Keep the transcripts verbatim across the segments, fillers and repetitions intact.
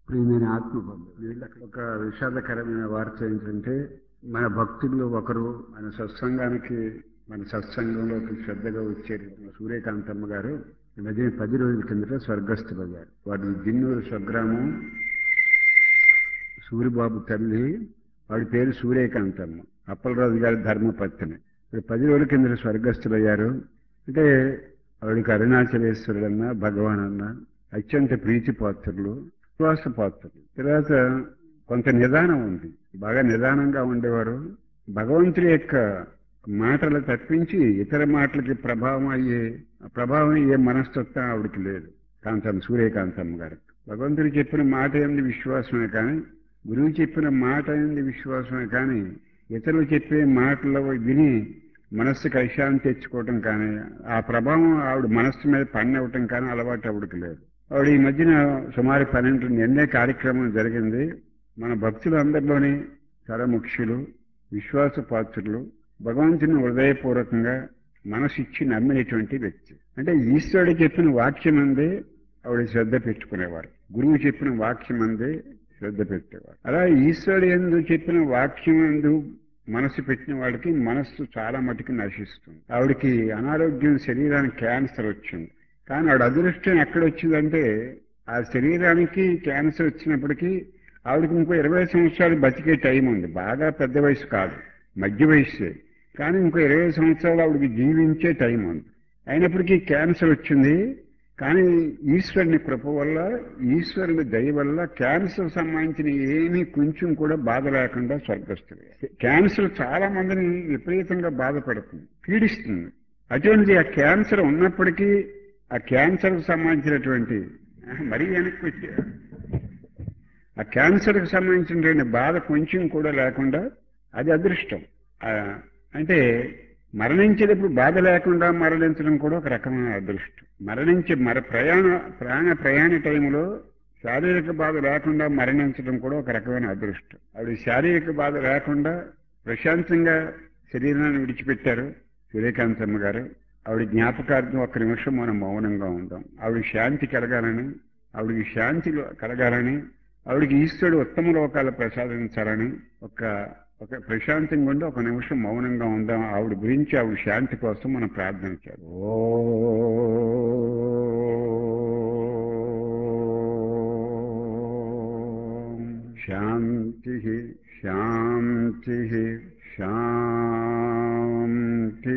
ప్రియమైన ఆత్మబంధువులు, వీళ్ళకి ఒక విషాదకరమైన వార్త ఏంటంటే, మన భక్తుల్లో ఒకరు మన సత్సంగానికి మన సత్సంగంలోకి శ్రద్ధగా వచ్చారు సూర్యకాంతమ్మ గారు ఈ మధ్య పది రోజుల కిందట స్వర్గస్థులయ్యారు. వారి దిన్నూరు స్వగ్రామం సూరిబాబు తల్లి, వాడి పేరు సూర్యకాంతమ్మ, అప్పలరాజు గారి ధర్మపత్ని. ఇప్పుడు పది రోజుల కిందట స్వర్గస్థులయ్యారు. అంటే ఆవిడికి అరుణాచలేశ్వరుడన్నా భగవాన్ అన్నా అత్యంత ప్రీతిపాత్రులు, విశ్వాసపాత్రులు. తర్వాత కొంత నిదానం ఉంది, బాగా నిదానంగా ఉండేవారు. భగవంతుడి యొక్క మాటలు తప్పించి ఇతర మాటలకి ప్రభావం అయ్యే ప్రభావం అయ్యే మనస్తత్వం ఆవిడికి లేదు. కాంతమ్మ సూర్యకాంతమ్మ గారు భగవంతుడు చెప్పిన మాట ఏంది విశ్వాసమే కానీ, గురువు చెప్పిన మాట ఏంది విశ్వాసమే కానీ, ఇతరులు చెప్పే మాటలు విని మనస్సుకి అశాంతి తెచ్చుకోవటం కానీ, ఆ ప్రభావం ఆవిడ మనస్సు మీద పడినవ్వటం కానీ అలవాటు ఆవిడకి లేదు. ఆవిడ ఈ మధ్యన సుమారు పన్నెండు నిన్నే కార్యక్రమం జరిగింది. మన భక్తులు అందరిలోని చాలా ముఖ్యులు, విశ్వాసపాత్రులు, భగవంతుని హృదయపూర్వకంగా మనసిచ్చి నమ్మినటువంటి వ్యక్తి. అంటే ఈశ్వరుడు చెప్పిన వాక్యం అందే ఆవిడ శ్రద్ధ పెట్టుకునేవారు, గురువు చెప్పిన వాక్యం అందే శ్రద్ధ పెట్టేవారు. అలా ఈశ్వరుడు ఎందు చెప్పిన వాక్యం ఎందు మనసు పెట్టిన వాడికి మనస్సు చాలా మటుకు నశిస్తుంది. ఆవిడకి అనారోగ్యం, శరీరానికి క్యాన్సర్ వచ్చింది. కానీ ఆవిడ అదృష్టం ఎక్కడొచ్చిందంటే, ఆ శరీరానికి క్యాన్సర్ వచ్చినప్పటికీ ఆవిడకి ఇంకో ఇరవై సంవత్సరాలు బతికే టైం ఉంది. బాగా పెద్ద వయసు కాదు, మధ్య వయసే, కానీ ఇంకో ఇరవై సంవత్సరాలు ఆవిడకి జీవించే టైం ఉంది. అయినప్పటికీ క్యాన్సర్ వచ్చింది. కానీ ఈశ్వరుని కృప వల్ల, ఈశ్వరుని దయ వల్ల క్యాన్సర్ సంబంధించిన ఏమీ కొంచెం కూడా బాధ లేకుండా స్వర్గస్థులు. క్యాన్సర్ చాలా మందిని విపరీతంగా బాధపడుతుంది, పీడిస్తుంది. అటువంటిది ఆ క్యాన్సర్ ఉన్నప్పటికీ ఆ క్యాన్సర్కు సంబంధించినటువంటి మరీ వెనక్కి వచ్చే ఆ క్యాన్సర్కి సంబంధించినటువంటి బాధ కొంచెం కూడా లేకుండా, అది అదృష్టం. అంటే మరణించేటప్పుడు బాధ లేకుండా మరణించడం కూడా ఒక రకమైన అదృష్టం. మరణించే మర ప్రయాణ ప్రాణ ప్రయాణ టైంలో శారీరక బాధ లేకుండా మరణించడం కూడా ఒక రకమైన అదృష్టం. ఆవిడ శారీరక బాధ లేకుండా ప్రశాంతంగా శరీరాన్ని విడిచిపెట్టారు సూర్యకాంతమ్మ గారు. ఆవిడ జ్ఞాపకార్థం ఒక్క నిమిషం మనం మౌనంగా ఉందాం. ఆవిడ శాంతి కలగాలని, ఆవిడికి శాంతి కలగాలని, ఆవిడికి ఈశ్వరుడు ఉత్తమ లోకాలు ప్రసాదించాలని ఒక ఒక ప్రశాంతంగా ఉండి ఒక నిమిషం మౌనంగా ఉందాం. ఆవిడ గురించి, ఆవిడ శాంతి కోసం మనం ప్రార్థన చేయాలి. ఓ శాంతి శాంతి శాంతి.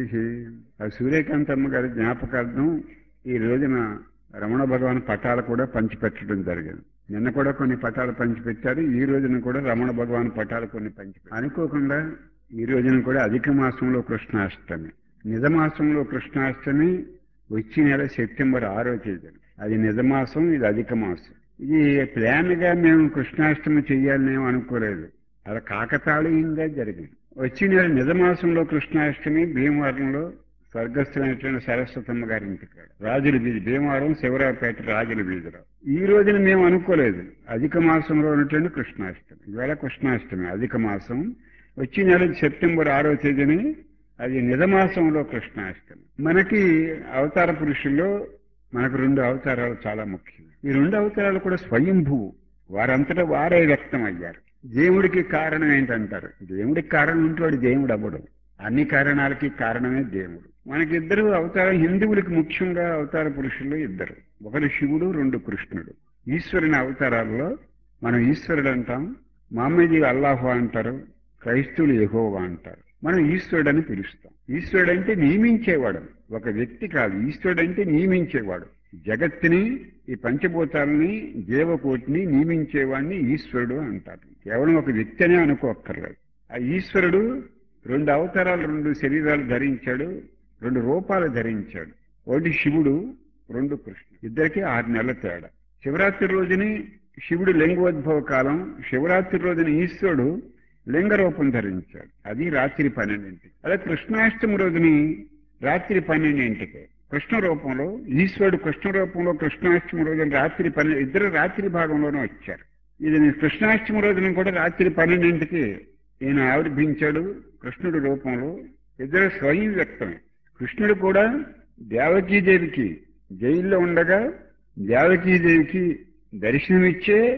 ఆ సూర్యకాంతమ్మ గారి జ్ఞాపకార్థం ఈ రోజున రమణ భగవాన్ పటాలు కూడా పంచిపెట్టడం జరిగింది. నిన్న కూడా కొన్ని పటాలు పంచిపెట్టారు, ఈ రోజున కూడా రమణ భగవాన్ పటాలు కొన్ని పంచిపెట్టారు. అనుకోకుండా ఈ రోజున కూడా అధిక మాసంలో కృష్ణాష్టమి, నిజమాసంలో కృష్ణాష్టమి వచ్చే నెల సెప్టెంబర్ ఆరో తేదీ. అది నిజమాసం, ఇది అధిక మాసం. ఇది ప్లాన్గా మేము కృష్ణాష్టమి చెయ్యాలని ఏం అనుకోలేదు, అలా కాకతాళీయంగా జరిగింది. వచ్చే నెల నిజమాసంలో కృష్ణాష్టమి భీమవరంలో స్వర్గస్థులైనటువంటి సరస్వతమ్మ గారి ఇంటికాడ, రాజుల వీధి, భీమవరం శివరావుపేట రాజుల వీధిలో. ఈ రోజున మేము అనుకోలేదు అధిక మాసంలో ఉన్నటువంటి కృష్ణాష్టమి. ఇవాళ కృష్ణాష్టమి అధిక మాసం, వచ్చే నెల సెప్టెంబర్ ఆరో తేదీని అది నిజమాసంలో కృష్ణాష్టమి. మనకి అవతార పురుషుల్లో మనకు రెండు అవతారాలు చాలా ముఖ్యం. ఈ రెండు అవతారాలు కూడా స్వయంభువు, వారంతటా వారే వ్యక్తం అయ్యారు. దేవుడికి కారణం ఏంటంటారు, దేవుడికి కారణం ఉంటే వాడు దేవుడు అవ్వడం. అన్ని కారణాలకి కారణమే దేవుడు. మనకిద్దరు అవతారాలు, హిందువులకి ముఖ్యంగా అవతార పురుషుల్లో ఇద్దరు, ఒకరు శివుడు, రెండు కృష్ణుడు. ఈశ్వరుని అవతారాల్లో మనం ఈశ్వరుడు అంటాం, మహమ్మదీ అల్లాహు అంటారు, క్రైస్తవులు యెహోవా అంటారు. మనం ఈశ్వరుడు అని పిలుస్తాం. ఈశ్వరుడు అంటే నియమించేవాడు, ఒక వ్యక్తి కాదు. ఈశ్వరుడు అంటే నియమించేవాడు. జగత్తుని, ఈ పంచభూతాలని, జీవకోటిని నియమించేవాడిని ఈశ్వరుడు అంటారు. కేవలం ఒక వ్యక్తి అనే అనుకోక్కర్లేదు. ఆ ఈశ్వరుడు రెండు అవతారాలు, రెండు శరీరాలు ధరించాడు, రెండు రూపాలు ధరించాడు. ఒకటి శివుడు, రెండు కృష్ణుడు. ఇద్దరికి ఆరు నెలల తేడా. శివరాత్రి రోజుని శివుడు లింగోద్భవ కాలం, శివరాత్రి రోజున ఈశ్వరుడు లింగ రూపం ధరించాడు, అది రాత్రి పన్నెండింటికి. అదే కృష్ణాష్టమి రోజుని రాత్రి పన్నెండింటికి కృష్ణ రూపంలో, ఈశ్వరుడు కృష్ణ రూపంలో కృష్ణాష్టమి రోజున రాత్రి పన్నెండు, ఇద్దరు రాత్రి భాగంలోనే వచ్చారు. ఇది కృష్ణాష్టమి రోజున కూడా రాత్రి పన్నెండింటికి ఈయన ఆవిర్భించాడు కృష్ణుడి రూపంలో. ఇద్దరు స్వయం వ్యక్తమే. కృష్ణుడు కూడా దేవకీదేవికి జైల్లో ఉండగా దేవకీదేవికి దర్శనమిచ్చే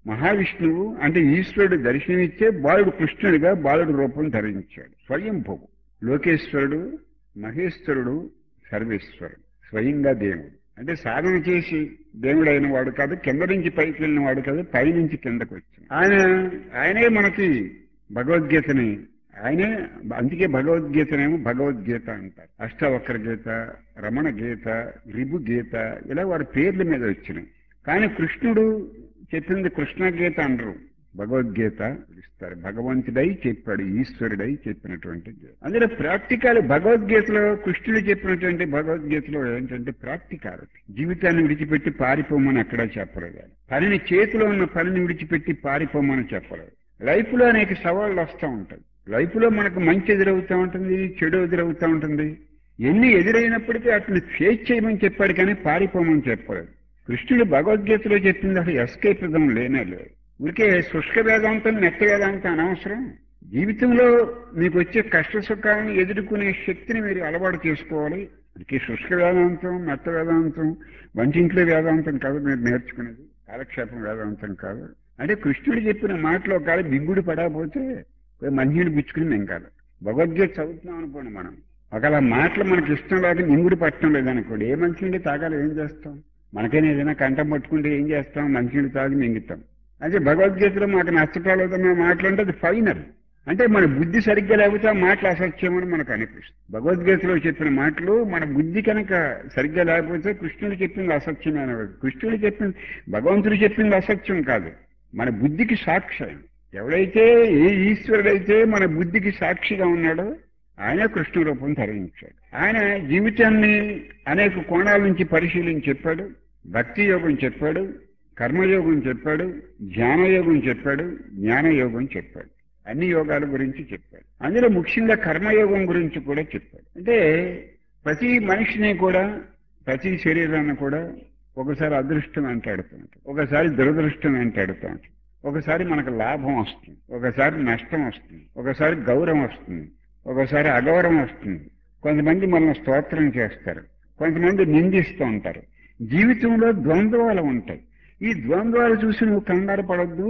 మహావిష్ణువు అంటే ఈశ్వరుడు దర్శనమిచ్చే బాలుడు కృష్ణుడిగా బాలుడు రూపం ధరించాడు. స్వయంభువు లోకేశ్వరుడు, మహేశ్వరుడు, సర్వేశ్వరుడు, స్వయంగా దేవుడు. అంటే సాధన చేసి దేవుడైన వాడు కాదు, కింద నుంచి పైకి వెళ్ళిన వాడు కాదు, పై నుంచి కిందకు వచ్చిన ఆయన. ఆయనే మనకి భగవద్గీతని ఆయనే, అందుకే భగవద్గీతనేమో భగవద్గీత అంటారు. అష్టావక్ర గీత, రమణ గీత, రిభు గీత, ఇలా వారి పేర్ల మీద వచ్చినాయి. కానీ కృష్ణుడు చెప్పింది కృష్ణ గీత అనరు, భగవద్గీత పిలుస్తారు. భగవంతుడై చెప్పాడు, ఈశ్వరుడై చెప్పినటువంటి గీత. అందులో ప్రాక్టికల్ భగవద్గీతలో కృష్ణుడు చెప్పినటువంటి భగవద్గీతలో ఏంటంటే ప్రాక్టికల్. జీవితాన్ని విడిచిపెట్టి పారిపోమని ఎక్కడా చెప్పలేదు. పనిని చేతిలో ఉన్న పనిని విడిచిపెట్టి పారిపోమని చెప్పలేదు. లైఫ్ లో అనేక సవాళ్ళు వస్తూ ఉంటాయి. లైఫ్ లో మనకు మంచి ఎదురవుతూ ఉంటుంది, చెడు ఎదురవుతూ ఉంటుంది. ఎన్ని ఎదురైనప్పటికీ అట్లా ఫేస్ చేయమని చెప్పాడు కానీ పారిపోమని చెప్పలేదు. కృష్ణుడు భగవద్గీతలో చెప్పింది అసలు ఎస్కేపిజం లేనే లేదు. ఊరికే శుష్క వేదాంతం, నెట్ట వేదాంతం అనవసరం. జీవితంలో మీకు వచ్చే కష్ట సుఖాలను ఎదుర్కొనే శక్తిని మీరు అలవాటు చేసుకోవాలి. అందుకే శుష్క వేదాంతం, మెట్ట వేదాంతం, వంటింట్లో వేదాంతం కాదు మీరు నేర్చుకునేది, కాలక్షేపం వేదాంతం కాదు. అంటే కృష్ణుడు చెప్పిన మాటలో కాదు బిగ్గుడు పడకపోతే మంచినీళ్ళు పుచ్చుకుని మేము కాదు. భగవద్గీత చదువుతున్నాం అనుకోండి, మనం ఒకవేళ మాటలు మనకి ఇష్టం లేక నింగుడు పట్టడం లేదనుకోండి, ఏ మంచినీళ్ళు తాగాలి, ఏం చేస్తాం? మనకైనా ఏదైనా కంఠం పట్టుకుంటే ఏం చేస్తాం? మంచినీళ్ళు తాగి మింగుతాం. అంటే భగవద్గీతలో మాకు నచ్చటాలేదన్న మాటలు అంటే అది ఫైనల్. అంటే మన బుద్ధి సరిగ్గా లేకపోతే ఆ మాటలు అసత్యమని మనకు అనిపిస్తుంది. భగవద్గీతలో చెప్పిన మాటలు మన బుద్ధి కనుక సరిగ్గా లేకపోతే కృష్ణుడు చెప్పింది అసత్యమైన, కృష్ణుడు చెప్పింది భగవంతుడు చెప్పింది అసత్యం కాదు, మన బుద్ధికి సాక్ష్యం. ఎవడైతే ఏ ఈశ్వరుడైతే మన బుద్ధికి సాక్షిగా ఉన్నాడో ఆయన కృష్ణ రూపం ధరించాడు. ఆయన జీవితాన్ని అనేక కోణాల నుంచి పరిశీలించి చెప్పాడు. భక్తి యోగం చెప్పాడు, కర్మయోగం చెప్పాడు, ధ్యానయోగం చెప్పాడు, జ్ఞానయోగం చెప్పాడు. అన్ని యోగాల గురించి చెప్పాడు. అందులో ముఖ్యంగా కర్మయోగం గురించి కూడా చెప్పాడు. అంటే ప్రతి మనిషిని కూడా, ప్రతి శరీరాన్ని కూడా ఒకసారి అదృష్టం వెంటాడుతూ ఉంటుంది, ఒకసారి దురదృష్టం వెంటాడుతూ ఉంటుంది. ఒకసారి మనకు లాభం వస్తుంది, ఒకసారి నష్టం వస్తుంది, ఒకసారి గౌరవం వస్తుంది, ఒకసారి అగౌరవం వస్తుంది. కొంతమంది మనల్ని స్తోత్రం చేస్తారు, కొంతమంది నిందిస్తూ ఉంటారు. జీవితంలో ద్వంద్వాలు ఉంటాయి. ఈ ద్వంద్వాలు చూసి నువ్వు కంగారు పడద్దు.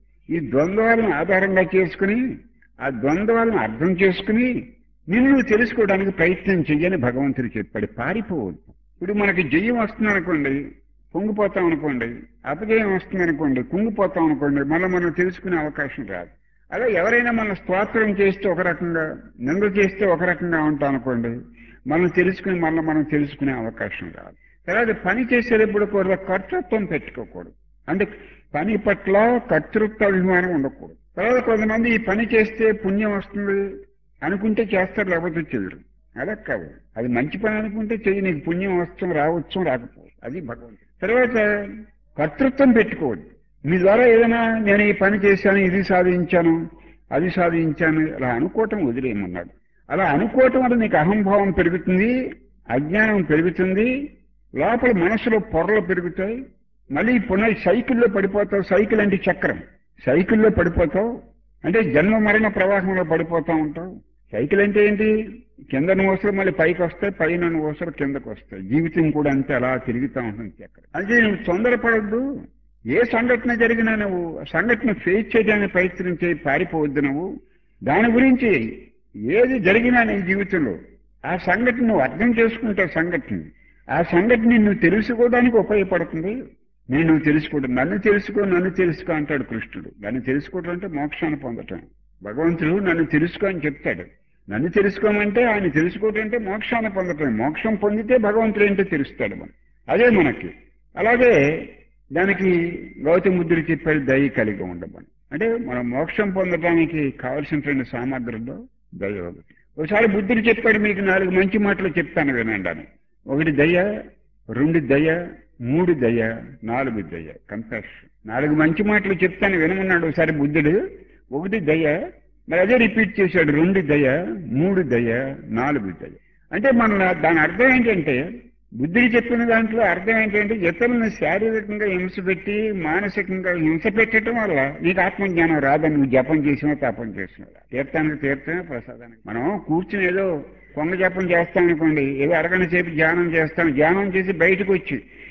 ఈ ద్వంద్వాలను ఆధారంగా చేసుకుని, ఆ ద్వంద్వాలను అర్థం చేసుకుని నిన్ను తెలుసుకోవడానికి ప్రయత్నం చెయ్యని భగవంతుడు చెప్పాడు. పారిపోవద్దు. ఇప్పుడు మనకి జయం వస్తుంది అనుకోండి, పొంగిపోతాం అనుకోండి, అపజయం వస్తుంది అనుకోండి, కుంగిపోతాం అనుకోండి, మళ్ళీ మనం తెలుసుకునే అవకాశం రాదు. అలా ఎవరైనా మనం స్తోత్రం చేస్తే ఒక రకంగా, నింద చేస్తే ఒక రకంగా ఉంటాం అనుకోండి, మనం తెలుసుకుని మళ్ళీ మనం తెలుసుకునే అవకాశం రాదు. తర్వాత పని చేసేటప్పుడు కూడా కర్తృత్వం పెట్టుకోకూడదు. అంటే పని పట్ల కర్తృత్వ అభిమానం ఉండకూడదు. తర్వాత కొంతమంది ఈ పని చేస్తే పుణ్యం వస్తుంది అనుకుంటే చేస్తారు, లేకపోతే చేయరు. అలా కాదు, అది మంచి పని అనుకుంటే చెయ్యి, నీకు పుణ్యం వస్తుంది, రావచ్చు, రాకపోవచ్చు. అది భగవంతుడు. తర్వాత కర్తృత్వం పెట్టుకోవద్దు. మీ ద్వారా ఏదైనా నేను ఈ పని చేశాను, ఇది సాధించాను, అది సాధించాను, అలా అనుకోవటం వదిలేయమన్నాడు. అలా అనుకోవటం వల్ల నీకు అహంభావం పెరుగుతుంది, అజ్ఞానం పెరుగుతుంది, లోపల మనసులో పొరలు పెరుగుతాయి. మళ్ళీ పునః సైకిల్లో పడిపోతావు. సైకిల్ అంటే చక్రం, సైకిల్లో పడిపోతావు. అంటే జన్మ మరణ ప్రవాహంలో పడిపోతూ ఉంటావు. సైకిల్ అంటే ఏంటి? కింద నూసలు మళ్ళీ పైకి వస్తాయి, పైన నూసలు కిందకు వస్తాయి. జీవితం కూడా అంతే, అలా తిరుగుతూ ఉంటుంది చక్రం. అంటే నువ్వు తొందరపడద్దు. ఏ సంఘటన జరిగినా నువ్వు సంఘటన ఫేస్ చేయడానికి ప్రయత్నం చేయి, పారిపోవద్దు. నువ్వు దాని గురించి ఏది జరిగినా నీ జీవితంలో ఆ సంఘటన నువ్వు అర్థం చేసుకుంటావు. సంఘటన ఆ సంఘటన నువ్వు తెలుసుకోవడానికి ఉపయోగపడుతుంది. నేను నువ్వు తెలుసుకోవడం, నన్ను తెలుసుకో, నన్ను తెలుసుకో అంటాడు కృష్ణుడు. నన్ను తెలుసుకోవడం అంటే మోక్షాన్ని పొందటం. భగవంతుడు నన్ను తెలుసుకో అని చెప్తాడు. నన్ను తెలుసుకోమంటే ఆయన తెలుసుకోవటం అంటే మోక్షాన్ని పొందటం. మోక్షం పొందితే భగవంతుడు ఏంటో తెలుస్తాడు మనం. అదే మనకి. అలాగే దానికి గౌతమ బుద్ధుడు చెప్పాడు, దయ కలిగి ఉండమని. అంటే మనం మోక్షం పొందడానికి కావలసినటువంటి సామగ్రిలో దయ ఒకటి. ఒకసారి బుద్ధుడు చెప్పాడు, మీకు నాలుగు మంచి మాటలు చెప్తాను వినండి అని. ఒకటి దయ, రెండు దయ, మూడు దయ, నాలుగు దయ, కంపాషన్. నాలుగు మంచి మాటలు చెప్తాను వినమన్నాడు ఒకసారి బుద్ధుడు. ఒకటి దయ, మరి అదే రిపీట్ చేశాడు. రెండు దయ, మూడు దయ, నాలుగు దయ. అంటే మన దాని అర్థం ఏంటంటే, బుద్ధుడు చెప్పిన దాంట్లో అర్థం ఏంటంటే, ఇతరులను శారీరకంగా హింస పెట్టి మానసికంగా హింస పెట్టడం వల్ల నీకు ఆత్మజ్ఞానం రాదని నువ్వు జపం చేసినా తపం చేసినా. తీర్థానికి తీర్థమే, ప్రసాదానికి. మనం కూర్చుని ఏదో కొంగ జపం చేస్తాం అనుకోండి, ఏదో అరగంట సేపు ధ్యానం చేస్తాం. ధ్యానం చేసి బయటకు వచ్చి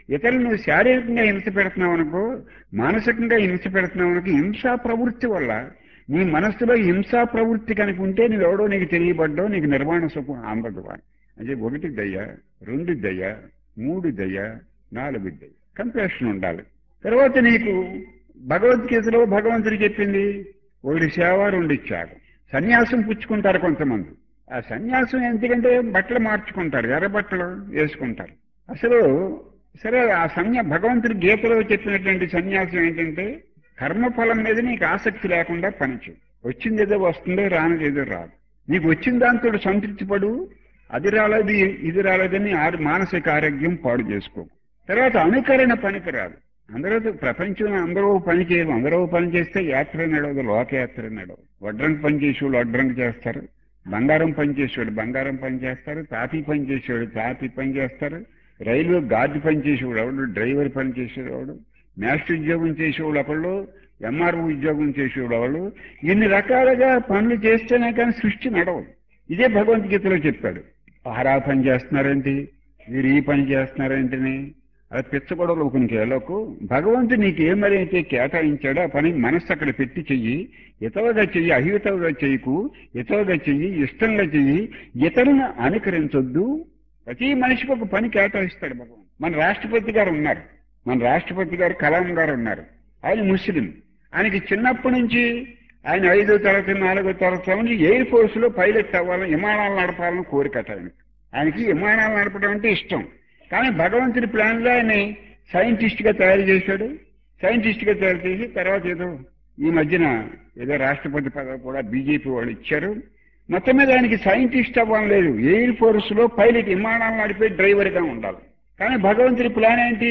ఇతరులు నువ్వు శారీరకంగా హింస పెడుతున్నావు అనుకో, మానసికంగా హింస పెడుతున్నావు అనుకో, హింసా ప్రవృత్తి వల్ల నీ మనస్సులో హింసా ప్రవృత్తి కనుక ఉంటే నువ్వెవడో నీకు తెలియబడ్డావు, నీకు నిర్వాణ సుఖం అందదు. అంటే ఒకటి దయ, రెండు దయ, మూడు దయ, నాలుగు దయ, కంపాషన్ ఉండాలి. తర్వాత నీకు భగవద్గీతలో భగవంతుడు చెప్పింది ఒకటి సేవ, రెండు త్యాగం. సన్యాసం పుచ్చుకుంటారు కొంతమంది. ఆ సన్యాసం ఎందుకంటే బట్టలు మార్చుకుంటారు, ఎర్ర బట్టలు వేసుకుంటారు. అసలు సరే ఆ సన్యా భగవంతుడి గీతలో చెప్పినటువంటి సన్యాసం ఏంటంటే కర్మఫలం మీద నీకు ఆసక్తి లేకుండా పనిచేయి. వచ్చింది ఏదో వస్తుందో, రానిది ఏదో రాదు. నీకు వచ్చిన దాంతో సంతృప్తి పడు. అది రాలేదు ఇది రాలేదని ఆరు మానసిక ఆరోగ్యం పాడు చేసుకో. తర్వాత అనుకరణ పనికి రాదు. అందరూ ప్రపంచంలో అందరూ పని చేయరు. అందరూ పని చేస్తే యాత్ర నడవదు, లోకయాత్ర నడవదు. వడ్రంగి పని చేసేవాళ్ళు వడ్రంగి చేస్తారు, బంగారం పని చేసేవాడు బంగారం పని చేస్తారు, తాపీ పని చేసేవాడు తాపీ పని చేస్తారు, రైల్వే గార్డు పని చేసేవాడు ఎవడు, డ్రైవర్ పని చేసేవాడు, మేస్టర్ ఉద్యోగం చేసేవాడు ఒకళ్ళు, ఎంఆర్ఓ ఉద్యోగం చేసేవాడు వాళ్ళు. ఇన్ని రకాలుగా పనులు చేస్తేనే కానీ సృష్టి నడవదు. ఇదే భగవద్గీతలో చెప్పాడు. ఆరా పని చేస్తున్నారేంటి, మీరు ఈ పని చేస్తున్నారేంటిని అది పిచ్చగొడవలు ఒకరికి. భగవంతుడు నీకు ఏ మరి అయితే కేటాయించాడో ఆ పని మనస్సు అక్కడ పెట్టి చెయ్యి. ఇతరుగా చెయ్యి, అహితవుగా చెయ్యకు. ఇతరుగా చెయ్యి, ఇష్టంగా చెయ్యి, ఇతరులను అనుకరించొద్దు. ప్రతి మనిషికి ఒక పని కేటాయిస్తాడు భగవంతుడు. మన రాష్ట్రపతి గారు ఉన్నారు, మన రాష్ట్రపతి గారు కలాం గారు ఉన్నారు. ఆయన ముస్లిం. ఆయనకి చిన్నప్పటి నుంచి ఆయన ఐదో తరగతి నాలుగో తరగతి నుంచి ఎయిర్ ఫోర్స్ లో పైలట్ అవ్వాలని, విమానాలు నడపాలని కోరికట ఆయనకి. ఆయనకి విమానాలు నడపడం అంటే ఇష్టం. కానీ భగవంతుడి ప్లాన్లో ఆయన సైంటిస్ట్ గా తయారు చేశాడు. సైంటిస్ట్ గా తయారు చేసి తర్వాత ఏదో ఈ మధ్యన ఏదో రాష్ట్రపతి పదవి కూడా బీజేపీ వాళ్ళు ఇచ్చారు. మొత్తం మీద ఆయనకి సైంటిస్ట్ అవ్వడం లేదు, ఎయిర్ ఫోర్స్ లో పైలట్ విమానాలు నడిపే డ్రైవర్ గా ఉండాలి. కానీ భగవంతుడి ప్లాన్ ఏంటి,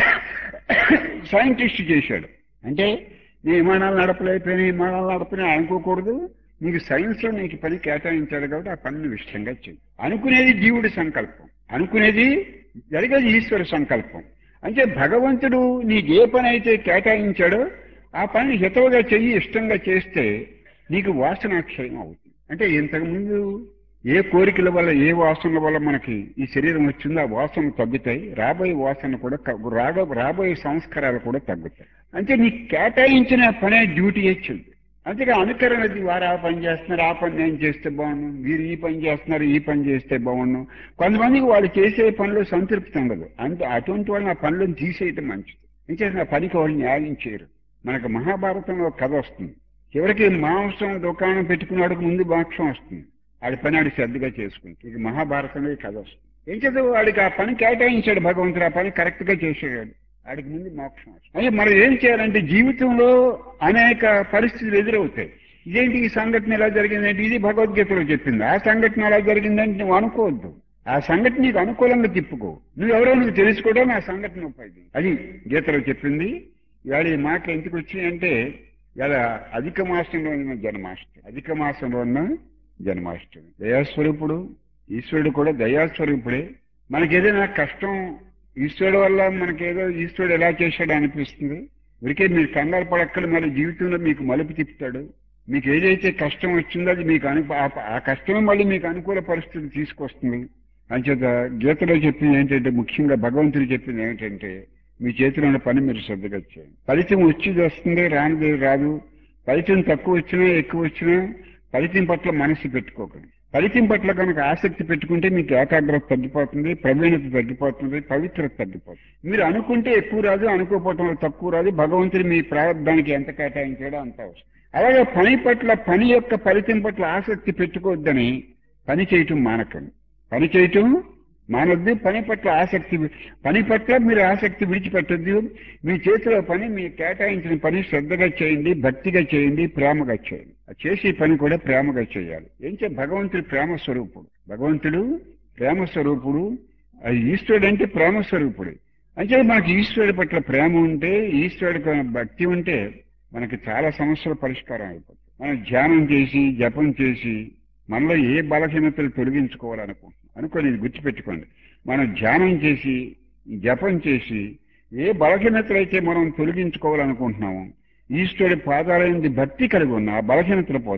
సైంటిస్ట్ చేశాడు. అంటే నీ విమానాలు నడపలేకపోయినా విమానాలు నడపని అనుకోకూడదు. నీకు సైన్స్ లో నీకు పని కేటాయించాడు కాబట్టి ఆ పనిని ఇష్టంగా చెయ్యి. అనుకునేది జీవుడి సంకల్పం, అనుకునేది జరిగేది ఈశ్వర సంకల్పం. అంటే భగవంతుడు నీకు ఏ పని అయితే కేటాయించాడో ఆ పని హితవుగా చెయ్యి, ఇష్టంగా చేస్తే నీకు వాసనాక్షయం అవుతుంది. అంటే ఇంతకుముందు ఏ కోరికల వల్ల ఏ వాసనల వల్ల మనకి ఈ శరీరం వచ్చిందో ఆ వాసనలు తగ్గుతాయి. రాబోయే వాసన కూడా రాబో రాబోయే సంస్కారాలు కూడా తగ్గుతాయి. అంటే నీకు కేటాయించిన పనే డ్యూటీ వచ్చింది. అంతేగా అనుకరణ వారు ఆ పని చేస్తున్నారు, ఆ పని నేను చేస్తే బాగుండు, వీరు ఈ పని చేస్తున్నారు, ఈ పని చేస్తే బాగుండు. కొంతమందికి వాళ్ళు చేసే పనిలో సంతృప్తి ఉండదు. అంటే అటువంటి వాళ్ళని ఆ పనులను తీసేయటం మంచిది. ఏం చేసిన పనికి వాళ్ళు న్యాయం చేయరు. మనకు మహాభారతంలో కథ వస్తుంది. చివరికి మాంసం దుకాణం పెట్టుకున్నాడికి ముందు మోక్షం వస్తుంది. ఆడి పని ఆడి శ్రద్ధగా చేసుకుంటుంది. ఇది మహాభారతంలో ఈ కథ వస్తుంది. ఏం చేద్దాం, వాడికి ఆ పని కేటాయించాడు భగవంతుడు, ఆ పని కరెక్ట్ గా చేసేవాడు, ఆడికి ముందు మోక్షం. అంటే మనం ఏం చేయాలంటే జీవితంలో అనేక పరిస్థితులు ఎదురవుతాయి. ఇదేంటి ఈ సంఘటన ఎలా జరిగిందంటే ఇది భగవద్గీతలో చెప్పింది. ఆ సంఘటన ఎలా జరిగిందంటే నువ్వు అనుకోవద్దు. ఆ సంఘటన నీకు అనుకూలంగా తిప్పుకో. నువ్వెవరో నువ్వు తెలుసుకోవడం ఆ సంఘటన ఉపయోగం. అది గీతలో చెప్పింది. ఇవాళ ఈ మాటలు ఎందుకు వచ్చినాయంటే ఇలా అధిక మాసంలో ఉన్న జన్మాష్టమి, అధిక మాసంలో ఉన్న జన్మాష్టమి. దయాస్వరూపుడు ఈశ్వరుడు కూడా దయాస్వరూపుడే. మనకి ఏదైనా కష్టం ఈశ్వరుడు వల్ల మనకేదో ఈశ్వరుడు ఎలా చేశాడు అనిపిస్తుంది. ఇదికే మీరు కంగారు పడక్కలు మరి జీవితంలో మీకు మలుపు తిప్పుతాడు. మీకు ఏదైతే కష్టం వచ్చిందో అది మీకు అను ఆ కష్టమే మళ్ళీ మీకు అనుకూల పరిస్థితి తీసుకొస్తుంది. అంచేత గీతలో చెప్పింది ఏంటంటే, ముఖ్యంగా భగవంతుడు చెప్పింది ఏమిటంటే, మీ చేతిలో ఉన్న పని మీరు శ్రద్ధగా చేయండి. ఫలితం వచ్చేది వస్తుంది, రానిది రాదు. ఫలితం తక్కువ వచ్చినా ఎక్కువ వచ్చినా ఫలితం పట్ల మనసు పెట్టుకోకండి. ఫలితం పట్ల కనుక ఆసక్తి పెట్టుకుంటే మీకు ఏకాగ్రత తగ్గిపోతుంది, ప్రవీణత తగ్గిపోతుంది, పవిత్రత తగ్గిపోతుంది. మీరు అనుకుంటే ఎక్కువ రాదు, అనుకోపోవటం తక్కువ రాదు. భగవంతుడు మీ ప్రారంభానికి ఎంత కేటాయించాడో అంత అవసరం. అలాగే పని పట్ల, పని యొక్క ఫలితం పట్ల ఆసక్తి పెట్టుకోవద్దని పని చేయటం మానకండి. పని చేయటం మానొద్దు. పని పట్ల ఆసక్తి, పని పట్ల మీరు ఆసక్తి విడిచిపెట్టద్దు. మీ చేతిలో పని, మీ కేటాయించిన పని శ్రద్ధగా చేయండి, భక్తిగా చేయండి, ప్రేమగా చేయండి. చేసే పని కూడా ప్రేమగా చేయాలి. ఏం చే భగవంతుడు ప్రేమ స్వరూపుడు. భగవంతుడు ప్రేమ స్వరూపుడు. ఈశ్వరుడు అంటే ప్రేమ స్వరూపుడు. అంటే మనకి ఈశ్వరుడి పట్ల ప్రేమ ఉంటే, ఈశ్వరుడికి భక్తి ఉంటే మనకి చాలా సమస్యల పరిష్కారం అయిపోతుంది. మనం ధ్యానం చేసి, జపం చేసి మనలో ఏ బలహీనతలు తొలగించుకోవాలనుకుంటున్నాం అనుకోని ఇది గుర్తుపెట్టుకోండి. మనం ధ్యానం చేసి, జపం చేసి ఏ బలహీనతలు అయితే మనం తొలగించుకోవాలనుకుంటున్నాము, ఈశ్వరుడి పాదాలైన భక్తి కలిగి ఉన్న ఆ బలహీనతలు పోతాయి.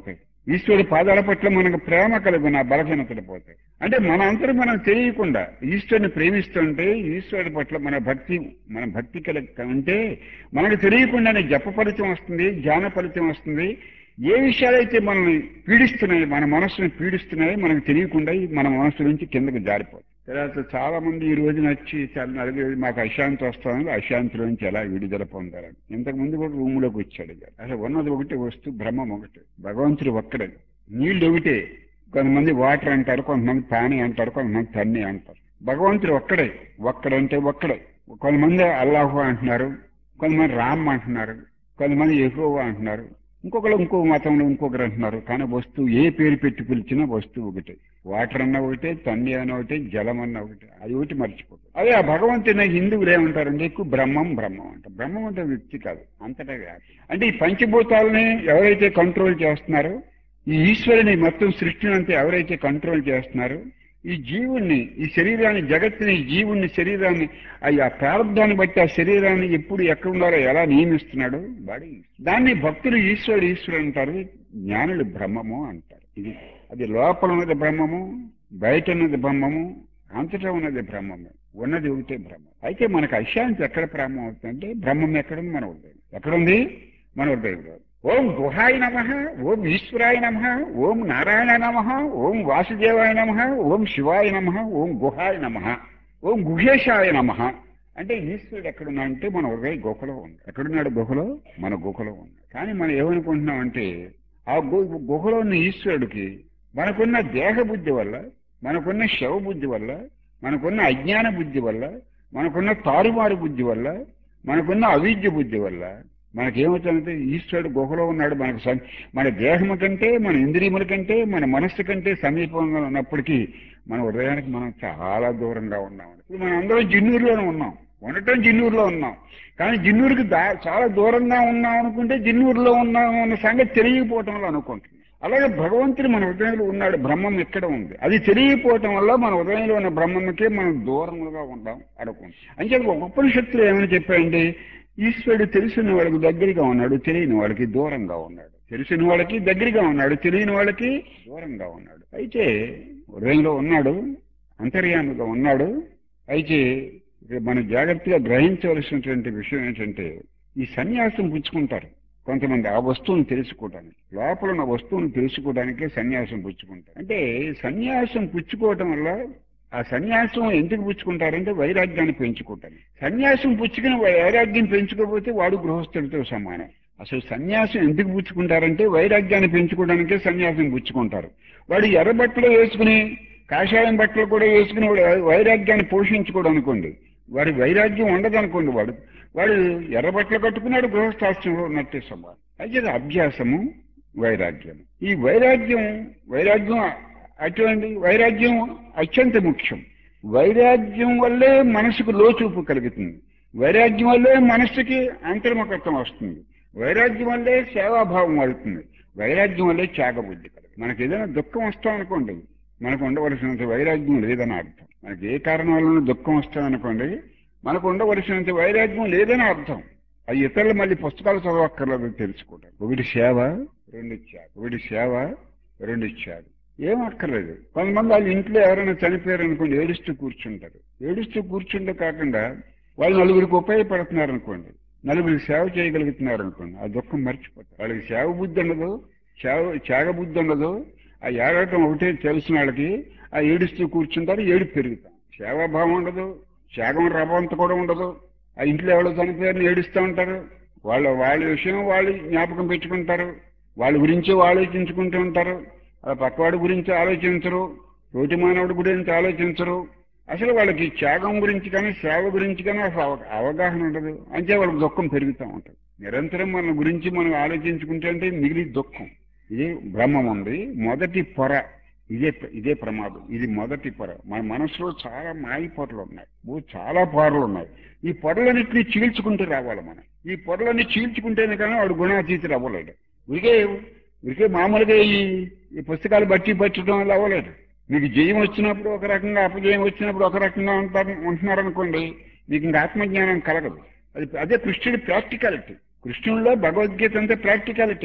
ఈశ్వరుడి పాదాల పట్ల మనకు ప్రేమ కలుగున బలహీనతలు పోతాయి. అంటే మన అంతరు మనం తెలియకుండా ఈశ్వరుని ప్రేమిస్తుంటే ఈశ్వరుడి పట్ల మన భక్తి మన భక్తి కల ఉంటే మనకు తెలియకుండానే జప ఫలితం వస్తుంది, ధ్యాన ఫలితం వస్తుంది. ఏ విషయాలైతే మనల్ని పీడిస్తున్నాయి, మన మనస్సును పీడిస్తున్నాయి, మనకు తెలియకుండా మన మనస్సు నుంచి కిందకు జారిపోతుంది. తర్వాత చాలా మంది ఈ రోజు నచ్చి చాలా నలుగురు మాకు అశాంతి వస్తుంది, అశాంతిలోంచి ఎలా విడుదల పొందాలని. ఇంతకు ముందు కూడా రూములోకి వచ్చాడు. అసలు ఉన్నది ఒకటి వస్తు బ్రహ్మం ఒకటి, భగవంతుడు ఒక్కడే. నీళ్లు ఒకటే, కొంతమంది వాటర్ అంటారు, కొంతమంది పానీ అంటారు, కొంతమంది తన్ని అంటారు. భగవంతుడు ఒక్కడే, ఒక్కడంటే ఒక్కడే. కొంతమంది అల్లాహు అంటున్నారు, కొంతమంది రామ్ అంటున్నారు, కొంతమంది యెహోవా అంటున్నారు, ఇంకొకరు ఇంకో మతంలో ఇంకొకరు అంటున్నారు. కానీ వస్తువు ఏ పేరు పెట్టి పిలిచినా వస్తువు ఒకటే. వాటర్ అన్న ఒకటే, తన్ని అన్న ఒకటే, జలం అన్న ఒకటే. అది ఒకటి మర్చిపోతుంది. అదే ఆ భగవంతుని హిందువులు ఏమంటారంటే ఎక్కువ బ్రహ్మం బ్రహ్మం అంటారు. బ్రహ్మం అంటే వ్యక్తి కాదు, అంతటా వ్యాప్తి. అంటే ఈ పంచభూతాలని ఎవరైతే కంట్రోల్ చేస్తున్నారో, ఈ ఈశ్వరుని మొత్తం సృష్టిని అంతా ఎవరైతే కంట్రోల్ చేస్తున్నారో, ఈ జీవుణ్ణి, ఈ శరీరాన్ని, జగత్తుని, ఈ జీవుణ్ణి, శరీరాన్ని, ఆ ప్రారంభాన్ని బట్టి ఆ శరీరాన్ని ఎప్పుడు ఎక్కడ ఉండాలో ఎలా నియమిస్తున్నాడు వాడి. దాన్ని భక్తులు ఈశ్వరుడు ఈశ్వరుడు అంటారు, జ్ఞానులు బ్రహ్మము అంటారు. ఇది అది లోపల ఉన్నది బ్రహ్మము, బయట ఉన్నది బ్రహ్మము, అంతటా ఉన్నది బ్రహ్మము, ఉన్నది ఒకటే బ్రహ్మం. అయితే మనకు అశాంతి ఎక్కడ ప్రారంభం అవుతుందంటే బ్రహ్మం ఎక్కడుంది? మన హృదయం. ఎక్కడుంది? మన హృదయంలో. ఓం గుహాయ నమ, ఓం ఈశ్వరాయ నమ, ఓం నారాయణ నమ, ఓం వాసుదేవాయ నమ, ఓం శివాయ నమ, ఓం గుహాయ నమ, ఓం గుహేశాయ నమ. అంటే ఈశ్వరుడు ఎక్కడున్నా అంటే మన హృదయ గుహలో ఉంది. ఎక్కడున్నాడు? గుహలో, మన గుహలో ఉంది. కానీ మనం ఏమనుకుంటున్నాం అంటే ఆ గు గుహలో ఉన్న ఈశ్వరుడికి మనకున్న దేహ బుద్ధి వల్ల, మనకున్న శవ బుద్ధి వల్ల, మనకున్న అజ్ఞాన బుద్ధి వల్ల, మనకున్న తారుమారు బుద్ధి వల్ల, మనకున్న అవిద్య బుద్ధి వల్ల మనకేమవుతుందంటే ఈశ్వరుడు గుహలో ఉన్నాడు. మనకు మన దేహము కంటే, మన ఇంద్రియముల కంటే, మన మనస్సు కంటే సమీపంగా ఉన్నప్పటికీ మన హృదయానికి మనం చాలా దూరంగా ఉన్నాం. ఇప్పుడు మనం అందరం జిన్నూరులోనే ఉన్నాం, ఉండటం జిన్నూరులో ఉన్నాం. కానీ జిన్నూరుకి దా చాలా దూరంగా ఉన్నాం అనుకుంటే జిన్నూరులో ఉన్నాం అన్న సంగతి తెలియకపోవటంలో అనుకుంటున్నాం. అలాగే భగవంతుడు మన హృదయంలో ఉన్నాడు, బ్రహ్మం ఎక్కడ ఉంది, అది తెలియకపోవటం వల్ల మన హృదయంలో ఉన్న బ్రహ్మంకే మనం దూరంగా ఉంటాం అనుకుంటాం. అంటే ఒక ఉపనిషత్తులు ఏమని చెప్పాయండి? ఈశ్వరుడు తెలిసిన వాళ్ళకి దగ్గరగా ఉన్నాడు, తెలియని వాళ్ళకి దూరంగా ఉన్నాడు. తెలిసిన వాళ్ళకి దగ్గరగా ఉన్నాడు, తెలియని వాళ్ళకి దూరంగా ఉన్నాడు. అయితే హృదయంలో ఉన్నాడు, అంతర్యామిగా ఉన్నాడు. అయితే మనం జాగ్రత్తగా గ్రహించవలసినటువంటి విషయం ఏంటంటే ఈ సన్యాసం పుచ్చుకుంటారు కొంతమంది ఆ వస్తువును తెలుసుకోవడానికి, లోపల ఉన్న వస్తువును తెలుసుకోవడానికే సన్యాసం పుచ్చుకుంటారు. అంటే సన్యాసం పుచ్చుకోవటం వల్ల ఆ సన్యాసం ఎందుకు పుచ్చుకుంటారంటే వైరాగ్యాన్ని పెంచుకుంటారు. సన్యాసం పుచ్చుకుని వైరాగ్యం పెంచుకోకపోతే వాడు గృహస్థుడితో సమానం. అసలు సన్యాసం ఎందుకు పుచ్చుకుంటారంటే వైరాగ్యాన్ని పెంచుకోవడానికే సన్యాసం పుచ్చుకుంటారు. వాడు ఎర్ర బట్టలు వేసుకుని కాషాయం బట్టలు కూడా వేసుకుని వాడు వైరాగ్యాన్ని పోషించుకోవడం అనుకోండి, వాడి వైరాగ్యం ఉండదు అనుకోండి. వాడు వాడు ఎర్ర బట్టలు కట్టుకున్నాడు, గృహస్థాశ్రమంలో ఉన్నట్టే సమానం. అయితే అభ్యాసము, వైరాగ్యం. ఈ వైరాగ్యం వైరాగ్యం అటువంటి వైరాగ్యం అత్యంత ముఖ్యం. వైరాగ్యం వల్లే మనసుకు లోచూపు కలుగుతుంది, వైరాగ్యం వల్లే మనస్సుకి అంతర్ముఖత్వం వస్తుంది, వైరాగ్యం వల్లే సేవాభావం అవుతుంది, వైరాగ్యం వల్లే త్యాగబుద్ధి కలుగుతుంది. మనకి ఏదైనా దుఃఖం వస్తాం అనుకోండి, మనకు ఉండవలసినంత వైరాగ్యం లేదని అర్థం. మనకి ఏ కారణం వల్ల దుఃఖం వస్తామనుకోండి, మనకు ఉండవలసినంత వైరాగ్యం లేదని అర్థం. అది ఇతరులు మళ్ళీ పుస్తకాలు చదవక్కర్లేదు తెలుసుకోవడం. ఒకటి సేవ, రెండు త్యాగం. ఒకటి సేవ, రెండు త్యాగం. ఏం అక్కర్లేదు. కొంతమంది వాళ్ళ ఇంట్లో ఎవరైనా చనిపోయారు అనుకోండి, ఏడుస్తూ కూర్చుంటారు. ఏడుస్తూ కూర్చుంటే కాకుండా వాళ్ళు నలుగురికి ఉపయోగపడుతున్నారు అనుకోండి, నలుగురికి సేవ చేయగలుగుతున్నారు అనుకోండి, ఆ దుఃఖం మర్చిపోతారు. వాళ్ళకి సేవ బుద్ధి ఉండదు, సేవ త్యాగ బుద్ధి ఉండదు. ఆ ఏడవటం ఒకటే తెలిసిన వాళ్ళకి ఆ ఏడుస్తూ కూర్చుంటారు, ఏడు పెరుగుతాం. సేవాభావం ఉండదు, త్యాగం రవంత కూడా ఉండదు. ఆ ఇంట్లో ఎవరో చనిపోయారని ఏడుస్తూ ఉంటారు. వాళ్ళ వాళ్ళ విషయం వాళ్ళు జ్ఞాపకం పెట్టుకుంటారు, వాళ్ళ గురించి ఆలోచించుకుంటూ ఉంటారు. ఆ పక్కవాడి గురించి ఆలోచించరు, తోటి మానవుడి గురించి ఆలోచించరు. అసలు వాళ్ళకి త్యాగం గురించి కానీ సేవ గురించి కానీ అసలు అవగాహన ఉండదు. అంటే వాళ్ళకి దుఃఖం పెరుగుతూ ఉంటుంది. నిరంతరం మన గురించి మనం ఆలోచించుకుంటే అంటే మిగిలి దుఃఖం. ఇది బ్రహ్మం ఉంది మొదటి పొర. ఇదే ఇదే ప్రమాదం. ఇది మొదటి పొర. మన మనసులో చాలా మాయి పొరలు ఉన్నాయి, చాలా పొరలు ఉన్నాయి. ఈ పొరలన్నింటినీ చీల్చుకుంటూ రావాలి మనం. ఈ పొరలన్నీ చీల్చుకుంటేనే కానీ వాడు గుణాతీతుడు అవ్వలేడు. ఇదిగే ఇదికే మామూలుగా ఈ ఈ పుస్తకాలు బట్టి పట్టడం వల్ల అవ్వలేదు. మీకు జయం వచ్చినప్పుడు ఒక రకంగా, అపజయం వచ్చినప్పుడు ఒక రకంగా ఉంటారు ఉంటున్నారనుకోండి, మీకు ఇంకా ఆత్మజ్ఞానం కలగదు. అది అదే కృష్ణుడి ప్రాక్టికాలిటీ. కృష్ణుడిలో భగవద్గీత అంతా ప్రాక్టికాలిటీ.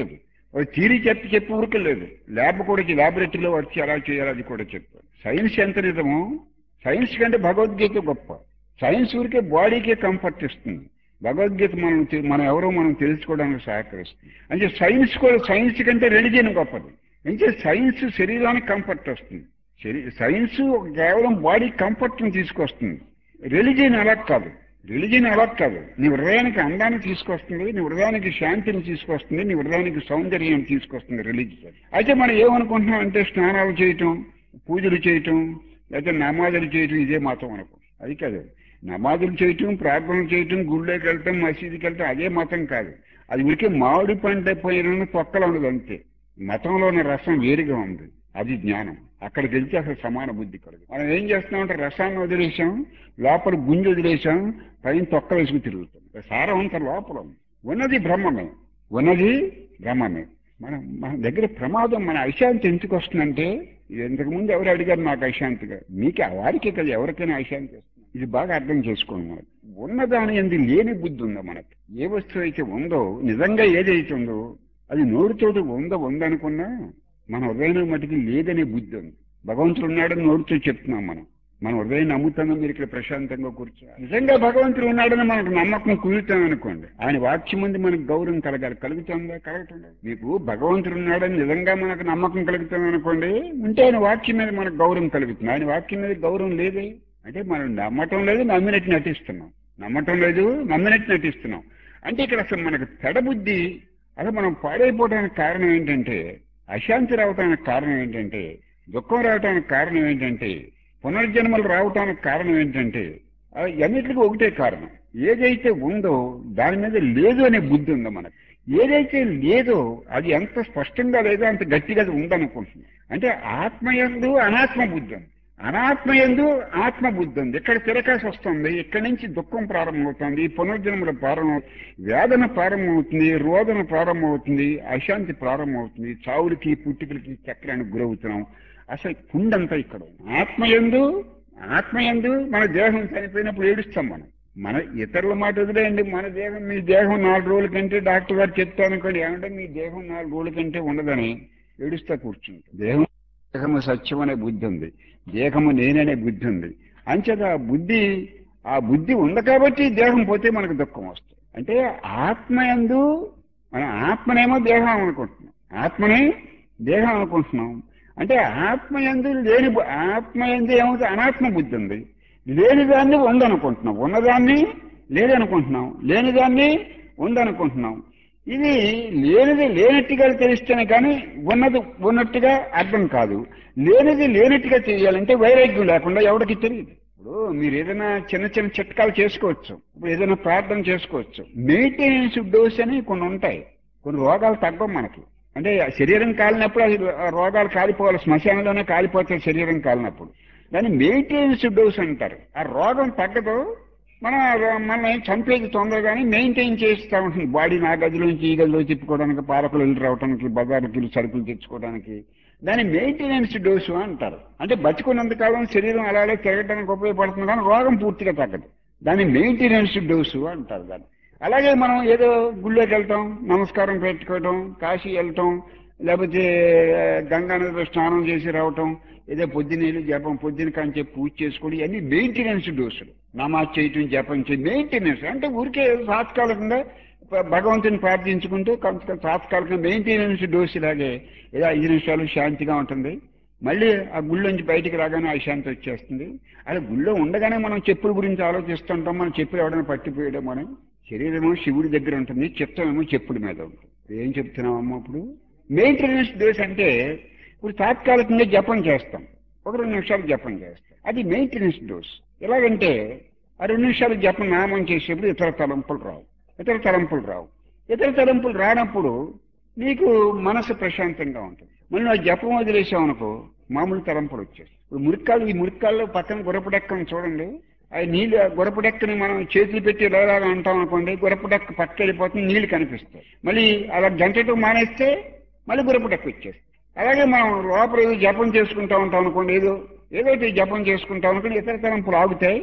ఒక థీరీ చెప్పి చెప్పి ఊరికెళ్ళలేదు. ల్యాబ్ కూడా ల్యాబొరేటరీలో వచ్చి ఎలా చేయాలి అది కూడా చెప్పారు. సైన్స్ ఎంత నిజమో సైన్స్ కంటే భగవద్గీత గొప్ప. సైన్స్ ఊరికే బాడీకే కంఫర్ట్ ఇస్తుంది, భగవద్గీత మనం తె- మనం ఎవరో మనం తెలుసుకోవడానికి సహకరిస్తుంది. అంటే సైన్స్ కూడా సైన్స్ కంటే రిలిజియన్ గొప్పది. అంటే సైన్స్ శరీరానికి కంఫర్ట్ వస్తుంది, శరీ సైన్స్ కేవలం బాడీ కంఫర్ట్ని తీసుకొస్తుంది. రిలిజియన్ అలా కాదు, రిలిజియన్ అలా కాదు నీ హృదయానికి అందాన్ని తీసుకొస్తుంది, నీ హృదయానికి శాంతిని తీసుకొస్తుంది, నీ హృదయానికి సౌందర్యాన్ని తీసుకొస్తుంది రిలీజియన్. అయితే మనం ఏమనుకుంటున్నాం అంటే స్నానాలు చేయటం, పూజలు చేయటం, లేకపోతే నమాజులు చేయటం ఇదే మతం అనుకో. అది కాదు. నమాజులు చేయటం, ప్రార్థనలు చేయటం, గుళ్ళోకి వెళ్ళటం, మసీదుకి వెళ్ళటం అదే మతం కాదు. అది ఉడికే మామిడి పంట పోయిన తొక్కలు ఉండదు అంతే. మతంలోని రసం వేరుగా ఉంది, అది జ్ఞానం. అక్కడికి వెళ్తే అసలు సమాన బుద్ధి కలదు. మనం ఏం చేస్తున్నామంటే రసాన్ని వదిలేసాం, లోపల గుంజి వదిలేసాం, పైన తొక్క వేసుకు తిరుగుతాం. సారం అంత లోపల ఉంది. ఉన్నది బ్రహ్మమే, ఉన్నది బ్రహ్మమే. మనం మన దగ్గర ప్రమాదం, మన అశాంతి ఎందుకు వస్తుందంటే, ఇంతకుముందు ఎవరు అడిగారు నాకు అశాంతిగా, మీకు వారికే కదా ఎవరికైనా అశాంతి వస్తుంది. ఇది బాగా అర్థం చేసుకోండి. మనకు ఉన్నదాని ఎందు లేని బుద్ధి ఉందో, మనకి ఏ వస్తువు అయితే ఉందో నిజంగా ఏదైతే ఉందో అది నోరుతోటి ఉందో ఉందనుకున్నా మన హృదయం మటుకు లేదనే బుద్ధి ఉంది. భగవంతుడు ఉన్నాడని నోరుతో చెప్తున్నాం మనం, మన హృదయం నమ్ముతామో మీరు ఇక్కడ ప్రశాంతంగా కూర్చో. నిజంగా భగవంతుడు ఉన్నాడని మనకు నమ్మకం కుదురుతాం అనుకోండి, ఆయన వాక్యం ముందు మనకు గౌరవం కలగాలి. కలుగుతుందా? కలగటండి. మీకు భగవంతుడు ఉన్నాడని నిజంగా మనకు నమ్మకం కలుగుతాం అనుకోండి, ఉంటే ఆయన వాక్యం మీద మనకు గౌరవం కలుగుతుంది. ఆయన వాక్యం మీద గౌరవం లేదే అంటే మనం నమ్మటం లేదు, నమ్మినట్టు నటిస్తున్నాం. నమ్మటం లేదు, నమ్మినట్టు నటిస్తున్నాం. అంటే ఇక్కడ అసలు మనకు పెడబుద్ధి, అసలు మనం పాడైపోవడానికి కారణం ఏంటంటే, అశాంతి రావటానికి కారణం ఏంటంటే, దుఃఖం రావటానికి కారణం ఏంటంటే, పునర్జన్మలు రావటానికి కారణం ఏంటంటే, అన్నిటికీ ఒకటే కారణం. ఏదైతే ఉందో దాని మీద లేదు అనే బుద్ధి ఉందో మనకు. ఏదైతే లేదో అది ఎంత స్పష్టంగా లేదో అంత గట్టిగా అది ఉందనుకుంటుంది. అంటే ఆత్మయందు అనాత్మ బుద్ధి ఉంది, అనాత్మయందు ఆత్మ బుద్ధి ఉంది. ఇక్కడ తిరకాసి వస్తుంది, ఇక్కడి నుంచి దుఃఖం ప్రారంభమవుతుంది, పునర్జన్మల ప్రారంభం, వేదన ప్రారంభమవుతుంది, రోదన ప్రారంభమవుతుంది, అశాంతి ప్రారంభమవుతుంది, చావులకి పుట్టుకలకి చక్రానికి గురవుతున్నాం. అసలు కుండంతా ఇక్కడ ఉంది. ఆత్మయందు ఆత్మయందు మన దేహం చనిపోయినప్పుడు ఏడుస్తాం మనం. మన ఇతరుల మాట వదిలేయండి, మన దేహం, మీ దేహం నాలుగు రోజుల కంటే డాక్టర్ గారు చెప్తాను అనుకోండి, ఏమంటే మీ దేహం నాలుగు రోజుల కంటే ఉండదని ఏడుస్తా కూర్చుంటాం. దేహం దేహము సత్యం అనే బుద్ధి ఉంది, దేహము నేననే బుద్ధి ఉంది. అంచేత ఆ బుద్ధి ఆ బుద్ధి ఉంది కాబట్టి దేహం పోతే మనకు దుఃఖం వస్తుంది. అంటే ఆత్మయందు మనం ఆత్మనేమో దేహం అనుకుంటున్నాం, ఆత్మనే దేహం అనుకుంటున్నాం. అంటే ఆత్మయందు లేని ఆత్మయందు ఏమవుతుంది, అనాత్మ బుద్ధి ఉంది. లేని దాన్ని ఉందనుకుంటున్నాం, ఉన్నదాన్ని లేదనుకుంటున్నాం, లేని దాన్ని ఉందనుకుంటున్నాం. ఇది లేనిది లేనట్టుగా తెలిస్తేనే కానీ ఉన్నది ఉన్నట్టుగా అర్థం కాదు. లేనిది లేనట్టుగా చేయాలంటే వైరాగ్యం లేకుండా ఎవరికి తెలియదు. ఇప్పుడు మీరు ఏదైనా చిన్న చిన్న చిట్కాలు చేసుకోవచ్చు, ఇప్పుడు ఏదైనా ప్రార్థన చేసుకోవచ్చు. మెయింటెనెన్స్ డోస్ అని కొన్ని ఉంటాయి, కొన్ని రోగాలు తగ్గవు మనకి. అంటే శరీరం కాలినప్పుడు అది రోగాలు కాలిపోవాలి, శ్మశానంలోనే కాలిపోతాయి శరీరం కాలినప్పుడు. దాన్ని మెయింటెనెన్స్ డోస్ అంటారు. ఆ రోగం తగ్గదు, మనం మనల్ని చంపేది తొందరగానే మెయింటైన్ చేస్తూ ఉంటుంది బాడీ. నా గదిలోంచి ఈ గదిలో తిప్పుకోవడానికి, పాలకులు వెళ్ళి రావడానికి, బజార్కి సరుకులు తెచ్చుకోవడానికి దాన్ని మెయింటెనెన్స్ డోసు అంటారు. అంటే బతికున్నంతకాలం శరీరం అలా అలా తిరగడానికి ఉపయోగపడుతుంది కానీ రోగం పూర్తిగా తగ్గదు. దాన్ని మెయింటెనెన్స్ డోసు అంటారు దాన్ని. అలాగే మనం ఏదో గుళ్ళోకి వెళ్తాం, నమస్కారం పెట్టుకోవటం, కాశీ వెళ్ళటం, లేకపోతే గంగా నదిలో స్నానం చేసి రావటం, ఏదో పొద్దున్నీళ్ళు జపం, పొద్దున కానీ పూజ చేసుకోవడం, ఇవన్నీ మెయింటెనెన్స్ డోసులు. నమాజ్ చేయటం, జపం చేయ మెయింటెనెన్స్ అంటే ఊరికే తాత్కాలికంగా భగవంతుని ప్రార్థించుకుంటూ కొంత తాత్కాలికంగా మెయింటెనెన్స్ డోసు లాగే ఏదో ఐదు నిమిషాలు శాంతిగా ఉంటుంది, మళ్ళీ ఆ గుళ్ళోంచి బయటికి రాగానే అశాంతి వచ్చేస్తుంది. అలా గుళ్ళో ఉండగానే మనం చెప్పుల గురించి ఆలోచిస్తుంటాం, మనం చెప్పులు ఎవడైనా పట్టిపోయడం. మనం శరీరము శివుడి దగ్గర ఉంటుంది, చిత్తమేమో చెప్పుల మీద ఉంటుంది. ఏం చెప్తున్నామమ్మా ఇప్పుడు? మెయింటెనెన్స్ డోస్ అంటే ఇప్పుడు తాత్కాలికంగా జపం చేస్తాం, ఒక రెండు నిమిషాలు జపం చేస్తాం, అది మెయింటెనెన్స్ డోస్. ఎలాగంటే ఆ రెండు నిమిషాలు జపం నామం చేసేప్పుడు ఇతర తలంపులు రావు, ఇతర తలంపులు రావు ఇతర తలంపులు రానప్పుడు నీకు మనసు ప్రశాంతంగా ఉంటుంది. మళ్ళీ ఆ జపం వదిలేసాం అనుకో మామూలు తలంపులు వచ్చేస్తాయి. ఇప్పుడు మురికాలు, ఈ మురికాల్లో పక్కన గురపడెక్కని చూడండి, అవి నీళ్ళు గురపడెక్కని మనం చేతులు పెట్టి ఇలాగా అంటాం అనుకోండి, గురపడెక్క పక్క వెళ్ళిపోతుంది, నీళ్లు కనిపిస్తాయి. మళ్ళీ అలా గంటతో మానేస్తే మళ్ళీ గురపడెక్క వచ్చేస్తుంది. అలాగే మనం లోపల ఏదో జపం చేసుకుంటా ఉంటాం అనుకోండి, ఏదో ఏదైతే జపం చేసుకుంటాం అనుకోండి, ఇతర తలంపులు ఆగుతాయి,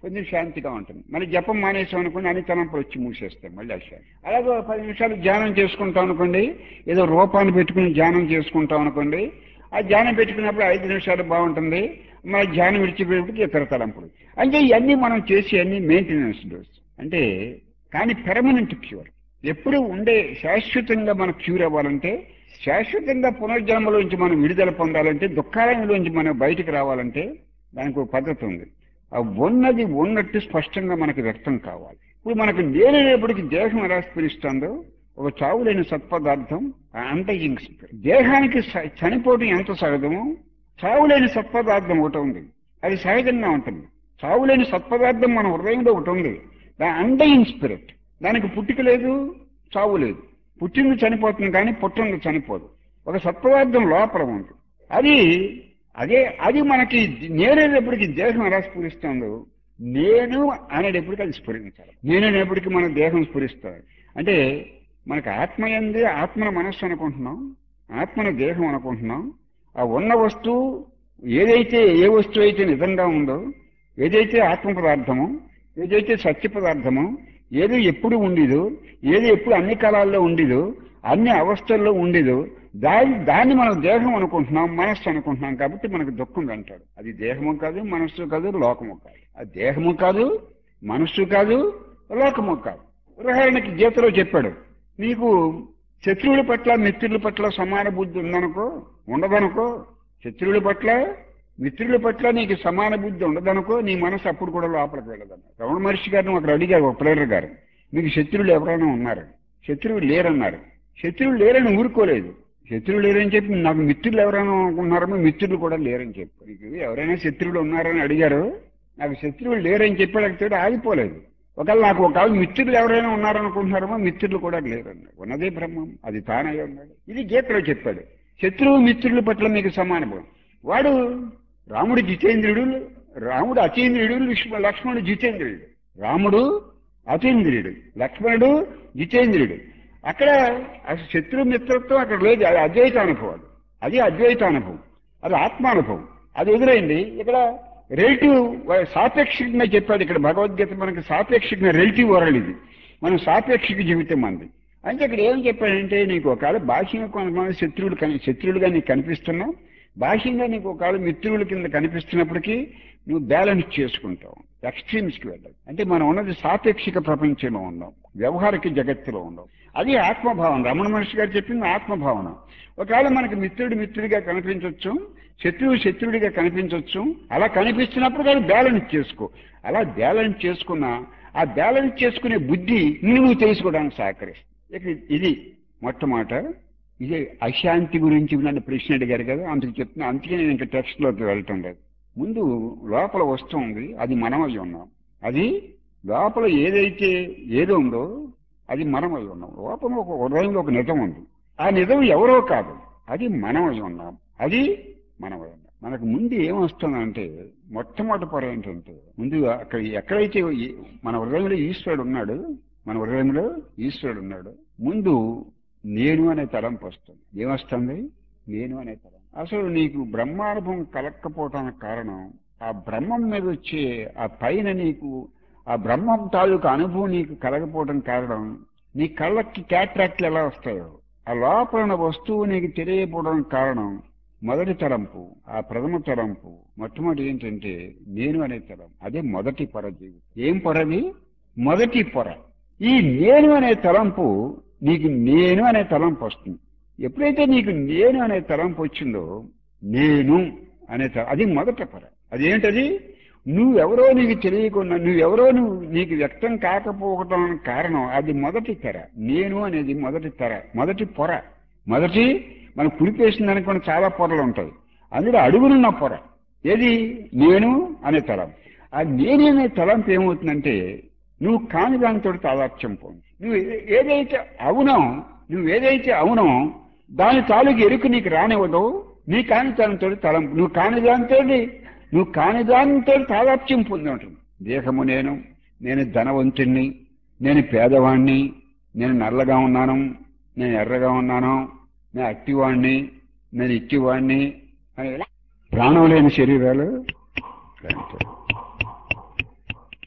కొంచెం శాంతిగా ఉంటుంది. మళ్ళీ జపం మానేసాం అనుకోండి, అన్ని తలంపులు వచ్చి మూసేస్తాయి మళ్ళీ అశాంతి. అలాగే ఒక పది నిమిషాలు ధ్యానం చేసుకుంటాం అనుకోండి, ఏదో రూపాన్ని పెట్టుకుని ధ్యానం చేసుకుంటాం అనుకోండి, ఆ ధ్యానం పెట్టుకున్నప్పుడు ఐదు నిమిషాలు బాగుంటుంది, మన ధ్యానం విడిచిపోయేప్పటికి ఇతర తలంపులు. అంటే ఇవన్నీ మనం చేసే అన్ని మెయింటెనెన్స్ డోస్ అంటే, కానీ పెర్మనెంట్ క్యూర్. ఎప్పుడు ఉండే శాశ్వతంగా మనం క్యూర్ అవ్వాలంటే, శాశ్వతంగా పునర్జన్మలోంచి మనం విడుదల పొందాలంటే, దుఃఖాలయంలోంచి మనం బయటికి రావాలంటే దానికి ఒక పద్ధతి ఉంది. ఆ ఉన్నది ఉన్నట్టు స్పష్టంగా మనకు వ్యక్తం కావాలి. ఇప్పుడు మనకు నేననేప్పటికీ దేహం ఎలా స్ఫురిస్తుందో, ఒక చావులేని సత్పదార్థం అంటయింగ్ స్పిరిట్. దేహానికి చనిపోవటం ఎంత సహజమో, చావులేని సత్పదార్థం ఒకటి ఉంది, అది సహజంగా ఉంటుంది. చావులేని సత్పదార్థం మన హృదయంలో ఒకటి ఉంది, దాని అంటయింగ్ స్పిరిట్. దానికి పుట్టుక లేదు, చావు లేదు. పుట్టింది చనిపోతుంది కానీ పుట్టింది చనిపోదు. ఒక సత్పదార్థం లోపల ఉంది. అది అదే అది మనకి నేనేటప్పటికి దేహం ఎలా స్ఫురిస్తుందో, నేను అనేటప్పటికి అది స్ఫురించాలి. నేనేటప్పటికి మన దేహం స్ఫురిస్తాడు. అంటే మనకు ఆత్మ ఏంది, ఆత్మను మనస్సు అనుకుంటున్నాం, ఆత్మను దేహం అనుకుంటున్నాం. ఆ ఉన్న వస్తువు ఏదైతే ఏ వస్తువు అయితే నిజంగా ఉందో, ఏదైతే ఆత్మ పదార్థమో, ఏదైతే సత్య పదార్థమో, ఏది ఎప్పుడు ఉండిదో, ఏది ఎప్పుడు అన్ని కాలాల్లో ఉండిదో, అన్ని అవస్థల్లో ఉండిదో, దాన్ని దాన్ని మనం దేహం అనుకుంటున్నాం, మనస్సు అనుకుంటున్నాం. కాబట్టి మనకు దుఃఖం వెంటాడు. అది దేహము కాదు, మనస్సు కాదు, లోకము కాదు. అది దేహము కాదు, మనస్సు కాదు, లోకము కాదు. ఉదాహరణకి గీతలో చెప్పాడు, నీకు శత్రువుల పట్ల మిత్రుల పట్ల సమాన బుద్ధి ఉందనుకో, ఉండదనుకో. శత్రువుల పట్ల మిత్రుల పట్ల నీకు సమాన బుద్ధి ఉండదనుకో, నీ మనసు అప్పుడు కూడా లోపలికి వెళ్ళదన్న. రమణ మహర్షి గారిని ఒకరు అడిగారు, ఒక ప్రేరర్ గారు, మీకు శత్రువులు ఎవరైనా ఉన్నారు? శత్రువులు లేరన్నారు. శత్రువులు లేరని ఊరుకోలేదు. శత్రువులు లేరని చెప్పి నాకు మిత్రులు ఎవరైనా అనుకున్నారో, మిత్రులు కూడా లేరని చెప్పి. నీకు ఎవరైనా శత్రువులు ఉన్నారని అడిగారు, నాకు శత్రువులు లేరని చెప్పాడు, ఆగిపోలేదు. ఒకవేళ నాకు ఒకవేళ మిత్రులు ఎవరైనా ఉన్నారనుకుంటున్నారో, మిత్రులు కూడా లేరన్నారు. ఉన్నదే బ్రహ్మం, అది తానై ఉన్నాడు. ఇది గీతలో చెప్పాడు. శత్రువు మిత్రుల పట్ల మీకు సమానభావం. వాడు రాముడు జితేంద్రుడు, రాముడు అతీంద్రియుడు, విష్ణు లక్ష్మణుడు జితేంద్రియుడు. రాముడు అతీంద్రియుడు, లక్ష్మణుడు జితేంద్రియుడు. అక్కడ అసలు శత్రు మిత్రత్వం అక్కడ లేదు. అది అద్వైత అనుభవం. అది అద్వైత అనుభవం, అది ఆత్మానుభవం. అది వదిలేయండి. ఇక్కడ రిలేటివ్ సాపేక్షికంగా చెప్పాడు. ఇక్కడ భగవద్గీత మనకి సాపేక్షికంగా రిలేటివ్ వరల్డ్ ఇది, మనం సాపేక్షిక జీవితం అంది. అంటే ఇక్కడ ఏం చెప్పాడంటే, నీకు ఒకవేళ బాహ్యంగా కొంతమంది శత్రువులు కని శత్రువులుగా నీకు కనిపిస్తున్నావు, బాహ్యంగా నీకు ఒకవేళ మిత్రుల కింద కనిపిస్తున్నప్పటికీ నువ్వు బ్యాలెన్స్ చేసుకుంటావు, ఎక్స్ట్రీమ్స్కి వెళ్ళాలి. అంటే మనం ఉన్నది సాపేక్షిక ప్రపంచంలో ఉన్నాం, వ్యవహారిక జగత్తులో ఉన్నాం. అది ఆత్మభావన. రమణ మహర్షి గారు చెప్పింది ఆత్మభావన. ఒకవేళ మనకి మిత్రుడు మిత్రుడిగా కనిపించవచ్చు, శత్రువు శత్రుడిగా కనిపించవచ్చు. అలా కనిపిస్తున్నప్పుడు కానీ బ్యాలెన్స్ చేసుకో. అలా బ్యాలెన్స్ చేసుకున్నా ఆ బ్యాలెన్స్ చేసుకునే బుద్ధి నువ్వు తెలుసుకోవడానికి సహకరిస్తుంది. ఇక ఇది మొట్టమొదట ఇది అశాంతి గురించి నన్ను ప్రశ్న అడిగారు కదా, అందుకు చెప్తున్నా. అందుకే నేను ఇంకా టెక్స్ట్లోకి వెళ్ళటం లేదు. ముందు లోపల వస్తుంది, అది మనం అయి ఉన్నాం. అది లోపల ఏదైతే ఏదో ఉందో అది మనం అయి ఉన్నాం. లోపల ఒక హృదయంలో ఒక నిజం ఉంది. ఆ నిజం ఎవరో కాదు, అది మనం అయి ఉన్నాం. అది మనం అయి ఉన్నాం. మనకు ముందు ఏమొస్తుందంటే, మొట్టమొదటి పొర ఏంటంటే, ముందు అక్కడ ఎక్కడైతే మన హృదయంలో ఈశ్వరుడు ఉన్నాడు, మన హృదయంలో ఈశ్వరుడు ఉన్నాడు, ముందు నేను అనే తలంపు వస్తుంది. ఏమొస్తుంది? నేను అనే తలంపు. అసలు నీకు బ్రహ్మానుభవం కలక్కపోవటానికి కారణం, ఆ బ్రహ్మం మీద వచ్చే ఆ పైన నీకు ఆ బ్రహ్మం తాలూకు అనుభవం నీకు కలగపోవడం కారణం, నీ కళ్ళకి క్యాట్రాక్ట్లు ఎలా వస్తాయో, ఆ లోపల ఉన్న వస్తువు నీకు తెలియకపోవడం కారణం మొదటి తలంపు. ఆ ప్రథమ తలంపు మొట్టమొదటి ఏంటంటే నేను అనే తలంపు. అదే మొదటి పొర జీవితం. ఏం పొరది? మొదటి పొర. ఈ నేను అనే తలంపు నీకు నేను అనే తలంపు వస్తుంది. ఎప్పుడైతే నీకు నేను అనే తలంపు వచ్చిందో, నేను అనే అది మొదటి పొర. అదేంటది? నువ్వెవరో నీకు తెలియకుండా, నువ్వెవరో నువ్వు నీకు వ్యక్తం కాకపోవడం కారణం అది మొదటి తెర. నేను అనేది మొదటి తెర, మొదటి పొర. మొదటి మనం కుడిపేసింది అనుకుని చాలా పొరలు ఉంటాయి, అందులో అడుగునున్న పొర ఏది? నేను అనే తలంపు. ఆ నేను అనే తలంపు ఏమవుతుందంటే, నువ్వు కాని దానితో తాదాత్మ్యం పోను. నువ్వు ఏదైతే అవునో నువ్వు ఏదైతే అవునో దాని తాలూకు ఎరుకు నీకు రానివ్వదు. నీ కాని దానితో తలంపు, నువ్వు కాని దానితో నువ్వు కాని దానితో తాదాత్మ్యం పొంది ఉంటుంది. దేహము నేను, నేను ధనవంతుణ్ణి, నేను పేదవాణ్ణి, నేను నల్లగా ఉన్నాను, నేను ఎర్రగా ఉన్నాను, నేను అట్టివాణ్ణి, నేను ఇట్టివాణ్ణి అని ప్రాణం లేని శరీరాలు.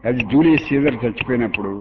అది జూలియస్ సీజర్ చచ్చిపోయినప్పుడు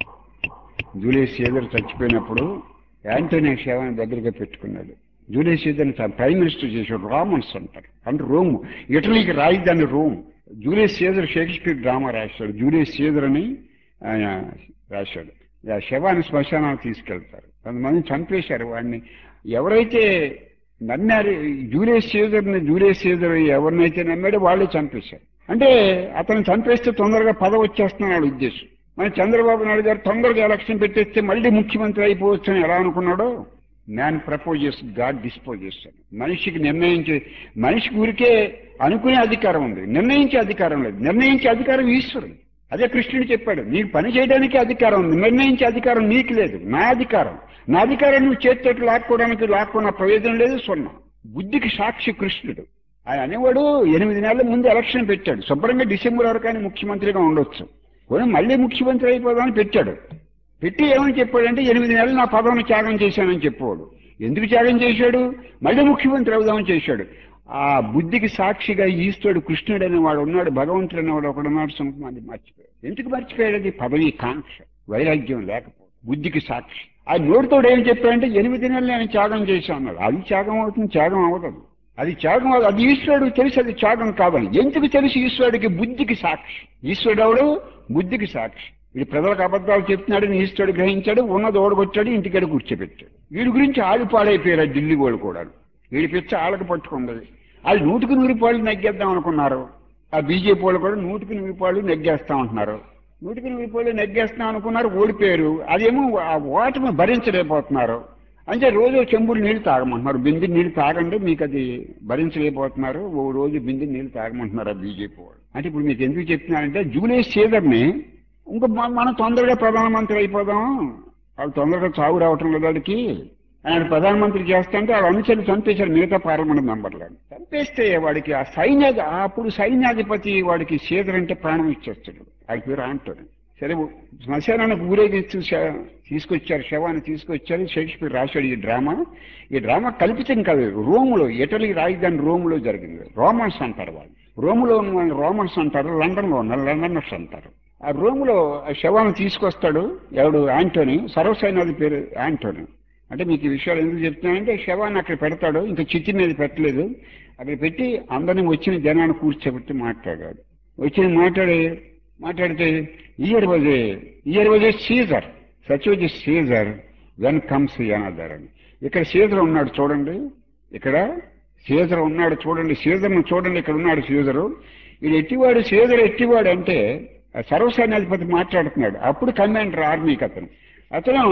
జూలియస్ సీజర్ చచ్చిపోయినప్పుడు యాంటోనీ షేవాన్ దగ్గరగా పెట్టుకున్నాడు. జూలియస్ సీజర్ని ప్రైమ్ మినిస్టర్ చేశాడు. రోమన్స్ అంటారు, అంటే రోమ్, ఇటలీకి రాజధాని Rome. Julius Caesar Shakespeare drama రాశాడు. జూలియస్ సీజర్ అని ఆయన రాశాడు. ఆ శవాన్ని శ్మశానానికి తీసుకెళ్తారు. కొంతమంది చంపేశారు వాడిని. ఎవరైతే నమ్మారు జూలియస్ సీజర్ని, జూలియస్ సీజర్ ఎవరినైతే నమ్మాడో వాళ్ళే చంపేశారు. అంటే అతను చంపేస్తే తొందరగా పదవి వచ్చేస్తున్నాడు వాళ్ళ ఉద్దేశం. మన చంద్రబాబు నాయుడు గారు తొందరగా ఎలక్షన్ పెట్టేస్తే మళ్ళీ ముఖ్యమంత్రి అయిపోవచ్చు అని ఎలా అనుకున్నాడో, మ్యాన్ ప్రపోజెస్, గాడ్ డిస్పోజ్ చేస్తాడు. మనిషికి నిర్ణయించే, మనిషికి ఊరికే అనుకునే అధికారం ఉంది, నిర్ణయించే అధికారం లేదు. నిర్ణయించే అధికారం ఈశ్వరుడు. అదే కృష్ణుడు చెప్పాడు, నీకు పని చేయడానికి అధికారం ఉంది, నిర్ణయించే అధికారం నీకు లేదు. నా అధికారం, నా అధికారం నువ్వు చేతితో లాక్కోవడానికి లాక్కున్న ప్రయోజనం లేదు, సున్నా. బుద్ధికి సాక్షి కృష్ణుడు. ఆయన అనేవాడు ఎనిమిది నెలల ముందు ఎలక్షన్ పెట్టాడు. శుభ్రంగా డిసెంబర్ వరకు ఆయన ముఖ్యమంత్రిగా ఉండొచ్చు, పోనీ మళ్ళీ ముఖ్యమంత్రి అయిపోదామని పెట్టాడు. పెట్టి ఏమని చెప్పాడంటే ఎనిమిది నెలలు నా పదవిని త్యాగం చేశానని చెప్పేవాడు. ఎందుకు త్యాగం చేశాడు? మళ్ళీ ముఖ్యమంత్రి అవుదామని చేశాడు. ఆ బుద్ధికి సాక్షిగా ఈశ్వరుడు కృష్ణుడు అనేవాడు ఉన్నాడు, భగవంతుడు అనేవాడు ఒకడున్నాడు. సుమంది మర్చిపోయాడు. ఎందుకు మర్చిపోయాడు? అది పదవి కాంక్ష, వైరాగ్యం లేకపోతే. బుద్ధికి సాక్షి ఆ నోటితోడు ఏం చెప్పాడంటే ఎనిమిది నెలలు నేను త్యాగం చేశాను అన్నాడు. అది త్యాగం అవుతుంది? త్యాగం అవ్వదు. అది త్యాగం, అది ఈశ్వరుడు తెలుసు అది త్యాగం కాదని. ఎందుకు తెలుసు ఈశ్వరుడికి? బుద్ధికి సాక్షి. ఈశ్వరుడు ఎవడు? బుద్ధికి సాక్షి. వీడు ప్రజలకు అబద్ధాలు చెప్తున్నాడని ఈశ్వరుడు గ్రహించాడు, ఉన్నది ఓడగొచ్చాడు, ఇంటికాడ కూర్చోబెట్టాడు. వీడి గురించి ఆడి పాడైపోయారు ఆ ఢిల్లీ వాళ్ళు కూడా. వీడి పిచ్చ ఆళ్ళకి పట్టుకుంది. వాళ్ళు నూటికి నూరు పాళ్ళు నెగ్గేద్దాం అనుకున్నారు. ఆ బీజేపీ వాళ్ళు కూడా నూటికి నూరు పాళ్ళు నెగ్గేస్తాం అంటున్నారు. నూటికి నూరు పాళ్ళు నెగ్గేస్తాం అనుకున్నారు, ఓడిపోయారు. అదేమో ఆ ఓటమి భరించలేకపోతున్నారు. అంటే రోజు చెంబుడు నీళ్ళు తాగమంటున్నారు. బింది నీళ్ళు తాగండి, మీకు అది భరించలేకపోతున్నారు, ఓ రోజు బింది నీళ్ళు తాగమంటున్నారు ఆ బీజేపీ వాళ్ళు. అంటే ఇప్పుడు మీకు ఎందుకు చెప్తున్నారంటే జూలియస్ సీజర్ని ఇంకా మనం తొందరగా ప్రధానమంత్రి అయిపోదాం, వాళ్ళు తొందరగా చావు రావటం లేదు వాడికి, ఆయన ప్రధానమంత్రి చేస్తుంటే వాళ్ళు అనుచరులు చంపేశారు మిగతా పార్లమెంట్ మెంబర్లను. చంపేస్తే వాడికి ఆ సైన్య అప్పుడు సైన్యాధిపతి వాడికి సీజర్ అంటే ప్రాణం ఇచ్చేస్తాడు. వాడి పేరు ఆంటోనీ. సరే శ్మశానానికి ఊరేగించి తీసుకొచ్చారు, శవాన్ని తీసుకొచ్చారు. షేక్స్పియర్ రాశాడు ఈ డ్రామా. ఈ డ్రామా కల్పితం కాదు, రోములో, ఇటలీ రాజధాని రోములో జరిగింది. రోమన్స్ అంటారు వాళ్ళు. రోములో ఉన్న వాళ్ళు రోమన్స్ అంటారు, లండన్లో ఉన్న లండనర్స్ అంటారు. ఆ రోములో ఆ శవాన్ని తీసుకొస్తాడు ఎవడు? ఆంటోనీ. సర్వసైన్యాధి పేరు ఆంటోనీ. అంటే మీకు ఈ విషయాలు ఎందుకు చెప్తున్నానంటే శవాన్ని అక్కడ పెడతాడు, ఇంకా చిత్తి మీద పెట్టలేదు, అక్కడ పెట్టి అందరినీ వచ్చిన జనాన్ని కూర్చోబెట్టి మాట్లాడాడు. వచ్చిన మాట్లాడి మాట్లాడితే here was a here was a Caesar, such was a Caesar when comes another అని. ఇక్కడ సీజర్ ఉన్నాడు చూడండి, ఇక్కడ సీజర్ ఉన్నాడు చూడండి, సీజర్ను చూడండి, ఇక్కడ ఉన్నాడు సీజరు. ఇది ఎట్టివాడు, సీజర్ ఎట్టివాడు అంటే సర్వసైన్యాధిపతి మాట్లాడుతున్నాడు. అప్పుడు కమాండర్ ఆర్మీకి అతను అతను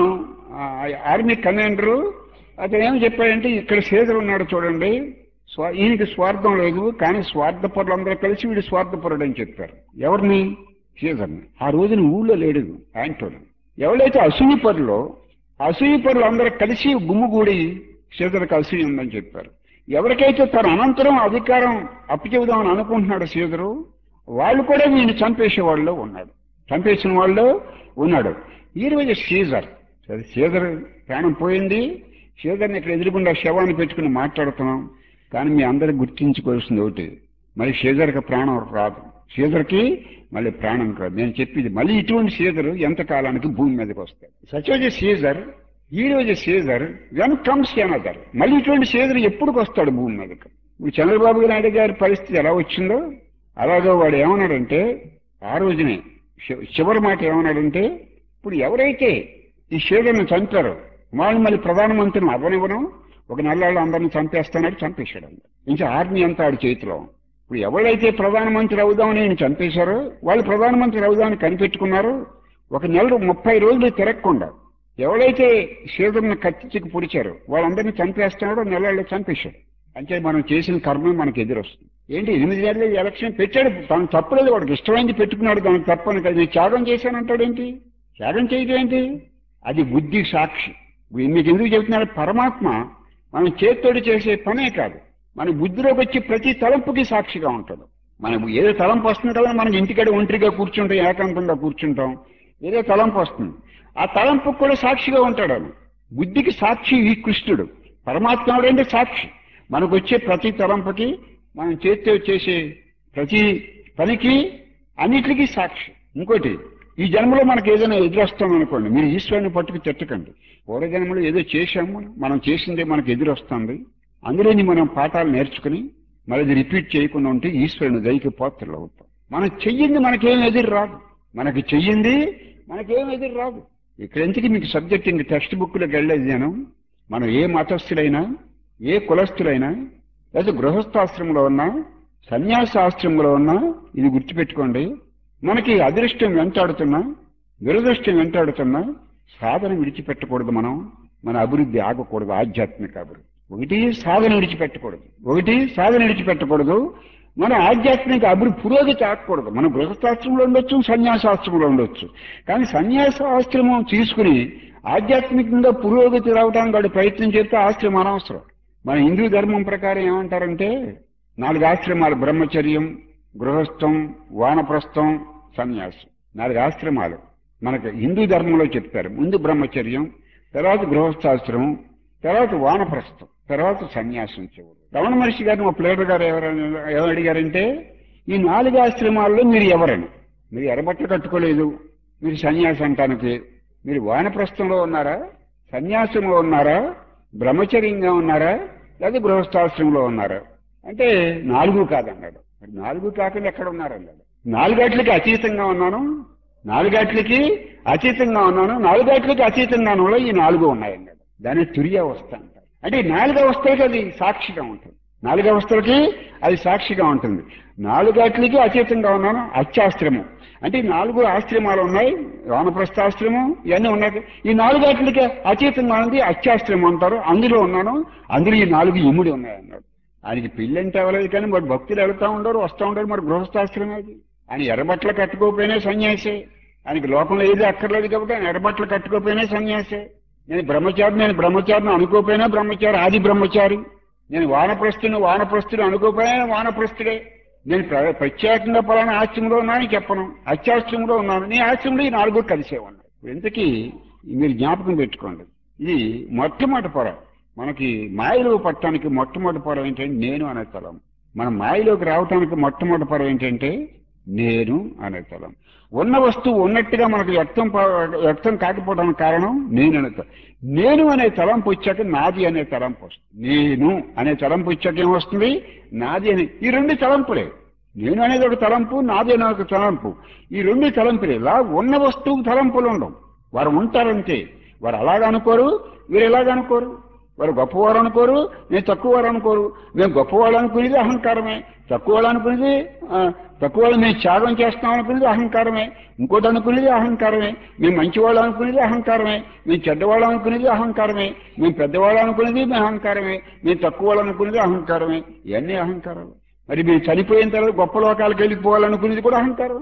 ఆర్మీ కమాండరు అతను ఏమి చెప్పాడంటే ఇక్కడ సీజర్ ఉన్నాడు చూడండి, స్వా ఈయనకి స్వార్థం లేదు, కానీ స్వార్థపరులు అందరూ కలిసి వీడు స్వార్థపరుడు అని చెప్పారు. ఎవరిని? సీజర్ని. ఆ రోజున ఊళ్ళో లేడు ఆంటోనీ. ఎవరైతే అసూయపరులో అసూయపరులు అందరూ కలిసి గుమ్ముగూడి సీజర్కి అసూయ ఉందని చెప్పారు. ఎవరికైతే తన అనంతరం అధికారం అప్పచెబుదామని అనుకుంటున్నాడు సీజరు, వాళ్ళు కూడా వీడిని చంపేసే వాళ్ళు ఉన్నాడు, చంపేసిన వాళ్ళు ఉన్నాడు. ఈ రోజు సీజర్, సరే సీజర్ ప్రాణం పోయింది. సీజర్ని ఇక్కడ ఎదురుకుండా శవాన్ని పెట్టుకుని మాట్లాడుతున్నాం. కానీ మీ అందరూ గుర్తించుకోవాల్సింది ఒకటి, మళ్ళీ సీజర్కి ప్రాణం రాదు, సీజర్కి మళ్ళీ ప్రాణం రాదు. నేను చెప్పింది మళ్ళీ ఇటువంటి సీజరు ఎంతకాలానికి భూమి మీదకి వస్తాయి. సచ్ వాజ్ ఏ సీజర్, ఈ రోజు సీజర్ వెన్ కమ్స్ అనదర్. మళ్ళీ ఇటువంటి సీజర్ ఎప్పుడుకి వస్తాడు భూమి మీదకి? ఇప్పుడు చంద్రబాబు నాయుడు గారి పరిస్థితి ఎలా వచ్చిందో అలాగే వాడు ఏమన్నాడంటే ఆ రోజునే చివరి మాట ఏమన్నాడంటే, ఇప్పుడు ఎవరైతే ఈ సీజర్ని చంపారో వాళ్ళు మళ్ళీ ప్రధానమంత్రిని అవ్వనివ్వను, ఒక నెలలో అందరిని చంపేస్తానని చంపేశాడు. ఇంకా ఆర్మీ అంతా ఆడి చేతిలో. ఇప్పుడు ఎవరైతే ప్రధానమంత్రి అవుదామని నేను చంపేశారో వాళ్ళు ప్రధానమంత్రి అవుదామని కనిపెట్టుకున్నారు. ఒక నెల ముప్పై రోజులు తిరగకుండా ఎవరైతే సీజర్ని కత్తికి పొడిచారో వాళ్ళందరినీ చంపేస్తున్నాడో నెలలో చంపేశాడు. అంటే మనం చేసిన కర్మ మనకు ఎదురొస్తుంది. ఏంటి ఎనిమిది నెలలు ఎలక్షన్ పెట్టాడు, తనకు తప్పలేదు, వాడికి ఇష్టమైంది పెట్టుకున్నాడు, దానికి తప్పని కదా నేను త్యాగం చేశానంటాడేంటి? త్యాగం చేయడం ఏంటి? అది బుద్ధి సాక్షి. మీకు ఎందుకు చెబుతున్నారు? పరమాత్మ మనం చేత్తోడు చేసే పనే కాదు, మన బుద్ధిలోకి వచ్చి ప్రతి తలంపుకి సాక్షిగా ఉంటాడు. మనకు ఏదో తలంపు వస్తుంది కదా, మనం ఇంటికాడ ఒంటరిగా కూర్చుంటాం, ఏకాంతంగా కూర్చుంటాం, ఏదో తలంపు వస్తుంది, ఆ తలంపుకు కూడా సాక్షిగా ఉంటాడు. అని బుద్ధికి సాక్షి ఈ కృష్ణుడు. పరమాత్మ అంటే సాక్షి, మనకు వచ్చే ప్రతి తలంపుకి, మనం చేత్తో చేసే ప్రతి పనికి, అన్నిటికీ సాక్షి. ఇంకోటి, ఈ జన్మలో మనకి ఏదైనా ఎదురొస్తాం అనుకోండి, మీరు ఈశ్వరుని పట్టుకు తిట్టకండి. పూర్వ జన్మలో ఏదో చేశాము, మనం చేసిందే మనకు ఎదురొస్తుంది, అందులోని మనం పాఠాలు నేర్చుకుని మరి అది రిపీట్ చేయకుండా ఉంటే ఈశ్వరుని దయకి పాత్రలు అవుతాం. మనం చెయ్యింది మనకేం ఎదురు రాదు, మనకి చెయ్యింది మనకేం ఎదురు రాదు. ఇక్కడ ఎందుకు మీకు సబ్జెక్ట్ ఇంక టెక్స్ట్ బుక్లోకి వెళ్ళేది నేను. మనం ఏ మతస్థులైనా, ఏ కులస్థులైనా, లేదా గృహస్థాశ్రమంలో ఉన్నా, సన్యాసాశ్రమంలో ఉన్నా ఇది గుర్తుపెట్టుకోండి. మనకి అదృష్టం వెంటాడుతున్నా, దురదృష్టం వెంటాడుతున్నా సాధన విడిచిపెట్టకూడదు. మనం మన అభివృద్ధి ఆగకూడదు, ఆధ్యాత్మిక అభివృద్ధి. ఒకటి సాధన విడిచిపెట్టకూడదు, ఒకటి సాధన విడిచిపెట్టకూడదు. మన ఆధ్యాత్మిక అభివృద్ధి పురోగతి ఆగకూడదు. మనం గృహస్థాశ్రమంలో ఉండొచ్చు, సన్యాసాశ్రమంలో ఉండొచ్చు. కానీ సన్యాసాశ్రమం తీసుకుని ఆధ్యాత్మికంగా పురోగతి రావడానికి వాడు ప్రయత్నం చేస్తే ఆశ్రమం అనవసరం. మన హిందూ ధర్మం ప్రకారం ఏమంటారంటే నాలుగు ఆశ్రమాలు: బ్రహ్మచర్యం, గృహస్థం, వానప్రస్థం, సన్యాసం. నాలుగు ఆశ్రమాలు మనకు హిందూ ధర్మంలో చెప్తారు. ముందు బ్రహ్మచర్యం, తర్వాత గృహస్థాశ్రమం, తర్వాత వానప్రస్థం, తర్వాత సన్యాసం. చెవుడు రమణ మహర్షి గారిని ఒక ప్లేడర్ గారు ఎవరైనా ఎవరు అడిగారంటే, ఈ నాలుగు ఆశ్రమాల్లో మీరు ఎవరని? మీరు ఎర్రబట్టలు కట్టుకోలేదు, మీరు సన్యాసం అంటానికి, మీరు వానప్రస్థంలో ఉన్నారా, సన్యాసంలో ఉన్నారా, బ్రహ్మచర్యంగా ఉన్నారా, లేదా గృహస్థాశ్రమంలో ఉన్నారా అంటే నాలుగు కాదన్నాడు. మరి నాలుగు కాకుండా ఎక్కడ ఉన్నారన్నాడు. నాలుగాట్లకి అతీతంగా ఉన్నాను, నాలుగాట్లకి అతీతంగా ఉన్నాను, నాలుగాట్లకి అతీతంగానంలో ఈ నాలుగు ఉన్నాయన్నాడు. దాన్ని తుర్యావస్థ అంటారు. అంటే ఈ నాలుగవస్థలకి అది సాక్షిగా ఉంటుంది, నాలుగవస్థలకి అది సాక్షిగా ఉంటుంది. నాలుగాట్లకి అతీతంగా ఉన్నాను, అత్యాశ్రమం. అంటే ఈ నాలుగు ఆశ్రమాలు ఉన్నాయి, వానప్రస్థాశ్రమం ఇవన్నీ ఉన్నాయి. ఈ నాలుగాట్లకి అతీతంగా ఉంది, అత్యాశ్రమం అంటారు. అందులో ఉన్నాను, అందులో ఈ నాలుగు ఇముడి ఉన్నాయన్నాడు. ఆయనకి పెళ్ళి అంటే అవ్వలేదు, కానీ మరి భక్తులు వెళ్తా ఉండరు, వస్తూ ఉండరు. మరి గృహస్థాశ్రమం అది. ఆయన ఎర్రబట్టలు కట్టుకోకపోయినా సన్యాసే. ఆయనకి లోకంలో ఏది అక్కర్లేదు కాబట్టి ఆయన ఎర్రబట్టలు కట్టుకోకపోయినా సన్యాసే. నేను బ్రహ్మచారి నేను బ్రహ్మచారిని అనుకోపోయినా బ్రహ్మచారి, ఆది బ్రహ్మచారి. నేను వానప్రస్థుని వానప్రస్థుని అనుకోపోయినా వానప్రస్థుడే. నేను ప్రత్యేకంగా పలానా ఆశ్రమంలో ఉన్నానని చెప్పను, అత్యాశ్రమంలో ఉన్నాను. నీ ఆశ్రమంలో ఈ నాలుగు కలిసే ఉన్నాయి. ఇంతకీ మీరు జ్ఞాపకం పెట్టుకోండి, ఇది మొట్టమొదటి పొర. మనకి మాయలో పట్టడానికి మొట్టమొదటి పొర ఏంటంటే నేను అనే తలం. మన మాయలోకి రావటానికి మొట్టమొదటి పొర ఏంటంటే నేను అనే తలం. ఉన్న వస్తువు ఉన్నట్టుగా మనకు వ్యక్తం వ్యక్తం కాకపోవడానికి కారణం నేను అనే తలం. నేను అనే తలంపు వచ్చాక నాది అనే తలంపు వస్తుంది. నేను అనే తలంపు వచ్చాక ఏమొస్తుంది? నాది అనే. ఈ రెండు తలంపులే. నేను అనేది ఒక తలంపు, నాది అనే ఒక తలంపు. ఈ రెండు తలంపులే. ఇలా ఉన్న వస్తువు తలంపులు ఉండవు. వారు ఉంటారంటే వారు అలాగ అనుకోరు, వీరు ఎలాగ అనుకోరు. వారు గొప్పవారు అనుకోరు, నేను తక్కువవారు అనుకోరు. మేము గొప్పవాళ్ళు అనుకునేది అహంకారమే, తక్కువ వాళ్ళు అనుకునేది తక్కువ వాళ్ళు మేము త్యాగం చేస్తాం అనుకునేది అహంకారమే, ఇంకోటి అనుకునేది అహంకారమే. మేము మంచివాళ్ళు అనుకునేది అహంకారమే, మేము చెడ్డవాళ్ళు అనుకునేది అహంకారమే, మేము పెద్దవాళ్ళు అనుకునేది మేము అహంకారమే, మేము తక్కువ వాళ్ళు అనుకునేది అహంకారమే. ఇవన్నీ అహంకారాలు. మరి మేము చనిపోయిన తర్వాత గొప్ప లోకాలకు వెళ్ళిపోవాలనుకునేది కూడా అహంకారం.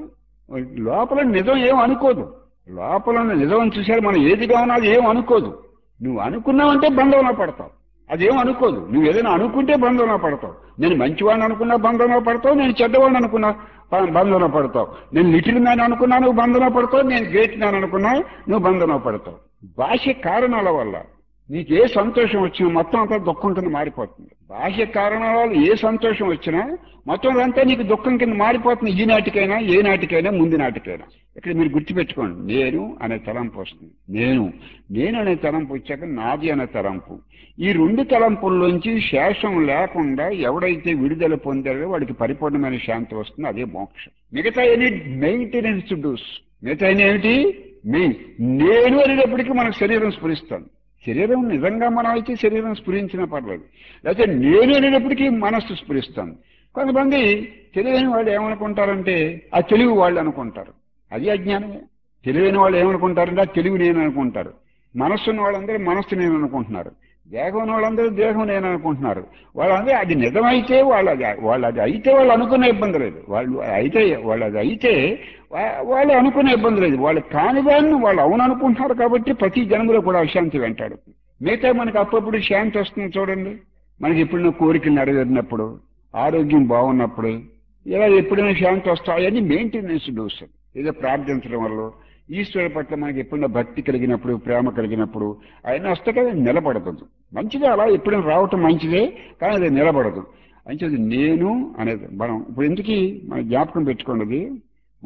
లోపల నిజం ఏం అనుకోదు. లోపల నిజం చూశారు మనం ఏదిగా ఉన్నా అది ఏం అనుకోదు. నువ్వు అనుకున్నావంటే బంధంలో పడతావు, అదేం అనుకోదు. నువ్వు ఏదైనా అనుకుంటే బంధంలో పడతావు. నేను మంచివాడిని అనుకున్నా బంధంలో పడతావు, నేను చెడ్డవాడిని అనుకున్నా బంధంలో పడతావు. నేను లిటిల్ మ్యాన్ అనుకున్నా నువ్వు బంధంలో పడతావు, నేను గ్రేట్ మ్యాన్ అనుకున్నా నువ్వు బంధంలో పడతావు. బాహ్య కారణాల వల్ల నీకు ఏ సంతోషం వచ్చినా మొత్తం అంతా దుఃఖం కింద మారిపోతుంది. బాహ్య కారణాల వల్ల ఏ సంతోషం వచ్చినా మొత్తం అంతా నీకు దుఃఖం కింద మారిపోతుంది. ఈనాటికైనా ఏ నాటికైనా ముందు నాటికైనా. ఇక్కడ మీరు గుర్తుపెట్టుకోండి, నేను అనే తలంపు వస్తుంది. నేను నేను అనే తలంపు వచ్చాక నాది అనే తలంపు. ఈ రెండు తలంపుల్లోంచి శేషం లేకుండా ఎవడైతే విడుదల పొందాడో వాడికి పరిపూర్ణమైన శాంతి వస్తుంది. అదే మోక్షం. మిగతా ఏమి మెయింటెనెన్స్ డూస్. మిగతా ఏమిటి? మెయిన్ నేను అనేటప్పటికీ మనకు శరీరం స్ఫురిస్తుంది. శరీరం నిజంగా మనం అయితే శరీరం స్ఫురించినా పర్లేదు, లేకపోతే నేను అనేటప్పటికీ మనస్సు స్ఫురిస్తుంది. కొంతమంది తెలివైన వాళ్ళు ఏమనుకుంటారంటే ఆ తెలివి వాళ్ళు అనుకుంటారు, అది అజ్ఞానమే. తెలివైన వాళ్ళు ఏమనుకుంటారంటే ఆ తెలివి నేను అనుకుంటారు. మనస్సు ఉన్న వాళ్ళందరూ మనస్సు నేను అనుకుంటున్నారు, దేహం ఉన్న వాళ్ళందరూ దేహం నేను అనుకుంటున్నారు. వాళ్ళందరూ అది నిజమైతే వాళ్ళు అది వాళ్ళు అది అయితే వాళ్ళు అనుకునే ఇబ్బంది లేదు. వాళ్ళు అయితే వాళ్ళు అది అయితే వాళ్ళు అనుకునే ఇబ్బంది లేదు. వాళ్ళు కాని దాన్ని వాళ్ళు అవును అనుకుంటున్నారు కాబట్టి ప్రతి జన్మలో కూడా అశాంతి వెంటాడు. మిగతా మనకి అప్పుడప్పుడు శాంతి వస్తుంది చూడండి. మనకి ఎప్పుడైనా కోరికలు నెరవేరినప్పుడు, ఆరోగ్యం బాగున్నప్పుడు, ఇలా ఎప్పుడైనా శాంతి వస్తాయి. అవన్నీ మెయింటెనెన్స్ డోస్. ఏదో ప్రార్థించడం వల్ల, ఈశ్వరు పట్ల మనకి ఎప్పుడైనా భక్తి కలిగినప్పుడు, ప్రేమ కలిగినప్పుడు ఆయన వస్తే కదా నిలబడదు. మంచిదే, అలా ఎప్పుడైనా రావటం మంచిదే, కానీ అది నిలబడదు. మంచిది నేను అనేది మనం ఇప్పుడు ఎందుకు మన జ్ఞాపకం పెట్టుకున్నది.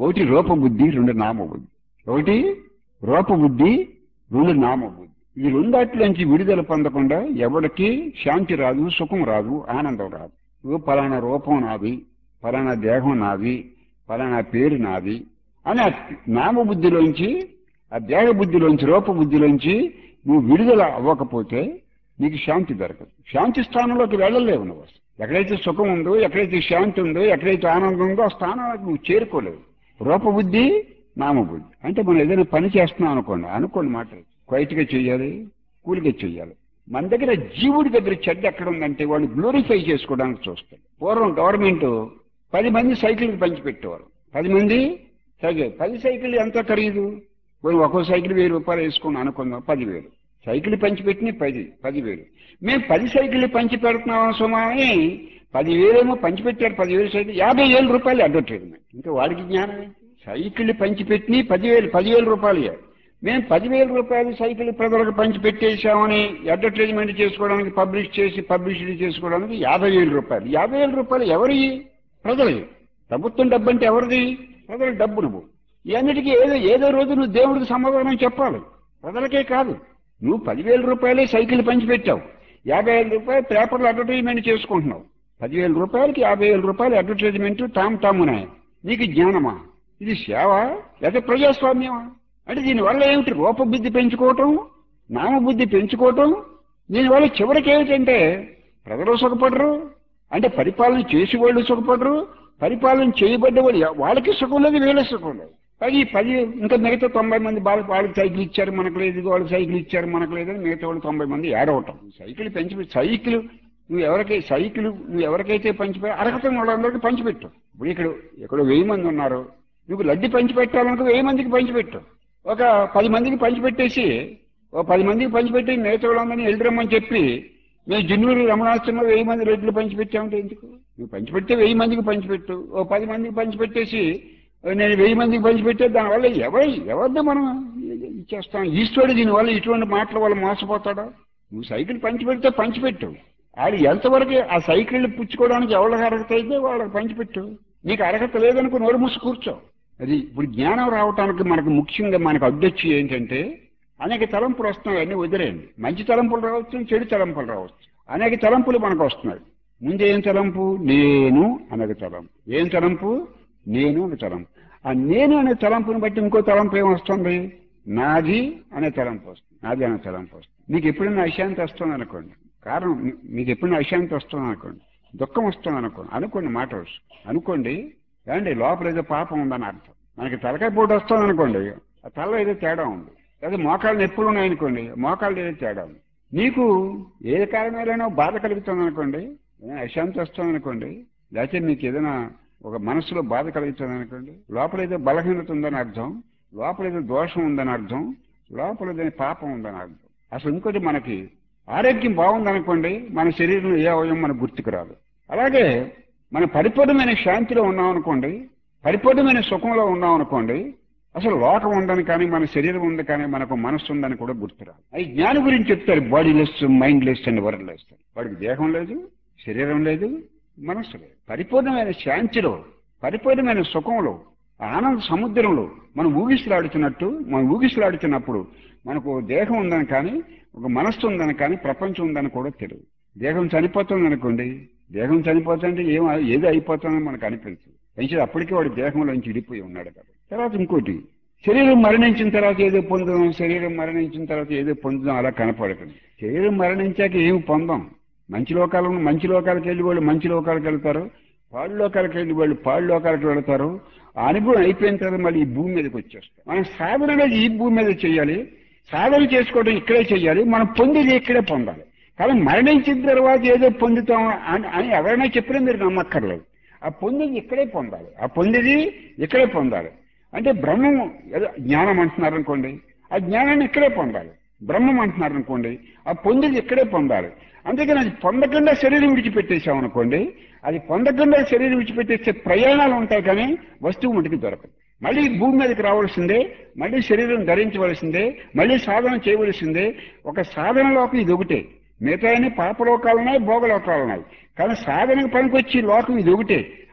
ఒకటి రూపబుద్ధి, రెండు నామబుద్ధి. ఒకటి రూపబుద్ధి, రెండు నామబుద్ధి. ఈ రెండాట్లోంచి విడుదల పొందకుండా ఎవరికి శాంతి రాదు, సుఖం రాదు, ఆనందం రాదు. ఓ పలానా రూపం నాది, పలానా దేహం నాది, పలానా పేరు నాది అని ఆ నామబుద్ధిలోంచి, ఆ దేహబుద్ధిలోంచి, రూపబుద్ధిలోంచి నువ్వు విడుదల అవ్వకపోతే నీకు శాంతి దొరకదు. శాంతి స్థానంలోకి వెళ్ళలేవు నువ్వు. ఎక్కడైతే సుఖం ఉందో, ఎక్కడైతే శాంతి ఉందో, ఎక్కడైతే ఆనందం ఉందో ఆ స్థానానికి నువ్వు చేరుకోలేవు. రూపబుద్ధి, నామబుద్ధి. అంటే మనం ఏదైనా పని చేస్తున్నాం అనుకోండి, అనుకోండి మాట క్వైట్గా చెయ్యాలి, కూలిగా చెయ్యాలి. మన దగ్గర జీవుడి దగ్గర చెడ్డ ఎక్కడ ఉందంటే వాళ్ళు గ్లోరిఫై చేసుకోవడానికి చూస్తారు. పూర్వం గవర్నమెంట్ పది మంది సైకిల్కి పంచిపెట్టేవారు. పది మంది సైకిల్, పది సైకిల్ ఎంత ఖరీదు? ఒక్కో సైకిల్ వెయ్యి రూపాయలు వేసుకుని అనుకుందాం, పదివేలు. సైకిల్ పంచిపెట్టిన పది పదివేలు మేము పది సైకిల్ పంచి పెడుతున్నాం సుమా అని పదివేలేమో పంచిపెట్టారు. పదివేలు సైకిల్ యాభై వేల రూపాయలు అడ్వర్టైజ్మెంట్. ఇంకా వాడికి జ్ఞానం ఏంటి? సైకిల్ పంచిపెట్టిన పదివేలు పదివేల రూపాయలు మేము పదివేల రూపాయలు సైకిల్ ప్రజలకు పంచిపెట్టేశామని అడ్వర్టైజ్మెంట్ చేసుకోవడానికి, పబ్లిష్ చేసి పబ్లిసిటీ చేసుకోవడానికి యాభై వేల రూపాయలు. యాభై వేల రూపాయలు ఎవరి? ప్రజలవి. ప్రభుత్వం డబ్బు అంటే ఎవరిది? ప్రజల డబ్బు. నువ్వు ఇవన్నిటికీ ఏదో ఏదో రోజు నువ్వు దేవుడికి సమాధానం చెప్పాలి, ప్రజలకే కాదు. నువ్వు పదివేల రూపాయలే సైకిల్ పంచిపెట్టావు, యాభై వేల రూపాయలు పేపర్లు అడ్వర్టైజ్మెంట్ చేసుకుంటున్నావు. పదివేల రూపాయలకి యాభై వేల రూపాయలు అడ్వర్టైజ్మెంట్ టామ్ టామునాయి. నీకు జ్ఞానమా? ఇది సేవ లేదా ప్రజాస్వామ్యమా? అంటే దీనివల్ల ఏమిటి? రూపబుద్ధి పెంచుకోవటం, నామబుద్ధి పెంచుకోవటం. దీనివల్ల చివరికి ఏమిటంటే ప్రజలు సుఖపడరు, అంటే పరిపాలన చేసి వాళ్ళు సుఖపడరు, పరిపాలన చేయబడ్డ వాళ్ళు వాళ్ళకి సుఖం లేదు, వీళ్ళకి సుఖం లేదు. పది పది ఇంకా మిగతా తొంభై మంది బాగా వాళ్ళకి సైకిల్ ఇచ్చారు మనకు లేదు, వాళ్ళకి సైకిల్ ఇచ్చారు మనకు లేదు అని మిగతా వాళ్ళు తొంభై మంది ఏడవటం. సైకిల్ పెంచి సైకిల్ నువ్వు ఎవరికై సైకిల్ నువ్వు ఎవరికైతే పంచిపె అర్హత వాళ్ళందరికీ పంచిపెట్టు. ఇప్పుడు ఇక్కడ ఇక్కడ వెయ్యి మంది ఉన్నారు, నువ్వు లడ్డి పంచిపెట్టాలనుకో వెయ్యి మందికి పంచిపెట్టు. ఒక పది మందికి పంచిపెట్టేసి ఓ పది మందికి పంచిపెట్టి మిగతా వాళ్ళందరినీ ఎల్లురమ్మని చెప్పి మేము జిన్నూరు రమణాశ్రమంలో వెయ్యి మంది రెడ్లు పంచిపెట్టామంటే ఎందుకు? నువ్వు పంచిపెడితే వెయ్యి మందికి పంచిపెట్టు. ఓ పది మందికి పంచిపెట్టేసి నేను వెయ్యి మందికి పంచిపెట్టే దానివల్ల ఎవరి ఎవరిని మనం ఇచ్చేస్తాం? ఈశ్వరుడు దీనివల్ల ఇటువంటి మాటల వల్ల మోసపోతాడా? నువ్వు సైకిల్ పంచిపెడితే పంచిపెట్టు. అది ఎంతవరకు ఆ సైకిల్ పుచ్చుకోవడానికి ఎవరికి అర్హత అయితే వాళ్ళకి పంచిపెట్టు. నీకు అర్హత లేదనుకో నోరు మూసి కూర్చో. అది ఇప్పుడు జ్ఞానం రావటానికి మనకు ముఖ్యంగా మనకు అడ్డొచ్చి ఏంటంటే అనేక తలంపులు వస్తున్నాయి, అన్నీ వదిలేయండి. మంచి తలంపులు రావచ్చు, చెడు తలంపులు రావచ్చు. అనేక తలంపులు మనకు వస్తున్నాయి. ముందు ఏం తలంపు? నేను అనేది తలంపు. ఏం తలంపు? నేను అనే తలంపు. ఆ నేను అనే తలంపుని బట్టి ఇంకో తలంపు ఏమొస్తుంది? నాది అనే తలంపు వస్తుంది. నాది అనే తలంపు వస్తుంది. మీకు ఎప్పుడైనా అశాంతి వస్తుంది అనుకోండి, కారణం మీకు ఎప్పుడైనా అశాంతి వస్తుంది అనుకోండి, దుఃఖం వస్తుంది అనుకోండి, అనుకోండి మాట అనుకోండి ఏమండి లోపల ఏదో పాపం ఉందని అర్థం. మనకి తలకాయ పోటు వస్తుంది అనుకోండి, ఆ తలలో ఏదో తేడా ఉంది. లేదా మోకాళ్ళు నొప్పులు ఉన్నాయనుకోండి, మోకాళ్ళు ఏదో తేడా ఉంది. నీకు ఏ కారణమైనా బాధ కలుగుతుంది అనుకోండి, అశాంతి వస్తుంది అనుకోండి, లేకపోతే మీకు ఏదైనా ఒక మనసులో బాధ కలుగుతుంది అనుకోండి, లోపల ఏదో బలహీనత ఉందని అర్థం, లోపల ఏదో దోషం ఉందని అర్థం, లోపల ఏదైనా పాపం ఉందని అర్థం. అసలు ఇంకోటి మనకి ఆరోగ్యం బాగుందనుకోండి, మన శరీరంలో ఏ అవయం మనకు గుర్తుకు రాదు. అలాగే మన పరిపూర్ణమైన శాంతిలో ఉన్నాం అనుకోండి, పరిపూర్ణమైన సుఖంలో ఉన్నాం అనుకోండి, అసలు లోకం ఉందని కానీ మన శరీరం ఉంది కానీ మనకు మనస్సు ఉందని కూడా గుర్తురాదు. అది జ్ఞాని గురించి చెప్తారు, bodiless, mindless and wordless. వాడికి దేహం లేదు, శరీరం లేదు, మనస్సు లేదు. పరిపూర్ణమైన శాంతిలో, పరిపూర్ణమైన సుఖంలో, ఆనంద సముద్రంలో మనం ఊగిసలాడుతున్నట్టు మనం ఊగిసలాడుతున్నప్పుడు మనకు దేహం ఉందని కానీ ఒక మనస్సు ఉందని కానీ ప్రపంచం ఉందని కూడా తెలియదు. దేహం చనిపోతుంది అనుకోండి, దేహం చనిపోతుంటే ఏం ఏదో అయిపోతుందని మనకు అనిపించదు. అయితే అప్పటికే వాడు దేహంలోంచి విడిపోయి ఉన్నాడు కదా. తర్వాత ఇంకోటి, శరీరం మరణించిన తర్వాత ఏదో పొందుదాం, శరీరం మరణించిన తర్వాత ఏదో పొందుదాం అలా కనపడుతుంది. శరీరం మరణించాక ఏమి పొందాం? మంచి లోకాలను మంచి లోకాలకు వెళ్ళి వాళ్ళు మంచి లోకాలకు వెళ్తారు, పాడు లోకాలకు వెళ్ళి వాళ్ళు పాడు లోకాలకు వెళ్తారు. ఆ అనుభవం అయిపోయిన తర్వాత మళ్ళీ ఈ భూమి మీదకి వచ్చేస్తాం. మనం సాధన అనేది ఈ భూమి మీద చేయాలి, సాధన చేసుకోవడం ఇక్కడే చేయాలి, మనం పొందేది ఇక్కడే పొందాలి. కానీ మరణించిన తర్వాత ఏదో పొందుతాం అని అని ఎవరైనా చెప్పినా మీరు నమ్మక్కర్లేదు. ఆ పొందేది ఇక్కడే పొందాలి, ఆ పొందేది ఇక్కడే పొందాలి. అంటే బ్రహ్మం ఏదో జ్ఞానం అంటున్నారు అనుకోండి, ఆ జ్ఞానాన్ని ఇక్కడే పొందాలి. బ్రహ్మం అంటున్నారు అనుకోండి, ఆ పొందేది ఇక్కడే పొందాలి. అందుకని అది పొందకుండా శరీరం విడిచిపెట్టేసాం అనుకోండి, అది పొందకుండా శరీరం విడిచిపెట్టేసే ప్రయాణాలు ఉంటాయి కానీ వస్తువు మటుకు దొరకదు. మళ్ళీ భూమి మీదకి రావాల్సిందే, మళ్ళీ శరీరం ధరించవలసిందే, మళ్ళీ సాధన చేయవలసిందే. ఒక సాధన లోకం ఇది ఒకటే, మిగతా పాపలోకాలున్నాయి, భోగలోకాలున్నాయి. కానీ సాధనకు పనికొచ్చి లోకం ఇది ఒకటే.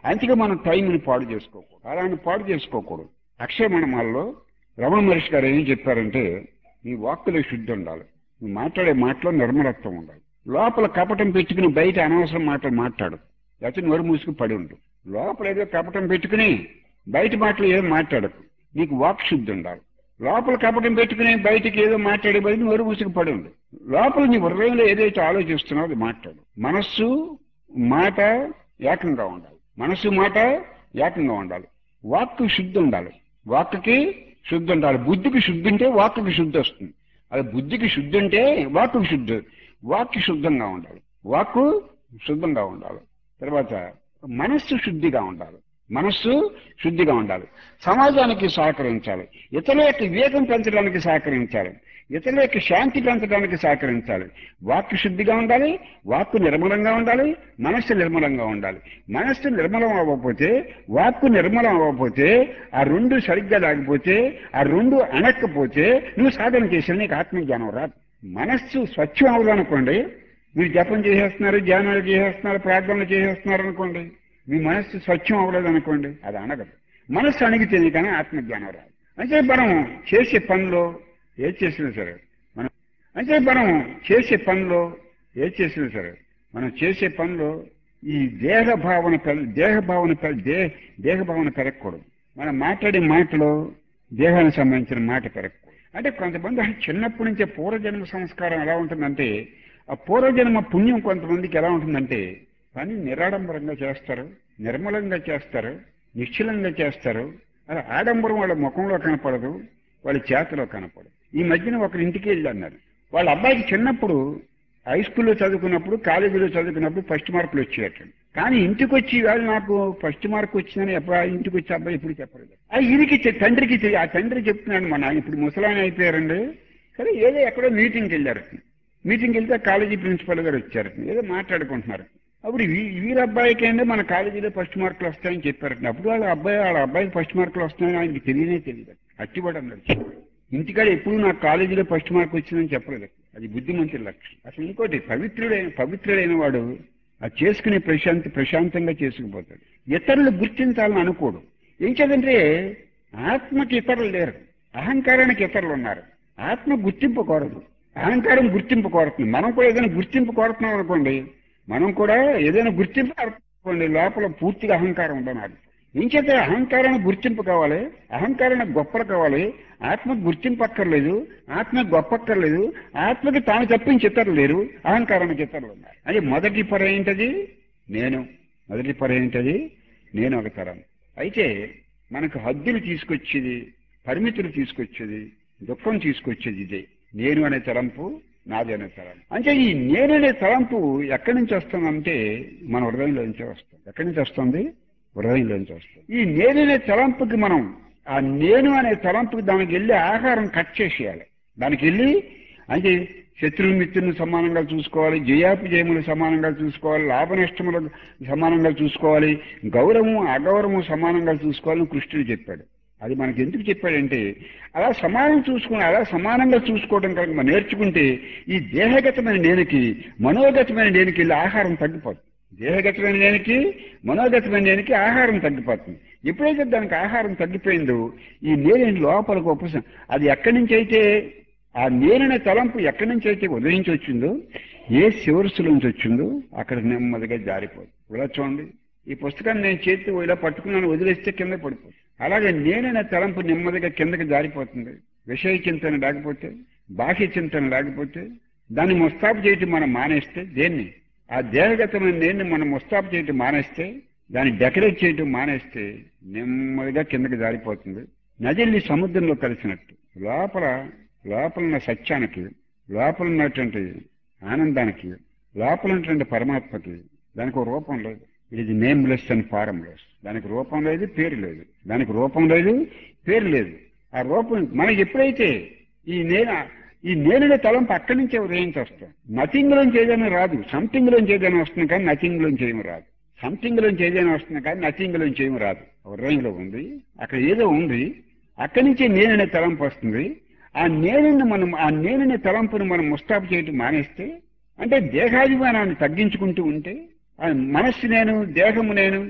అందుకే మనం టైంని పాడు చేసుకోకూడదు, అలాంటి పాడు చేసుకోకూడదు. అక్షయమణమాలలో రమణ మహర్షి గారు ఏం చెప్పారంటే, నీ వాక్కులో శుద్ధి ఉండాలి, నువ్వు మాట్లాడే మాటలో నిర్మలత్వం ఉండాలి. లోపల కపటం పెట్టుకుని బయట అనవసరం మాటలు మాట్లాడు, లేకపోతే నోరు మూసుకు పడి ఉండు. లోపల ఏదో కపటం పెట్టుకుని బయట మాటలు ఏదో మాట్లాడకు, నీకు వాక్ శుద్ధి ఉండాలి. లోపల కపటం పెట్టుకుని బయటికి ఏదో మాట్లాడే బయట నోరు మూసుకు పడి ఉండు. లోపల నీ హృదయంలో ఏదైతే ఆలోచిస్తున్నావు అది మాట్లాడు. మనస్సు మాట ఏకంగా ఉండాలి, మనస్సు మాట ఏకంగా ఉండాలి. వాక్కు శుద్ధి ఉండాలి, వాక్కి శుద్ధి ఉండాలి. బుద్ధికి శుద్ధి ఉంటే వాక్కి శుద్ధి వస్తుంది. అది బుద్ధికి శుద్ధి ఉంటే వాక్కు శుద్ధి, వాక్కు శుద్ధంగా ఉండాలి, వాక్కు శుద్ధంగా ఉండాలి. తర్వాత మనస్సు శుద్ధిగా ఉండాలి, మనస్సు శుద్ధిగా ఉండాలి. సమాజానికి సహకరించాలి, ఇతరుల యొక్క వివేకం పెంచడానికి సహకరించాలి, ఇతరుల యొక్క శాంతి పెంచడానికి సహకరించాలి. వాక్కు శుద్ధిగా ఉండాలి, వాక్కు నిర్మలంగా ఉండాలి, మనస్సు నిర్మలంగా ఉండాలి. మనస్సు నిర్మలం అవ్వకపోతే, వాక్కు నిర్మలం అవ్వకపోతే, ఆ రెండు సరిగ్గా లేకపోతే, ఆ రెండు అనక్కపోతే నువ్వు సాధన చేసిన నీకు ఆత్మజ్ఞానం రాదు. మనస్సు స్వచ్ఛం అవ్వాలనుకోండి, మీరు జపం చేసేస్తున్నారు, ధ్యానాలు చేసేస్తున్నారు, ప్రార్థనలు చేసేస్తున్నారు అనుకోండి, మీ మనస్సు స్వచ్ఛం అవ్వలేదు అనుకోండి, అది అనగదు. మనస్సు అణిగితేనే కానీ ఆత్మజ్ఞానం రాదు. అంటే మనం చేసే పనిలో ఏది చేసినా సరే మనం అంటే మనం చేసే పనిలో ఏది చేసినా సరే మనం చేసే పనిలో ఈ దేహ భావన పెర దేహ భావన పెర దే దేహ భావన పెరగకూడదు. మనం మాట్లాడే మాటలో దేహానికి సంబంధించిన మాట పెరగకూడదు. అంటే కొంతమంది అసలు చిన్నప్పటి నుంచే పూర్వజన్మ సంస్కారం ఎలా ఉంటుందంటే, ఆ పూర్వజన్మ పుణ్యం కొంతమందికి ఎలా ఉంటుందంటే, పని నిరాడంబరంగా చేస్తారు, నిర్మలంగా చేస్తారు, నిశ్చలంగా చేస్తారు. అది ఆడంబరం వాళ్ళ ముఖంలో కనపడదు, వాళ్ళ చేతిలో కనపడదు. ఈ మధ్యన ఒకరి ఇంటికి వెళ్ళి అన్నారు, వాళ్ళ అబ్బాయికి చిన్నప్పుడు హై స్కూల్లో చదువుకున్నప్పుడు, కాలేజీలో చదువుకున్నప్పుడు ఫస్ట్ మార్కులు వచ్చేయట. కానీ ఇంటికి వచ్చి వాళ్ళు నాకు ఫస్ట్ మార్క్ వచ్చిందని ఎప్పుడు ఇంటికి వచ్చి అబ్బాయి ఇప్పుడు చెప్పలేదు. ఆ ఈయనకి తండ్రికి ఆ తండ్రి చెప్తున్నాడు, మన ఇప్పుడు ముసలాయన అయిపోయారండి, సరే ఏదో ఎక్కడో మీటింగ్కి వెళ్ళారు. మీటింగ్కి వెళ్తే కాలేజీ ప్రిన్సిపల్ గారు వచ్చారు, ఏదో మాట్లాడుకుంటున్నారు. అప్పుడు వీరి అబ్బాయికి అంటే మన కాలేజీలో ఫస్ట్ మార్కులు వస్తాయని చెప్పారు. అప్పుడు వాళ్ళ అబ్బాయి వాళ్ళ అబ్బాయికి ఫస్ట్ మార్కులు వస్తాయని ఆయనకి తెలియనే తెలియదు. అచ్చిపడి అన్నాడు, ఇంటికాడ ఎప్పుడు నాకు కాలేజీలో ఫస్ట్ మార్క్ వచ్చిందని చెప్పలేదు. అది బుద్ధిమంతుల లక్షణం. అసలు ఇంకోటి, పవిత్రుడైన పవిత్రుడైన వాడు అది చేసుకునే ప్రశాంతి ప్రశాంతంగా చేసుకుపోతాడు. ఇతరులు గుర్తించాలని అనుకోడు. ఏం చేద్దంటే ఆత్మకి ఇతరులు లేరు, అహంకారానికి ఇతరులు ఉన్నారు. ఆత్మ గుర్తింపు కోరదు, అహంకారం గుర్తింపు కోరుతుంది. మనం కూడా ఏదైనా గుర్తింపు కోరుతున్నాం అనుకోండి, మనం కూడా ఏదైనా గుర్తింపు అనుకోండి, లోపల పూర్తిగా అహంకారం ఉండనాలి. ఏం చేస్తే అహంకారానికి గుర్తింపు కావాలి, అహంకారానికి గొప్పలు కావాలి. ఆత్మకు గుర్తింపు అక్కర్లేదు, ఆత్మకు గొప్ప అక్కర్లేదు, ఆత్మకి తాను తప్పించి ఇతరులు లేరు, అహంకారానికి ఇతరులు ఉన్నారు. అది మొదటి పొర ఏంటది నేను, మొదటి పొర ఏంటది నేను ఒక తరం. అయితే మనకు హద్దులు తీసుకొచ్చేది, పరిమితులు తీసుకొచ్చేది, దుఃఖం తీసుకొచ్చేది ఇదే నేను అనే తలంపు, నాది అనే తలంపు. అంటే ఈ నేను అనే తలంపు ఎక్కడి నుంచి వస్తుందంటే మన హృదయంలో నుంచే వస్తుంది. ఎక్కడి నుంచి వస్తుంది? హృదయంలోంచి వస్తుంది. ఈ నేను అనే తలంపుకి మనం ఆ నేను అనే తలంపుకి దానికి వెళ్ళి ఆహారం కట్ చేసేయాలి. దానికి వెళ్ళి అంటే శత్రువు మిత్రులను సమానంగా చూసుకోవాలి, జయాపజయములు సమానంగా చూసుకోవాలి, లాభ నష్టములు సమానంగా చూసుకోవాలి, గౌరవము అగౌరవము సమానంగా చూసుకోవాలని కృష్ణుడు చెప్పాడు. అది మనకి ఎందుకు చెప్పాడంటే, అలా సమానం చూసుకుని అలా సమానంగా చూసుకోవడం కనుక మనం నేర్చుకుంటే ఈ దేహగతమైన నేనుకి మనోగతమైన నేనుకి వెళ్ళి ఆహారం తగ్గిపోతుంది. దేహగతమైన నేనికి మనోగతమైన నేనికి ఆహారం తగ్గిపోతుంది. ఎప్పుడైతే దానికి ఆహారం తగ్గిపోయిందో ఈ నేను లోపలికి ఉపసం అది ఎక్కడి నుంచి అయితే ఆ నేననే తలంపు ఎక్కడి నుంచి అయితే ఉదయించి వచ్చిందో, ఏ శివరుసులోంచి వచ్చిందో అక్కడ నెమ్మదిగా జారిపోతుంది. ఇలా చూడండి, ఈ పుస్తకాన్ని నేను చేతి ఇలా పట్టుకున్నాను, వదిలేస్తే కింద పడిపోతుంది. అలాగే నేననే తలంపు నెమ్మదిగా కిందకి జారిపోతుంది. విషయ చింతన లేకపోతే, బాహ్య చింతన లేకపోతే, దాన్ని ముస్తాబు చేయటం మనం మానేస్తే, దేన్ని ఆ దేహగతమైన నేను మనం ముస్తాబు చేయటం మానేస్తే, దాన్ని డెకరేట్ చేయటం మానేస్తే నెమ్మదిగా కిందకి జారిపోతుంది. నదిల్ని సముద్రంలో కలిసినట్టు లోపల లోపల ఉన్న సత్యానికి, లోపల ఉన్నటువంటి ఆనందానికి, లోపల ఉన్నటువంటి పరమాత్మకి దానికి ఒక రూపం లేదు. ఇది నేమ్లెస్ అండ్ ఫారంలెస్. దానికి రూపం లేదు, పేరు లేదు. దానికి రూపం లేదు, పేరు లేదు. ఆ రూపం మనకి ఎప్పుడైతే ఈ నేను ఈ నేనునే తలంపు అక్కడి నుంచే ఉదయించి వస్తాం. నథింగ్ లోంచి ఏదైనా రాదు, సంథింగ్ లోంచి ఏదైనా వస్తుంది కానీ నథింగ్ లోంచి ఏమి రాదు. సంథింగ్ లోంచి ఏదైనా వస్తుంది కానీ నథింగ్ లోంచి ఏమి రాదు. హృదయంలో ఉంది, అక్కడ ఏదో ఉంది, అక్కడి నుంచే నేననే తలంపు వస్తుంది. ఆ నేనుని మనం ఆ నేననే తలంపుని మనం ముస్తాబు చేయటం మానేస్తే, అంటే దేహాభిమానాన్ని తగ్గించుకుంటూ ఉంటే, మనస్సు నేను, దేహము నేను,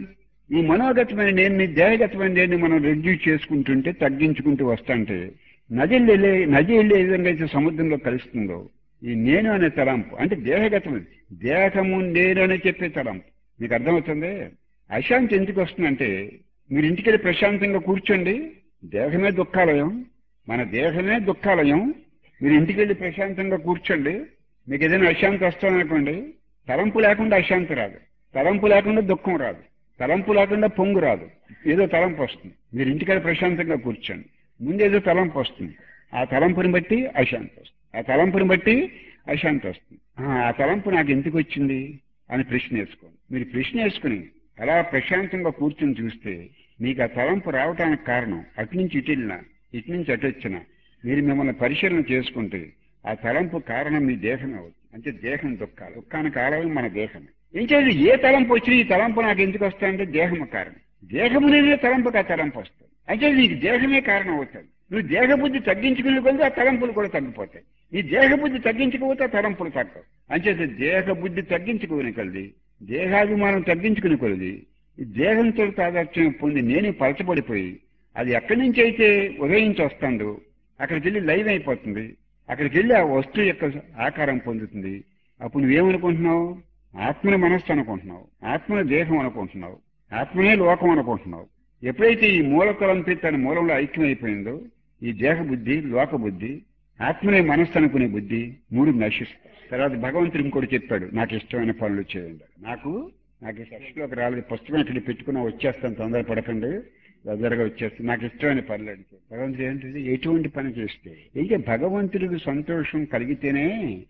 ఈ మనోగతమైన నేను దేహగతమైన నేను మనం రెడ్యూస్ చేసుకుంటుంటే తగ్గించుకుంటూ వస్తుంటే నది వెళ్ళే నది వెళ్ళే విధంగా అయితే సముద్రంలో కలుస్తుందో ఈ నేను అనే తలంపు అంటే దేహగతమైన దేహము నేను అని చెప్పే తలంపు మీకు అర్థమవుతుంది. అశాంతి ఎందుకు వస్తుందంటే మీరు ఇంటికెళ్ళి ప్రశాంతంగా కూర్చోండి, దేహమే దుఃఖాలయం, మన దేహమే దుఃఖాలయం. మీరు ఇంటికెళ్ళి ప్రశాంతంగా కూర్చోండి, మీకు ఏదైనా అశాంతి వస్తుందనుకోండి, తలంపు లేకుండా అశాంతి రాదు, తలంపు లేకుండా దుఃఖం రాదు, తలంపు లేకుండా పొంగు రాదు, ఏదో తలంపు వస్తుంది. మీరు ఇంటికెళ్ళి ప్రశాంతంగా కూర్చోండి, ముందు ఏదో తలంపు వస్తుంది, ఆ తలంపుని బట్టి అశాంతి వస్తుంది, ఆ తలంపుని బట్టి అశాంతి వస్తుంది. ఆ తలంపు నాకు ఎందుకు వచ్చింది అని ప్రశ్న వేసుకోండి. మీరు ప్రశ్న వేసుకుని అలా ప్రశాంతంగా కూర్చొని చూస్తే మీకు ఆ తలంపు రావడానికి కారణం అటు నుంచి ఇటు వెళ్ళినా ఇటు నుంచి అటు వచ్చినా మీరు మిమ్మల్ని పరిశీలన చేసుకుంటే ఆ తలంపు కారణం మీ దేహమే అవుతుంది. అంటే దేహం దుఃఖాలు, దుఃఖానికి ఆలయం మన దేహమే. ఏం చేయాలి? ఏ తలంపు వచ్చినా ఈ తలంపు నాకు ఎందుకు వస్తాయంటే దేహము కారణం. దేహమునే తలంపుకి ఆ తలంపు వస్తుంది. అయితే నీకు దేహమే కారణం అవుతుంది. నువ్వు దేహబుద్ధి తగ్గించుకునే కొద్ది ఆ తలంపులు కూడా తగ్గిపోతాయి. నీ దేహబుద్ధి తగ్గించకపోతే ఆ తలంపులు తగ్గవు. అంచేత దేహబుద్ధి తగ్గించుకునే కొద్ది, దేహాభిమానం తగ్గించుకునే కొద్ది ఈ దేహంతో తాదాత్మ్యం పొంది నేనే పలచబడిపోయి అది ఎక్కడి నుంచి అయితే ఉదయించి వస్తుందో అక్కడికి వెళ్ళి లైవ్ అయిపోతుంది. అక్కడికి వెళ్ళి ఆ వస్తువు యొక్క ఆకారం పొందుతుంది. అప్పుడు నువ్వేమనుకుంటున్నావు? ఆత్మని మనస్సు అనుకుంటున్నావు, ఆత్మని దేహం అనుకుంటున్నావు, ఆత్మనే లోకం అనుకుంటున్నావు. ఎప్పుడైతే ఈ మూలతలంపి తన మూలంలో ఐక్యమైపోయిందో ఈ దేహ బుద్ధి, లోక బుద్ధి, ఆత్మనే మనస్సు అనుకునే బుద్ధి మూడు నశిస్తాయి. తర్వాత భగవంతుడు ఇంకోటి చెప్పాడు, నాకు ఇష్టమైన పనులు చేయండి. నాకు నాకు సృష్టిలోకి రాలేదు, పుస్తకం ఇక్కడ పెట్టుకున్నా వచ్చేస్తాను, తొందర పడకండి, దగ్గరగా వచ్చేస్తాను, నాకు ఇష్టమైన పనులు అడిగితే భగవంతుడు ఏంటంటే ఎటువంటి పని చేస్తే ఇంకా భగవంతుడికి సంతోషం కలిగితేనే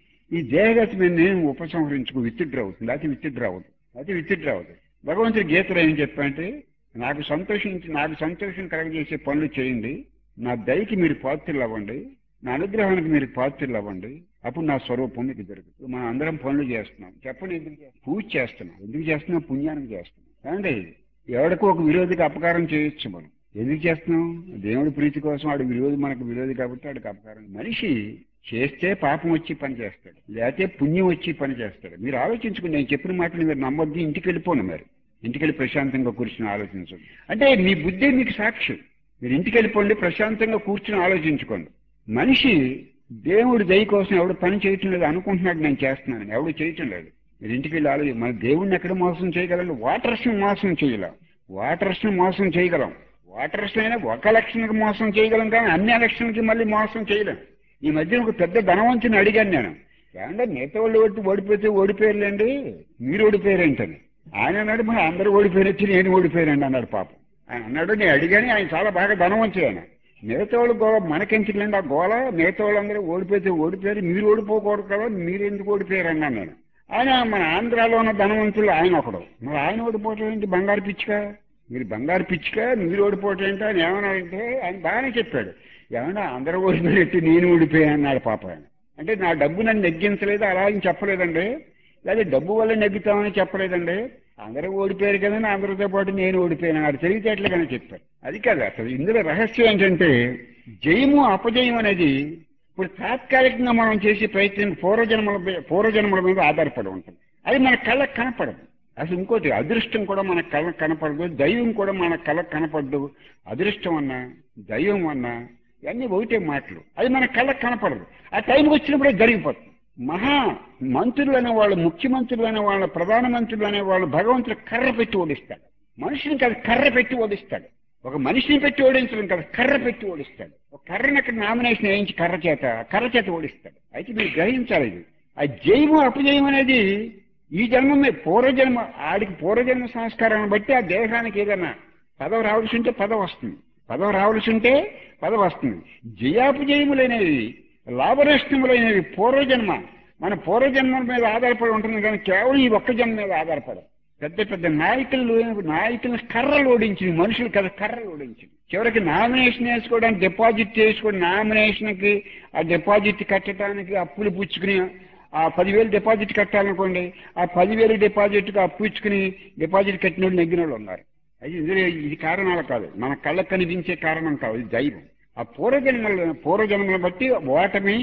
ఈ దేహగతమైన నేను ఉపసంహరించుకు విత్డ్రా అవుతుంది, అది విత్డ్రా అవుతుంది, అది విత్డ్రా అవుతుంది. భగవంతుడి గీతలో ఏం చెప్పంటే నాకు సంతోషించి నాకు సంతోషం కలగజేసే పనులు చేయండి, నా దయకి మీరు పాత్రలు అవ్వండి, నా అనుగ్రహానికి మీరు పాత్రలు అవ్వండి, అప్పుడు నా స్వరూపం మీకు దొరుకుతుంది. మనం అందరం పనులు చేస్తున్నాం, చెప్పండి ఎందుకు చేస్తున్నాం? పూజ చేస్తున్నాం, ఎందుకు చేస్తున్నాం? పుణ్యానికి చేస్తున్నాం. ఏమండి ఎవరికో ఒక విరోధికి అపకారం చేయొచ్చు, మనం ఎందుకు చేస్తున్నాం? దేవుడి ప్రీతి కోసం. వాడు విరోధి మనకు విరోధి కాబట్టి వాడికి అపకారం. మనిషి చేస్తే పాపం వచ్చి పని చేస్తాడు, లేకపోతే పుణ్యం వచ్చి పని చేస్తాడు. మీరు ఆలోచించుకుని నేను చెప్పిన మాటలు మీరు నమ్మొద్దు, ఇంటికి వెళ్ళిపోను. మరి ఇంటికెళ్ళి ప్రశాంతంగా కూర్చుని ఆలోచించండి. అంటే మీ బుద్ధి మీకు సాక్షి. మీరు ఇంటికి వెళ్ళిపోండి, ప్రశాంతంగా కూర్చుని ఆలోచించుకోండి. మనిషి దేవుడి దయ కోసం ఎవడు పని చేయటం లేదు అనుకుంటున్నాడు, నేను చేస్తున్నాను, ఎవడు చేయటం లేదు. మీరు ఇంటికి వెళ్ళి ఆలోచి మన దేవుడిని ఎక్కడ మోసం చేయగలం? వాటర్స్ని మోసం చేయలేం, వాటర్స్ని మోసం చేయగలం. వాటర్స్ అయినా ఒక ఎలక్షన్కి మోసం చేయగలం, కానీ అన్ని ఎలక్షన్కి మళ్ళీ మోసం చేయలేం. ఈ మధ్య ఒక పెద్ద ధనవంతుని అడిగాను నేను, ఏమంటే మిగతా వాళ్ళు ఓడి ఓడిపోతే ఓడిపోయారులేండి, మీరు ఓడిపోయారేంటని. ఆయన అన్నాడు, మరి అందరూ ఓడిపోయారు వచ్చి నేను ఓడిపోయానండి అన్నాడు. పాపం ఆయన అన్నాడు, నేను అడిగాని, ఆయన చాలా బాగా ధనవంతుడు ఆయన. మిగతా వాళ్ళు గోళ మనకెందుకులేండి ఆ గోళ, మిగతా వాళ్ళందరూ ఓడిపోతే ఓడిపోయారు, మీరు ఓడిపోకూడదు కదా, మీరు ఎందుకు ఓడిపోయారు అన్నాను నేను. ఆయన మన ఆంధ్రాలో ఉన్న ధనవంతులు ఆయన ఒకడు, మరి ఆయన ఓడిపోవటం ఏంటి? బంగారు పిచ్చుక, మీరు బంగారు పిచ్చుక, మీరు ఓడిపోవటం ఏంటి అని ఏమన్నాడంటే ఆయన బాగానే చెప్పాడు. ఏమన్నా అందరూ ఓడిపోయినట్టు నేను ఓడిపోయాను అన్నాడు పాప ఆయన. అంటే నా డబ్బు నన్ను నెగ్గించలేదు అలా అని చెప్పలేదండి, లేదా డబ్బు వల్ల నెగ్గుతామని చెప్పలేదండి, అందరూ ఓడిపోయారు కదండి, అందరితో పాటు నేను ఓడిపోయాను అన్నాడు. తెలివితేటలుగానే చెప్పారు. అది కాదు అసలు ఇందులో రహస్యం ఏంటంటే జయము అపజయం అనేది ఇప్పుడు తాత్కాలికంగా మనం చేసే ప్రయత్నం పూర్వజన్మల పూర్వజన్మల మీద ఆధారపడి ఉంటుంది. అది మన కళ్ళకు కనపడదు. అసలు ఇంకోటి అదృష్టం కూడా మన కళ్ళకు కనపడదు, దైవం కూడా మన కళ్ళకు కనపడదు. అదృష్టం అన్నా దైవం అన్నా ఇవన్నీ ఒకటే మాటలు, అది మన కళ్ళకు కనపడదు. ఆ టైంకి వచ్చినప్పుడే జరిగిపోతుంది. మహా మంత్రులు అనే వాళ్ళు, ముఖ్యమంత్రులు అనే వాళ్ళు, ప్రధానమంత్రులు అనే వాళ్ళు భగవంతుడు కర్ర పెట్టి ఓడిస్తాడు. మనిషిని కాదు కర్ర పెట్టి ఓడిస్తాడు. ఒక మనిషిని పెట్టి ఓడించడం కాదు, కర్ర పెట్టి ఓడిస్తాడు. ఒక కర్రని అక్కడ నామినేషన్ వేయించి కర్ర చేత కర్ర చేత ఓడిస్తాడు. అయితే మీరు గ్రహించాలి, ఇది ఆ జయము అపజయం అనేది ఈ జన్మ మీద పూర్వజన్మ, ఆడికి పూర్వజన్మ సంస్కారాన్ని బట్టి ఆ దేహానికి ఏదైనా పదవి రావాల్సి ఉంటే పదవి వస్తుంది, పదవి రావాల్సి ఉంటే పదవి వస్తుంది. జయాపజయములైనవి, లాభనష్టములైనవి పూర్వజన్మ, మన పూర్వజన్మల మీద ఆధారపడి ఉంటుంది, కానీ కేవలం ఈ ఒక్క జన్మ మీద ఆధారపడదు. పెద్ద పెద్ద నాయకులు నాయకులను కర్రలు ఓడించింది మనుషులు కదా, కర్రలు ఓడించింది. చివరికి నామినేషన్ వేసుకోవడానికి డిపాజిట్ చేసుకోవడం, నామినేషన్కి ఆ డిపాజిట్ కట్టడానికి అప్పులు పుచ్చుకుని ఆ పదివేలు డిపాజిట్ కట్టాలనుకోండి, ఆ పదివేలు డిపాజిట్కి అప్పు ఇచ్చుకుని డిపాజిట్ కట్టిన వాళ్ళు నెగ్గిన వాళ్ళు ఉన్నారు. అది ఇందులో ఇది కారణాలు కాదు, మన కళ్ళకు కనిపించే కారణం కాదు, ఇది దైవం. ఆ పూర్వజన్మల పూర్వజన్మలను బట్టి ఓటమి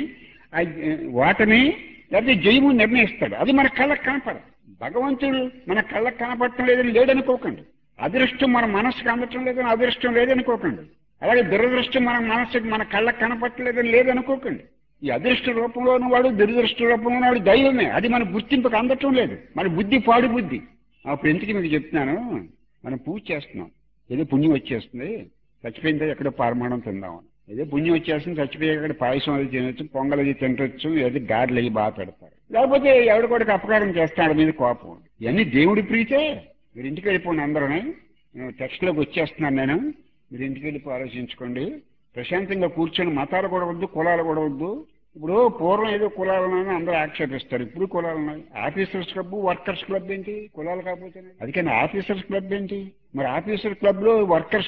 ఓటమి లేకపోతే జయము నిర్ణయిస్తాడు. అది మన కళ్ళకు కనపడదు. భగవంతుడు మన కళ్ళకు కనపడటం లేదని లేడనుకోకండి, అదృష్టం మన మనసుకు అందటం లేదని అదృష్టం లేదనుకోకండి. అలాగే దురదృష్టం మన మనసుకు మన కళ్ళకు కనపట్టలేదని లేదనుకోకండి. ఈ అదృష్ట రూపంలో ఉన్నవాడు దురదృష్ట రూపంలో ఉన్నవాడు దైవమే. అది మన గుర్తింపుకు అందటం లేదు. మన బుద్ధి పాడు బుద్ధి. అప్పుడు ఎందుకు మీకు చెప్తున్నాను, మనం పూజ చేస్తున్నాం, ఏదో పుణ్యం వచ్చేస్తుంది, చచ్చిపోయిందో ఎక్కడో పారమాణం తిందాం, ఏదో పుణ్యం వచ్చేస్తుంది, చచ్చిపోయి అక్కడ పాయసం అది తినొచ్చు, పొంగల్ అది తినచ్చు, ఏదో గారెలు అవి బాగా పెడతారు. లేకపోతే ఎవడు కూడా అపకారం చేస్తాడు మీద కోపం. ఇవన్నీ దేవుడి ప్రీతే. మీరు ఇంటికి వెళ్ళిపోండి అందరూనే, నేను టెక్స్ట్లోకి వచ్చేస్తున్నాను నేను, మీరు ఇంటికి వెళ్ళిపో ఆలోచించుకోండి, ప్రశాంతంగా కూర్చొని. మతాలు కూడా వద్దు, కులాలు కూడా వద్దు. ఇప్పుడు పూర్వం ఏదో కులాలనని అందరూ ఆక్షేపిస్తారు, ఇప్పుడు కులాలు ఉన్నాయి. ఆఫీసర్స్ క్లబ్, వర్కర్స్ క్లబ్ ఏంటి కులాలు కాకపోతే? అందుకని ఆఫీసర్స్ క్లబ్ ఏంటి మరి? ఆఫీసర్ క్లబ్ లో వర్కర్స్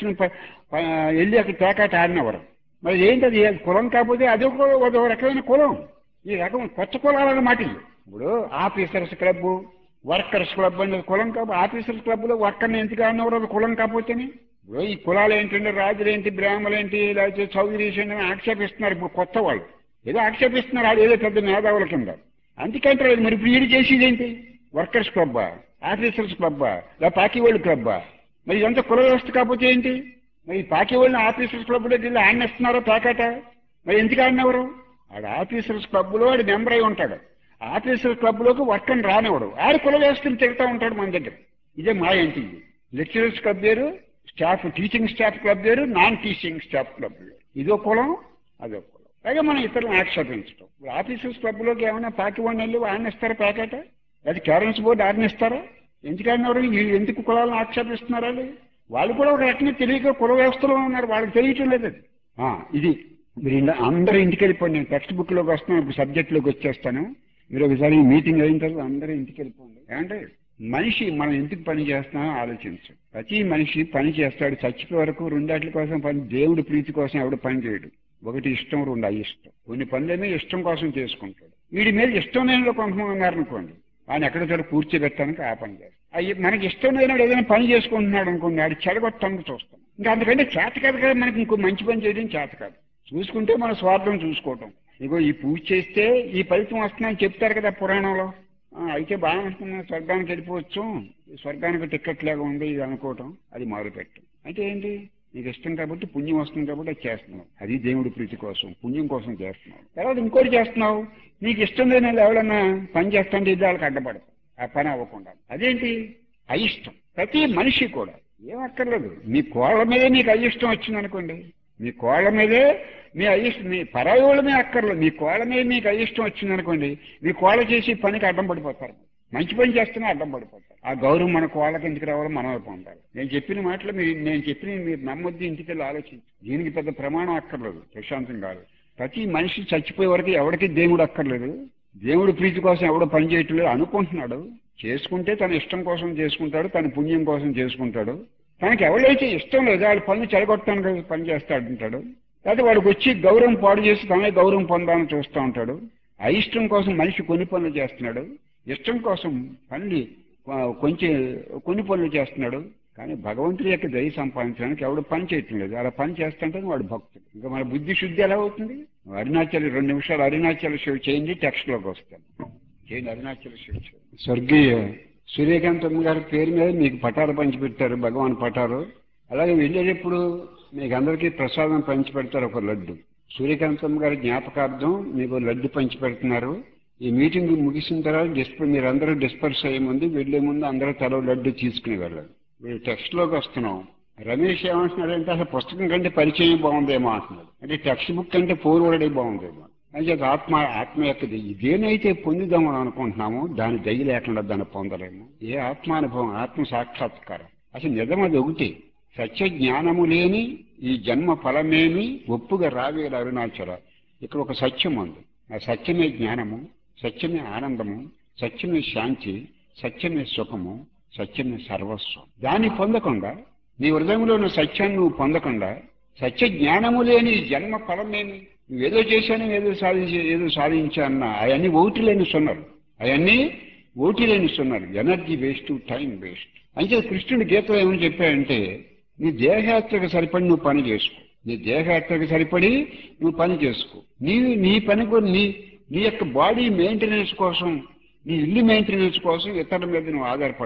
వెళ్ళి అక్కడ తేకాట ఆడినవారు. మరి ఏంటి అది కులం కాకపోతే అదే ఒక రకమైన కులం. ఈ రకం కొత్త కులాలన్నమాట. ఇప్పుడు ఆఫీసర్స్ క్లబ్, వర్కర్స్ క్లబ్ అనేది కులం కాకపోతే, ఆఫీసర్స్ క్లబ్ లో వర్కర్ని ఎందుకు ఆడినవారు? అది కులం కాకపోతేనే. ఇప్పుడు ఈ కులాలు ఏంటంటే రాజులేంటి, బ్రాహ్మణులేంటి, లేకపోతే చౌదరీస్ అని ఆక్షేపిస్తున్నారు. ఇప్పుడు కొత్త వాళ్ళు ఏదో ఆక్షేపిస్తున్నారు, అది ఏదో పెద్ద మేధావుల కింద. అందుకంటే మరి ఇప్పుడు వీడు చేసేది ఏంటి? వర్కర్స్ క్లబ్బా, ఆఫీసర్స్ క్లబ్బా, లేదా పాకి వాళ్ళు క్లబ్బా? మరి ఇదంతా కుల వ్యవస్థ కాకపోతే ఏంటి? మరి పాకి వాళ్ళని ఆఫీసర్స్ క్లబ్ లో వెళ్ళి ఆడినేస్తున్నారో పేకాట. మరి ఎందుకు ఆడినవరు? ఆడ ఆఫీసర్స్ క్లబ్ లో ఆడు మెంబర్ అయి ఉంటాడు. ఆఫీసర్ క్లబ్ లోకి వర్కర్ని రానివాడు, ఆడు కుల వ్యవస్థను తిరుగుతూ ఉంటాడు మన దగ్గర. ఇదే మా ఏంటి? లెక్చరర్స్ క్లబ్ వేరు, స్టాఫ్ టీచింగ్ స్టాఫ్ క్లబ్ వేరు, నాన్ టీచింగ్ స్టాఫ్ క్లబ్ వేరు. ఇదో కులం, అదో కులం. పైగా మనం ఇతరులను ఆక్షేపించడం. ఇప్పుడు ఆఫీసర్స్ క్లబ్ లోకి ఏమైనా పాకి వాడిని వెళ్ళి ఆడినిస్తారా పేకాట? అది క్యారెన్స్ బోర్డు ఆడినిస్తారా? ఎందుకు ఆడినవారు? ఎందుకు కులాలను ఆక్షేపిస్తున్నారా? వాళ్ళు కూడా ఒక రకంగా తెలియక కుల వ్యవస్థలో ఉన్నారు, వాళ్ళకి తెలియటం లేదు. ఇది మీరు అందరూ ఇంటికి వెళ్ళిపోండి. నేను టెక్స్ట్ బుక్ లోకి వస్తాను, ఇప్పుడు సబ్జెక్ట్ లోకి వచ్చేస్తాను. మీరు ఒకసారి మీటింగ్ అయిన తర్వాత అందరూ ఇంటికి వెళ్ళిపోండి. ఏమంటే మనిషి మనం ఎందుకు పని చేస్తున్నామో ఆలోచించు. ప్రతి మనిషి పని చేస్తాడు చచ్చిపోయే వరకు. రెండాట్ల కోసం పని, దేవుడి ప్రీతి కోసం ఎవడు పని చేయడు. ఒకటి ఇష్టం, రెండు అయిష్టం. కొన్ని పనులేమో ఇష్టం కోసం చేసుకుంటాడు. వీడి మీద ఇష్టం లేనిలో కొంతమంది ఉన్నారనుకోండి, ఆయన ఎక్కడో చోట కూర్చోబెట్టడానికి ఆ పని చేస్తాడు. అయ్యి మనకి ఇష్టం లేనాడు ఏదైనా పని చేసుకుంటున్నాడు అనుకోండి, ఆడు చెడగొట్టడానికి చూస్తాం. ఇంకా అందుకంటే చేత కాదు కదా మనకి ఇంకో మంచి పని చేయడం చేత కాదు. చూసుకుంటే మన స్వార్థం చూసుకోవటం. ఇగో ఈ పూజ చేస్తే ఈ ఫలితం వస్తుందని చెప్తారు కదా పురాణంలో. అయితే బాగా అనుకున్నా, స్వర్గానికి వెళ్ళిపోవచ్చు, స్వర్గానికి టిక్కెట్ లాగా ఉంది ఇది అనుకోవటం, అది మొదలుపెట్టం. అంటే ఏంటి? నీకు ఇష్టం కాబట్టి పుణ్యం వస్తుంది కాబట్టి అది చేస్తున్నావు. అది దేవుడి ప్రీతి కోసం, పుణ్యం కోసం చేస్తున్నావు. తర్వాత ఇంకోటి చేస్తున్నావు, నీకు ఇష్టం లేని ఎవరన్నా పని చేస్తుంటే ఇది వాళ్ళకి అడ్డపడతావు, ఆ పని అవ్వకుండా. అదేంటి? అయిష్టం. ప్రతి మనిషి కూడా ఏం అక్కర్లేదు. మీ కోళ్ళ మీదే నీకు అయిష్టం వచ్చింది అనుకోండి, మీ కోళ్ళ మీదే మీ అయిష్టం, మీ పరాయి వాళ్ళ మీద అక్కర్లేదు, మీ కోళ్ళ మీద మీకు అయిష్టం వచ్చింది అనుకోండి, మీ కోళ్ళ చేసి పనికి అడ్డం పడిపోతారు. మంచి పని చేస్తున్నా అడ్డం పడిపోతారు. ఆ గౌరవం మన కోళ్ళకి ఎందుకు రావాలో మనం పొందాలి. నేను చెప్పిన మాటలు మీరు, నేను చెప్పిన మీరు నమ్మొద్దు, ఇంటికి వెళ్ళి ఆలోచించి. దీనికి పెద్ద ప్రమాణం అక్కర్లేదు, ప్రశాంతం కాదు. ప్రతి మనిషి చచ్చిపోయే వరకు ఎవరికి దేవుడు అక్కర్లేదు. దేవుడి ప్రీతి కోసం ఎవడో పని చేయటం లేదు అనుకుంటున్నాడు. చేసుకుంటే తన ఇష్టం కోసం చేసుకుంటాడు, తన పుణ్యం కోసం చేసుకుంటాడు. తనకి ఎవరైతే ఇష్టం లేదో వాళ్ళ పనులు చెడగొట్టడానికి పని చేస్తాడంటాడు. లేకపోతే వాడికి వచ్చి గౌరవం పాడు చేసి తనే గౌరవం పొందాలని చూస్తూ ఉంటాడు. అయిష్టం కోసం మనిషి కొన్ని పనులు చేస్తున్నాడు, ఇష్టం కోసం పనులు కొంచెం కొన్ని పనులు చేస్తున్నాడు. కానీ భగవంతుడి యొక్క దయ సంపాదించడానికి ఎవడు పని చేయటం లేదు. అలా పని చేస్తుంటే వాడు భక్తుడు. ఇంకా మన బుద్ధి శుద్ధి ఎలా అవుతుంది? అరుణాచల్ రెండు నిమిషాలు అరుణాచల శివ చేయండి, టెక్స్ట్ లోకి వస్తాను. చేయండి అరుణాచల శివ. స్వర్గీయ సూర్యకాంతమ్మ గారి పేరు మీద మీకు పటాలు పంచిపెట్టారు, భగవాన్ పటాలు. అలాగే వెళ్ళేటప్పుడు మీకు అందరికీ ప్రసాదం పంచిపెడతారు, ఒక లడ్డు. సూర్యకాంతమ్మ గారి జ్ఞాపకార్థం మీకు లడ్డు పంచిపెడుతున్నారు. ఈ మీటింగ్ ముగిసిన తర్వాత డిస్ప మీరందరూ డిస్పర్స్ అయ్యే ముందు, వెళ్లే ముందు అందరూ తల లడ్డు తీసుకుని వెళ్ళాలి. మీరు టెక్స్ట్ లోకి వస్తున్నాం. రమేష్ ఏమంటున్నాడంటే అసలు పుస్తకం కంటే పరిచయం బాగుందేమో అంటున్నాడు. అంటే టెక్స్ట్ బుక్ కంటే ఫోర్వర్డే బాగుందేమో. అంటే ఆత్మ ఆత్మ యొక్క దేనైతే పొందుదామని అనుకుంటున్నామో దాని దయ లేకుండా దాన్ని పొందలేము. ఏ ఆత్మానుభవం, ఆత్మ సాక్షాత్కారం అసలు నిజం అది ఒకటి. సత్య జ్ఞానము లేని ఈ జన్మ ఫలమేమి ఒప్పుగా రావేల అరుణాచల. ఇక్కడ ఒక సత్యం ఉంది. ఆ సత్యమే జ్ఞానము, సత్యమే ఆనందము, సత్యమే శాంతి, సత్యమే సుఖము, సత్యమే సర్వస్వం. దాన్ని పొందకుండా, నీ హృదయంలో ఉన్న సత్యాన్ని నువ్వు పొందకుండా, సత్య జ్ఞానము లేని జన్మ ఫలమేమి, నువ్వేదో చేశాను, ఏదో సాధించి ఏదో సాధించాన్న అవన్నీ ఓటి లేని సున్నారు. అవన్నీ ఓటి లేని సున్నారు. Energy waste, time waste. అంటే కృష్ణుడి గీతలో ఏమని చెప్పాడంటే, నీ దేహయాత్రకు సరిపడి నువ్వు పని చేసుకో. నీ దేహయాత్రకు సరిపడి నువ్వు పని చేసుకో. నీ నీ పని నీ నీ యొక్క బాడీ మెయింటెనెన్స్ కోసం, నీ ఇల్లు మెయింటెనెన్స్ కోసం ఇతరుల మీద నువ్వు ఆధారపడద్దు.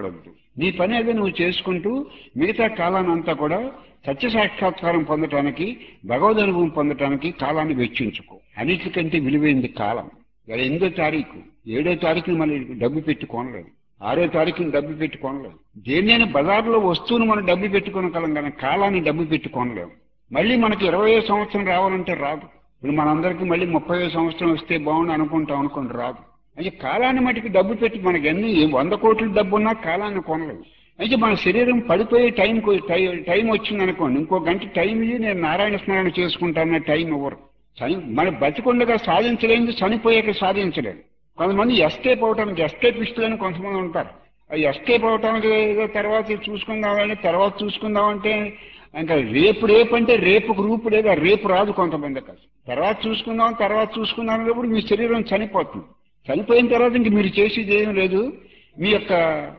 నీ పని అదే నువ్వు చేసుకుంటూ మిగతా కాలాన్ని అంతా కూడా సత్య సాక్షాత్కారం పొందటానికి, భగవద్ అనుభవం పొందటానికి కాలాన్ని వెచ్చించుకో. అన్నిటికంటే విలువైంది కాలం. ఇలా ఎనిమిదో తారీఖు ఏడో తారీఖుని మళ్ళీ డబ్బు పెట్టి కొనలేదు, ఆరో తారీఖుని డబ్బు పెట్టి కొనలేదు. దేన్నైనా బజార్లో వస్తువును మనం డబ్బు పెట్టుకోనగలం కానీ కాలాన్ని డబ్బు పెట్టి కొనలేము. మళ్ళీ మనకి ఇరవై సంవత్సరం రావాలంటే రాదు. ఇప్పుడు మనందరికీ మళ్ళీ ముప్పై సంవత్సరం వస్తే బాగుండు అనుకుంటాం అనుకోండి, రాదు. అయితే కాలాన్ని మటుకు డబ్బు పెట్టి మనకి ఎన్ని వంద కోట్ల డబ్బు ఉన్నా కాలాన్ని కొనలేము. అయితే మన శరీరం పడిపోయే టైం టైం వచ్చింది అనుకోండి, ఇంకో గంట టైం ఇది నేను నారాయణ స్మరణ చేసుకుంటానన్న టైం ఇవ్వరు. మన బతికొండగా సాధించలేదు, చనిపోయాక సాధించలేదు. కొంతమంది ఎస్కేప్ అవటానికి ఎస్కేపిస్టులు అని కొంతమంది ఉంటారు. ఆ ఎస్కేప్ అవటానికి ఏదో తర్వాత చూసుకుందామని తర్వాత చూసుకుందామంటే ఇంకా రేపు రేపు అంటే రేపుకు రూపు లేదా రేపు రాదు. కొంతమంది కాదు తర్వాత చూసుకుందాం తర్వాత చూసుకుందాం అనేటప్పుడు మీ శరీరం చనిపోతుంది. చనిపోయిన తర్వాత ఇంక మీరు చేసేది ఏం లేదు. మీ యొక్క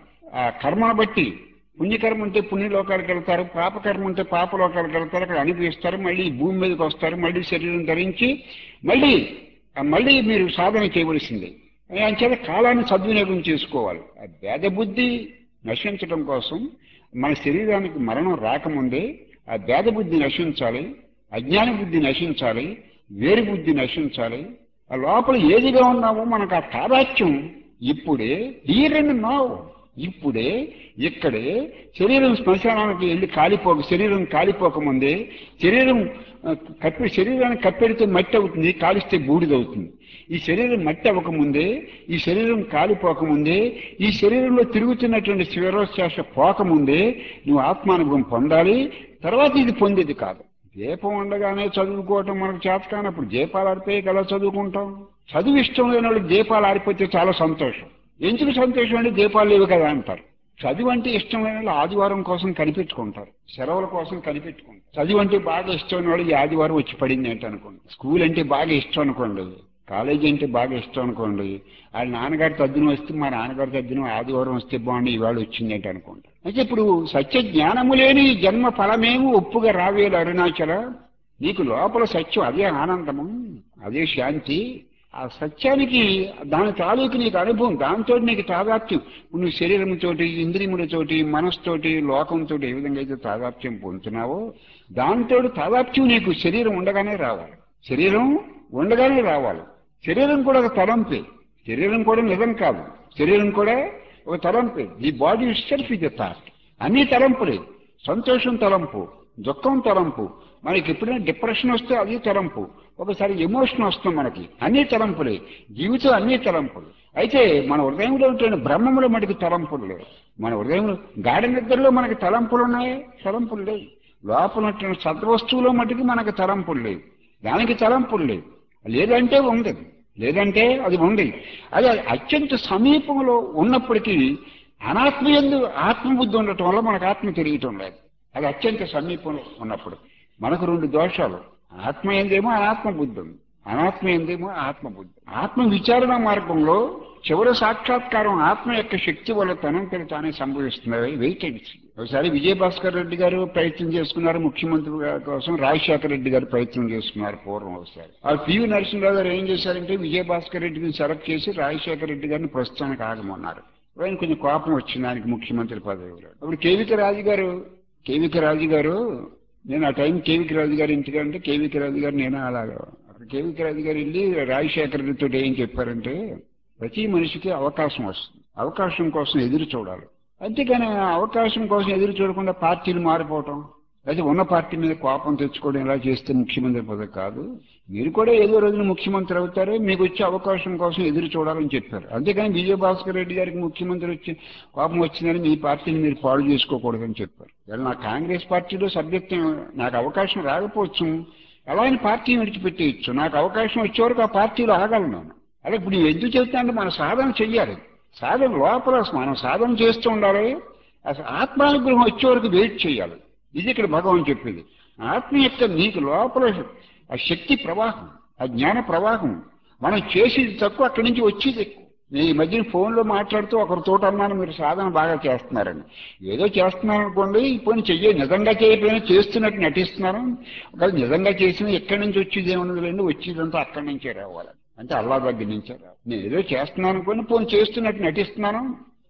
ఆ కర్మను బట్టి పుణ్యకర్మ ఉంటే పుణ్యలోకాలకు వెళ్తారు, పాపకర్మ ఉంటే పాపలోకాలకు వెళ్తారు, అక్కడ అనిపిస్తారు, మళ్ళీ భూమి మీదకి వస్తారు, మళ్ళీ శరీరం ధరించి మళ్ళీ మళ్ళీ మీరు సాధన చేయవలసిందే. అంచేత కాలాన్ని సద్వినియోగం చేసుకోవాలి. ఆ భేద బుద్ధి నశించడం కోసం మన శరీరానికి మరణం రాకముందే ఆ భేద బుద్ధి నశించాలి, అజ్ఞాన బుద్ధి నశించాలి, వేరు బుద్ధి నశించాలి. ఆ లోపల ఏదిగా ఉన్నామో మనకు ఆ తాదాత్యం ఇప్పుడే తీరని నావు, ఇప్పుడే ఇక్కడే శరీరం శ్మశానానికి వెళ్ళి కాలిపోక శరీరం కాలిపోకముందే శరీరం కప్పి శరీరాన్ని కప్పెడితే మట్టి అవుతుంది, కాలిస్తే బూడిదవుతుంది. ఈ శరీరం మట్టి అవ్వకముందే, ఈ శరీరం కాలిపోకముందే, ఈ శరీరంలో తిరుగుతున్నటువంటి శివరోశ్వాస పోకముందే నువ్వు ఆత్మానుభవం పొందాలి. తర్వాత ఇది పొందేది కాదు. దీపం ఉండగానే చదువుకోవటం మనకు చేత కానప్పుడు దీపాలు ఆడిపోయి ఎలా చదువుకుంటాం? చదువు ఇష్టం లేని వాళ్ళు దీపాలు ఆడిపోతే చాలా సంతోషం. ఎందుకు సంతోషం అంటే దీపాలు లేవు కదా అంటారు. చదువు అంటే ఇష్టం లేని వాళ్ళు ఆదివారం కోసం కనిపెట్టుకుంటారు, సెలవుల కోసం కనిపెట్టుకుంటారు. చదువు అంటే బాగా ఇష్టం వాళ్ళు ఈ ఆదివారం వచ్చి పడింది ఏంటి అనుకోండి. స్కూల్ అంటే బాగా ఇష్టం అనుకోండి, కాలేజీ అంటే బాగా ఇష్టం అనుకోండి, వాళ్ళ నాన్నగారి తద్దినం వస్తే మా నాన్నగారి తద్దినం ఆదివారం వస్తే బాగుండి ఇవాళ వచ్చింది ఏంటి అనుకుంటారు. అయితే ఇప్పుడు సత్య జ్ఞానము లేని జన్మ ఫలమేమో ఒప్పుగా రావేలు అరుణాచల. నీకు లోపల సత్యం అదే ఆనందము, అదే శాంతి. ఆ సత్యానికి దాని తాలూకు నీకు అనుభవం, దాంతో నీకు తాదాత్యం. నువ్వు శరీరంతోటి, ఇంద్రియములతోటి, మనసుతోటి, లోకంతో ఏ విధంగా అయితే తాదాత్యం పొందుతున్నావో దాంతో తాదాత్యం నీకు శరీరం ఉండగానే రావాలి. శరీరం ఉండగానే రావాలి. శరీరం కూడా ఒక తలంపే, శరీరం కూడా నిజం కాదు, శరీరం కూడా ఒక తలంపే. ఈ body itself is a thought. అన్ని తలంపులే. సంతోషం తలంపు, దుఃఖం తలంపు, మనకి ఎప్పుడైనా డిప్రెషన్ వస్తే అది తలంపు, ఒకసారి ఎమోషన్ వస్తుంది, మనకి అన్ని తలంపులే. జీవితం అన్ని తలంపులు. అయితే మన హృదయంలో ఉంటున్న బ్రహ్మములో మనకి తలంపులు లేవు. మన హృదయంలో గాఢ నిద్రలో మనకి తలంపులు ఉన్నాయి, తలంపులు లేవు. లోపల ఉంటున్న సద్వస్తువులో మటుకు మనకి తలంపులు లేవు, దానికి తలంపులు లేవు. లేదంటే ఉంది, లేదంటే అది ఉంది. అది అత్యంత సమీపంలో ఉన్నప్పటికీ అనాత్మయందు ఆత్మబుద్ధి ఉండటం వల్ల మనకు ఆత్మ తెలియటం లేదు. అది అత్యంత సమీపంలో ఉన్నప్పుడు మనకు రెండు దోషాలు. ఆత్మ ఏందేమో అనాత్మ బుద్ధి ఉంది, అనాత్మ ఏందేమో ఆత్మబుద్ధి. ఆత్మ విచారణ మార్గంలో చివరి సాక్షాత్కారం ఆత్మ యొక్క శక్తి వల్ల తనంతటి తానే సంభవిస్తున్నది. వెయిటెన్సీ. ఒకసారి విజయభాస్కర్ రెడ్డి గారు ప్రయత్నం చేసుకున్నారు ముఖ్యమంత్రి కోసం, రాజశేఖర రెడ్డి గారు ప్రయత్నం చేసుకున్నారు పూర్వం. ఒకసారి ఆ పివి నరసింహరావు గారు ఏం చేశారంటే విజయభాస్కర్ రెడ్డిని సెలెక్ట్ చేసి రాజశేఖర రెడ్డి గారిని ప్రస్తుతానికి ఆగమన్నారు. ఆయన కొంచెం కోపం వచ్చింది ఆయనకి ముఖ్యమంత్రి పదవిలో. అప్పుడు కేవిక రాజు గారు కేవిక రాజు గారు నేను ఆ టైం కేవిక రాజు గారు ఇంటికి అంటే కేవిక రాజు గారు నేను అలాగా అక్కడ కేవిక రాజు గారు వెళ్ళి రాజశేఖర రెడ్డితో ఏం చెప్పారంటే ప్రతి మనిషికి అవకాశం వస్తుంది, అవకాశం కోసం ఎదురు చూడాలి. అంతేకాని అవకాశం కోసం ఎదురు చూడకుండా పార్టీలు మారిపోవటం, అయితే ఉన్న పార్టీ మీద కోపం తెచ్చుకోవడం ఇలా చేస్తే ముఖ్యమంత్రి పదవి కాదు. మీరు కూడా ఏదో రోజున ముఖ్యమంత్రి అవుతారు, మీకు వచ్చే అవకాశం కోసం ఎదురు చూడాలని చెప్పారు. అంతేకాని విజయభాస్కర్ రెడ్డి గారికి ముఖ్యమంత్రి వచ్చి కోపం వచ్చిందని మీ పార్టీని మీరు పాడు చేసుకోకూడదని చెప్పారు. ఇలా నా కాంగ్రెస్ పార్టీలో సభ్యత్వం నాకు అవకాశం రాకపోవచ్చు, అలా అని పార్టీని విడిచిపెట్టేయచ్చు. నాకు అవకాశం వచ్చే వరకు ఆ పార్టీలో ఆగలను. అలా ఇప్పుడు నేను ఎందుకు చెప్తానంటే మన సాధన చెయ్యాలి. సాధన లోపల మనం సాధన చేస్తూ ఉండాలి. అసలు ఆత్మానుగ్రహం వచ్చే వరకు వెయిట్ చేయాలి. ఇది ఇక్కడ భగవాన్ చెప్పేది. ఆత్మ యొక్క నీకు లోపల ఆ శక్తి ప్రవాహం, ఆ జ్ఞాన ప్రవాహం. మనం చేసేది తక్కువ, అక్కడి నుంచి వచ్చేది ఎక్కువ. నేను ఈ మధ్యన ఫోన్లో మాట్లాడుతూ ఒకరితో అన్నాను మీరు సాధన బాగా చేస్తున్నారని. ఏదో చేస్తున్నాను అనుకోండి, ఇప్పుడు చెయ్యే నిజంగా చేయకపోయినా చేస్తున్నట్టు నటిస్తున్నాను. ఒకవేళ నిజంగా చేసినా ఎక్కడి నుంచి వచ్చేది ఏమన్నది లేండి, వచ్చేదంతా అక్కడి నుంచే రావాలి. అంటే అల్లా దగ్గర నుంచే రావాలి. నేను ఏదో చేస్తున్నాను అనుకోండి, పోనీ చేస్తున్నట్టు నటిస్తున్నాను,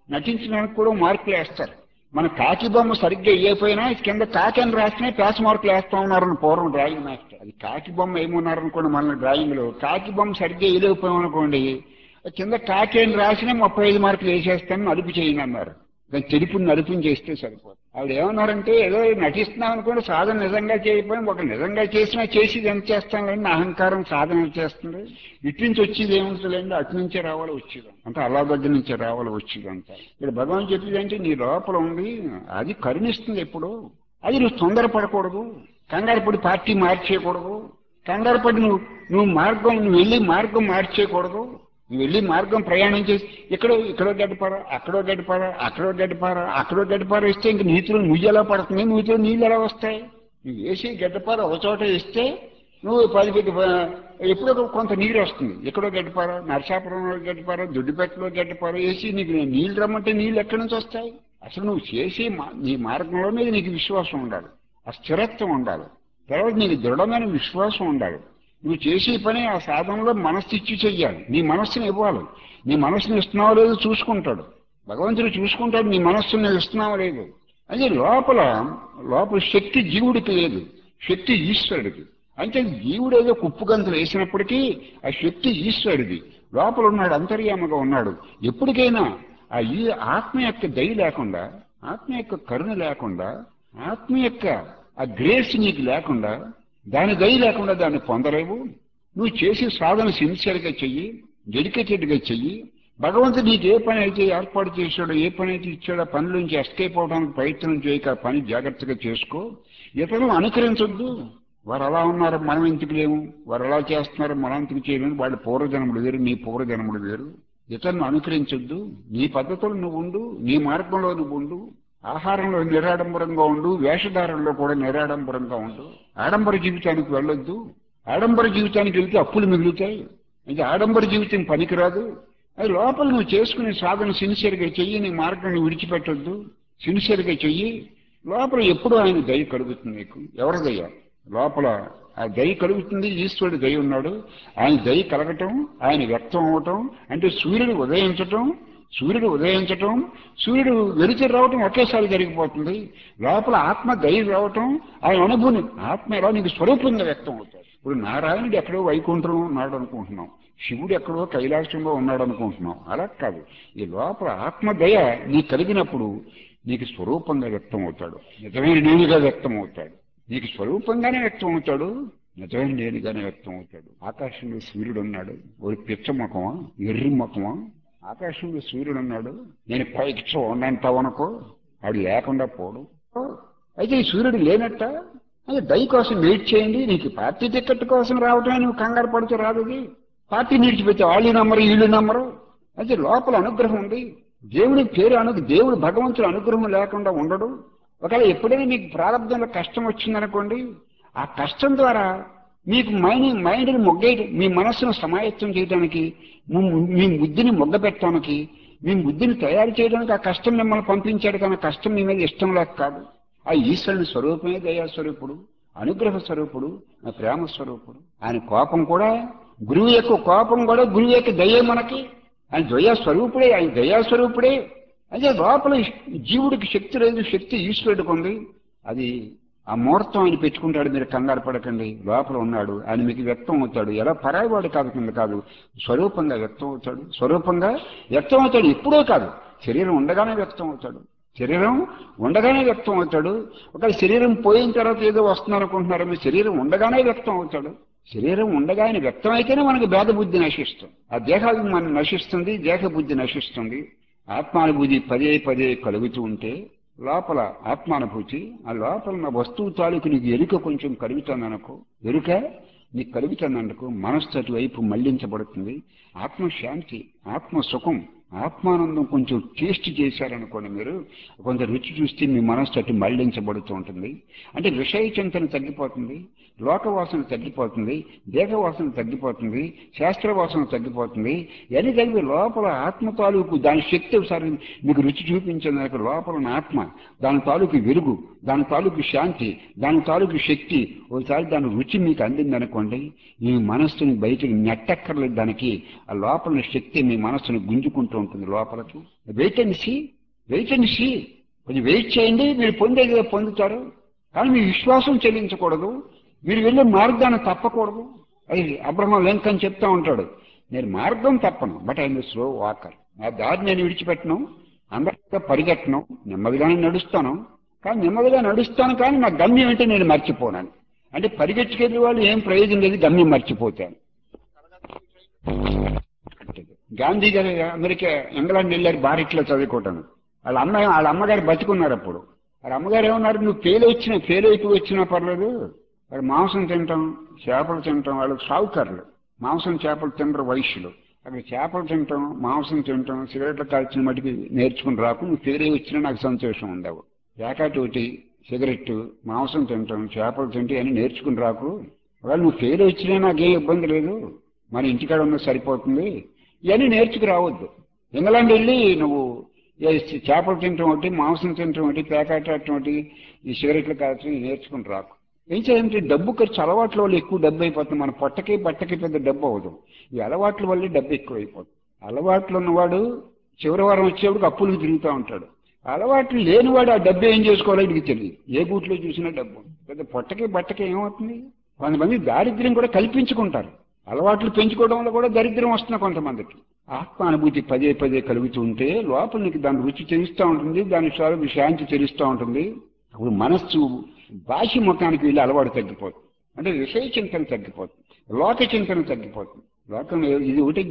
నటించడానికి కూడా మార్కులు వేస్తారు. మన కాకి బొమ్మ సరిగ్గా వేయకపోయినా కింద కాకి అని రాసినా ప్యాస్ మార్కులు వేస్తా ఉన్నారని పూర్వం డ్రాయింగ్ మాస్టర్. అది కాకి బొమ్మ ఏమన్నారనుకోండి, మన డ్రాయింగ్ లో కాకి బొమ్మ సరిగ్గా వేయలేకపోయామనుకోండి, కింద కాకి అని రాసినా ముప్పై ఐదు మార్కులు వేసేస్తాను, నలుపు చేయండి అన్నారు. దాన్ని తెలుపుని నలుపుని చేస్తే సరిపోతుంది. ఆవిడ ఏమన్నారంటే, ఏదో నటిస్తున్నాం అనుకోండి, సాధన నిజంగా చేయకపోయినా ఒక నిజంగా చేసినా చేసి ఎంత చేస్తానులేండి, అహంకారం సాధన చేస్తుంది, ఇటు నుంచి వచ్చేది ఏముంటుందండి, అటు నుంచే రావాలి వచ్చేది అంటే అల్లా దగ్గర నుంచే రావాలి వచ్చేది అంతా. ఇక్కడ భగవాన్ చెప్పేది అంటే నీ లోపల ఉంది, అది కరుణిస్తుంది ఎప్పుడు, అది నువ్వు తొందరపడకూడదు, కంగారు పడి పార్టీ మార్చేయకూడదు, కంగారు పడి నువ్వు నువ్వు మార్గం నువ్వు వెళ్ళి మార్గం మార్చేయకూడదు. నువ్వు వెళ్ళి మార్గం ప్రయాణం చేసి ఇక్కడో ఇక్కడో గడ్డపార, అక్కడో గడ్డపార, అక్కడో గడ్డపార, అక్కడో గడ్డపార ఇస్తే ఇంక నీతిలో నువ్వు ఎలా పడుతుంది, నీతిలో నీళ్ళు ఎలా వస్తాయి? నువ్వు వేసి గడ్డపార ఒక చోట ఇస్తే నువ్వు పది పెద్ద ఎప్పుడో కొంత నీరు వస్తుంది. ఎక్కడో గడ్డపార, నరసాపురంలో గడ్డపార, దొడ్డిపెట్టలో గడ్డపార వేసి నీకు నీళ్ళు రమ్మంటే నీళ్ళు ఎక్కడి నుంచి వస్తాయి? అసలు నువ్వు చేసి నీ మార్గంలో మీద నీకు విశ్వాసం ఉండాలి, ఆ స్థిరత్వం ఉండాలి, తర్వాత నీకు దృఢమైన విశ్వాసం ఉండాలి. నువ్వు చేసే పని ఆ సాధనలో మనస్సు ఇచ్చి చెయ్యాలి, నీ మనస్సుని ఇవ్వాలి. నీ మనస్సుని ఇస్తున్నావో లేదో చూసుకుంటాడు భగవంతుడు, చూసుకుంటాడు నీ మనస్సుని ఇస్తున్నావో లేదు. అదే లోపల లోపల శక్తి జీవుడికి లేదు, శక్తి ఈశ్వరుడికి. అంటే జీవుడు ఏదో కుప్పుగంతులు వేసినప్పటికీ ఆ శక్తి ఈశ్వరుడిది, లోపల ఉన్నాడు, అంతర్యామగా ఉన్నాడు. ఎప్పటికైనా ఆ ఈ ఆత్మ యొక్క దయ లేకుండా, ఆత్మ యొక్క కరుణ లేకుండా, ఆత్మ యొక్క ఆ గ్రేస్ నీకు లేకుండా, దాని దయ లేకుండా దాన్ని పొందలేవు. నువ్వు చేసే సాధన సిన్సియర్గా చెయ్యి, డెడికేటెడ్గా చెయ్యి. భగవంతుడు నీకు ఏ పని అయితే ఏర్పాటు చేశాడో, ఏ పని అయితే ఇచ్చాడో పని నుంచి ఎస్కేప్ అవడానికి ప్రయత్నం చేయక పని జాగ్రత్తగా చేసుకో. ఇతరులను అనుకరించొద్దు. వారు అలా ఉన్నారు మనం ఎందుకు లేము, వారు అలా చేస్తున్నారు మనం ఎందుకు చేయలేము, వాళ్ళ పూర్వజన్ముడు వేరు నీ పూర్వజన్ముడు వేరు. ఇతరులను అనుకరించొద్దు, నీ పద్ధతులు నువ్వు ఉండు, నీ మార్గంలో నువ్వు ఉండు. ఆహారంలో నిరాడంబరంగా ఉండు, వేషధారంలో కూడా నిరాడంబరంగా ఉండు. ఆడంబర జీవితానికి వెళ్ళొద్దు, ఆడంబర జీవితానికి వెళ్తే అప్పులు మిగులుతాయి. అంటే ఆడంబర జీవితం పనికిరాదు. అది లోపల నువ్వు చేసుకునే సాధన సిన్సియర్గా చెయ్యి, నీ మార్గాన్ని విడిచిపెట్టొద్దు, సిన్సియర్గా చెయ్యి. లోపల ఎప్పుడు ఆయన దయ కలుగుతుంది నీకు. ఎవరి దయ? లోపల ఆ దయ కలుగుతుంది, ఈశ్వరుడు దయ ఉన్నాడు. ఆయన దయ కలగటం, ఆయన వ్యక్తం అవటం అంటే సూర్యుడు ఉదయించటం, సూర్యుడు ఉదయించటం సూర్యుడు వెలిచి రావటం ఒకేసారి జరిగిపోతుంది. లోపల ఆత్మ దయ రావటం, ఆయన అనుభూతి, ఆత్మ ఎలా నీకు స్వరూపంగా వ్యక్తం అవుతాడు. ఇప్పుడు నారాయణుడు ఎక్కడో వైకుంఠం ఉన్నాడు అనుకుంటున్నాం, శివుడు ఎక్కడో కైలాసంలో ఉన్నాడు అనుకుంటున్నాం. అలా కాదు, ఈ లోపల ఆత్మ దయ నీకు కలిగినప్పుడు నీకు స్వరూపంగా వ్యక్తం అవుతాడు, నిజమైన నేనుగా వ్యక్తం అవుతాడు. నీకు స్వరూపంగానే వ్యక్తం అవుతాడు, నిజమైన నేనుగానే వ్యక్తం అవుతాడు. ఆకాశంలో సూర్యుడు ఉన్నాడు, ఒక పిచ్చ ముఖమా, ఎర్రి ముఖమా? ఆకాశంలో సూర్యుడు ఉన్నాడు, నేను పైకి చూడంటావనుకో, వాడు లేకుండా పోడు. అయితే ఈ సూర్యుడు లేనట్ట. అదే దయ కోసం వెయిట్ చేయండి. నీకు పార్టీ టికెట్ కోసం రావటమే, నువ్వు కంగారు పడుతూ రాదు. పార్టీ నిడిచిపెట్టే వాళ్ళు నమ్మరు, వీళ్ళు నమ్మరు. అయితే లోపల అనుగ్రహం ఉంది. దేవుడి పేరు అను దేవుడు భగవంతుడు అనుగ్రహం లేకుండా ఉండడు. ఒకవేళ ఎప్పుడైనా మీకు ప్రారంభంలో కష్టం వచ్చిందనుకోండి, ఆ కష్టం ద్వారా మీకు మైండ్ మైండ్ని మొగ్గేయడం, మీ మనస్సును సమాయత్తం చేయడానికి, మీ బుద్ధిని మొగ్గ పెట్టడానికి, మీ బుద్ధిని తయారు చేయడానికి ఆ కష్టం మిమ్మల్ని పంపించాడు. కానీ కష్టం మీ మీద ఇష్టం లేక కాదు. ఆ ఈశ్వరుని స్వరూపమే దయాస్వరూపుడు, అనుగ్రహ స్వరూపుడు, ప్రేమ స్వరూపుడు. ఆయన కోపం కూడా, గురువు యొక్క కోపం కూడా గురువు యొక్క దయే మనకి. ఆయన దయా స్వరూపుడే, ఆయన దయాస్వరూపుడే. అదే లోపల జీవుడికి శక్తి లేదు, శక్తి ఈశ్వరుడికి ఉంది. అది ఆ ముహూర్తం ఆయన పెట్టుకుంటాడు, మీరు కంగారు పడకండి. లోపల ఉన్నాడు, ఆయన మీకు వ్యక్తం అవుతాడు. ఎలా పరాయివాడు కాదు, కింద కాదు, స్వరూపంగా వ్యక్తం అవుతాడు. స్వరూపంగా వ్యక్తం అవుతాడు, ఎప్పుడో కాదు, శరీరం ఉండగానే వ్యక్తం అవుతాడు. శరీరం ఉండగానే వ్యక్తం అవుతాడు. ఒకవేళ శరీరం పోయిన తర్వాత ఏదో వస్తుంది అనుకుంటున్నారు, మీ శరీరం ఉండగానే వ్యక్తం అవుతాడు. శరీరం ఉండగానే వ్యక్తం అయితేనే మనకు భేదబుద్ధి నశిస్తుంది. ఆ దేహాభిమానం నశిస్తుంది, దేహబుద్ధి నశిస్తుంది. ఆత్మానుభూతి పదే పదే కలుగుతూ ఉంటే లోపల ఆత్మానుభూతి, ఆ లోపల ఉన్న వస్తువు తాలూకు నీకు ఎరుక కొంచెం కలుగుతుందనుకో, ఎరుక నీకు కలుగుతుందనుకో, మనస్సు వైపు మళ్లించబడుతుంది. ఆత్మశాంతి, ఆత్మ సుఖం, ఆత్మానందం కొంచెం టేస్ట్ చేశారనుకోండి, మీరు కొంత రుచి చూస్తే మీ మనస్సు అటు మళ్లించబడుతూ ఉంటుంది. అంటే విషయ చింతన తగ్గిపోతుంది, లోకవాసన తగ్గిపోతుంది, దేహవాసన తగ్గిపోతుంది, శాస్త్రవాసన తగ్గిపోతుంది. ఇవన్నీ తగ్గి లోపల ఆత్మ తాలూకు దాని శక్తి ఒకసారి మీకు రుచి చూపించేందుకు లోపల ఉన్న ఆత్మ, దాని తాలూకు వెలుగు, దాని తాలూకు శాంతి, దాని తాలూకు శక్తి ఒకసారి దాని రుచి మీకు అందిందనుకోండి, మీ మనస్సుని బయటకు నెట్టక్కర్లేదు. దానికి ఆ లోపల శక్తి మీ మనస్సును గుంజుకుంటూ ఉంటుంది లోపలికి. Wait and see, wait and see. కొంచెం వెయిట్ చేయండి, మీరు పొందేది పొందుతారు. కానీ మీ విశ్వాసం చెల్లించకూడదు, మీరు వెళ్ళే మార్గాన్ని తప్పకూడదు. అది అబ్రహం లింకన్ చెప్తా ఉంటాడు, నేను మార్గం తప్పను, బట్ ఐఎమ్ స్లో వాకర్. ఆ దారి నేను విడిచిపెట్టను, అందరితో పరిగెట్టను, నెమ్మదిగానే నడుస్తాను. కానీ నెమ్మదిగా నడుస్తాను కానీ నా గమ్యం ఏంటో నేను మర్చిపోనాను. అంటే పరిగెట్టుకెళ్ళే వాళ్ళు ఏం ప్రయోజనం లేదు, గమ్యం మర్చిపోతాను. గాంధీ గారు అమెరికా ఇంగ్లాండ్ వెళ్ళారు బారిట్లో చదువుకోవటాను. వాళ్ళ అమ్మ వాళ్ళ అమ్మగారు బతికున్నారు. అప్పుడు వాళ్ళ అమ్మగారు ఏమన్నారు, నువ్వు ఫెయిల్ వచ్చినా ఫెయిల్ అయిపోయి వచ్చినా పర్లేదు, వాళ్ళు మాంసం తింటాం, చేపలు తింటాం. వాళ్ళు సావుకారులు, మాంసం చేపలు తినరు వైశ్యులు. అక్కడ చేపలు తింటాం, మాంసం తింటాం, సిగరెట్లు కాల్చిన మటుకి నేర్చుకుని రాకు, నువ్వు ఫెయిల్ అయి వచ్చినా నాకు సంతోషం ఉండవు. ప్యాకెట్ ఒకటి, సిగరెట్, మాంసం తింటాం, చేపలు తింటే అని నేర్చుకుని రాకు. ఒకవేళ నువ్వు ఫెయిల్ వచ్చినా నాకేం ఇబ్బంది లేదు, మన ఇంటికాడ ఉన్న సరిపోతుంది, ఇవన్నీ నేర్చుకు రావద్దు. ఇంగ్లాండ్ వెళ్ళి నువ్వు చేపలు తింటాం ఒకటి, మాంసం తింటాం ఒకటి, ప్యాకెట్ అట్టం ఒకటి, ఈ సిగరెట్లు కాల్చి నేర్చుకుని రాకు. ఏం చేయాలంటే డబ్బు ఖర్చు అలవాట్ల వల్ల ఎక్కువ డబ్బు అయిపోతుంది. మన పొట్టకి బట్టకి పెద్ద డబ్బు అవ్వదు, ఈ అలవాట్ల వల్లే డబ్బు ఎక్కువ అయిపోతుంది. అలవాట్లు ఉన్నవాడు చివరి వారం వచ్చేవాడికి అప్పులకు తిరుగుతూ ఉంటాడు. అలవాట్లు లేనివాడు ఆ డబ్బు ఏం చేసుకోవాలో ఇడికి తెలియదు. ఏ గూట్లో చూసినా డబ్బు, పెద్ద పొట్టకి బట్టకి ఏమవుతుంది. కొంతమంది దారిద్ర్యం కూడా కల్పించుకుంటారు. అలవాట్లు పెంచుకోవడం వల్ల కూడా దరిద్రం వస్తుంది కొంతమందికి. ఆత్మ అనుభూతి పదే పదే కలుగుతూ ఉంటే లోపల నీకు దాని రుచి తెలుస్తూ ఉంటుంది, దాని స్వరూప శాంతి తెలుస్తూ ఉంటుంది. అప్పుడు మనస్సు బాహ్య ముఖానికి వెళ్ళి అలవాటు తగ్గిపోతుంది. అంటే విషయ చింతన తగ్గిపోతుంది, లోక చింతన తగ్గిపోతుంది. లోకం ఇది ఒకటి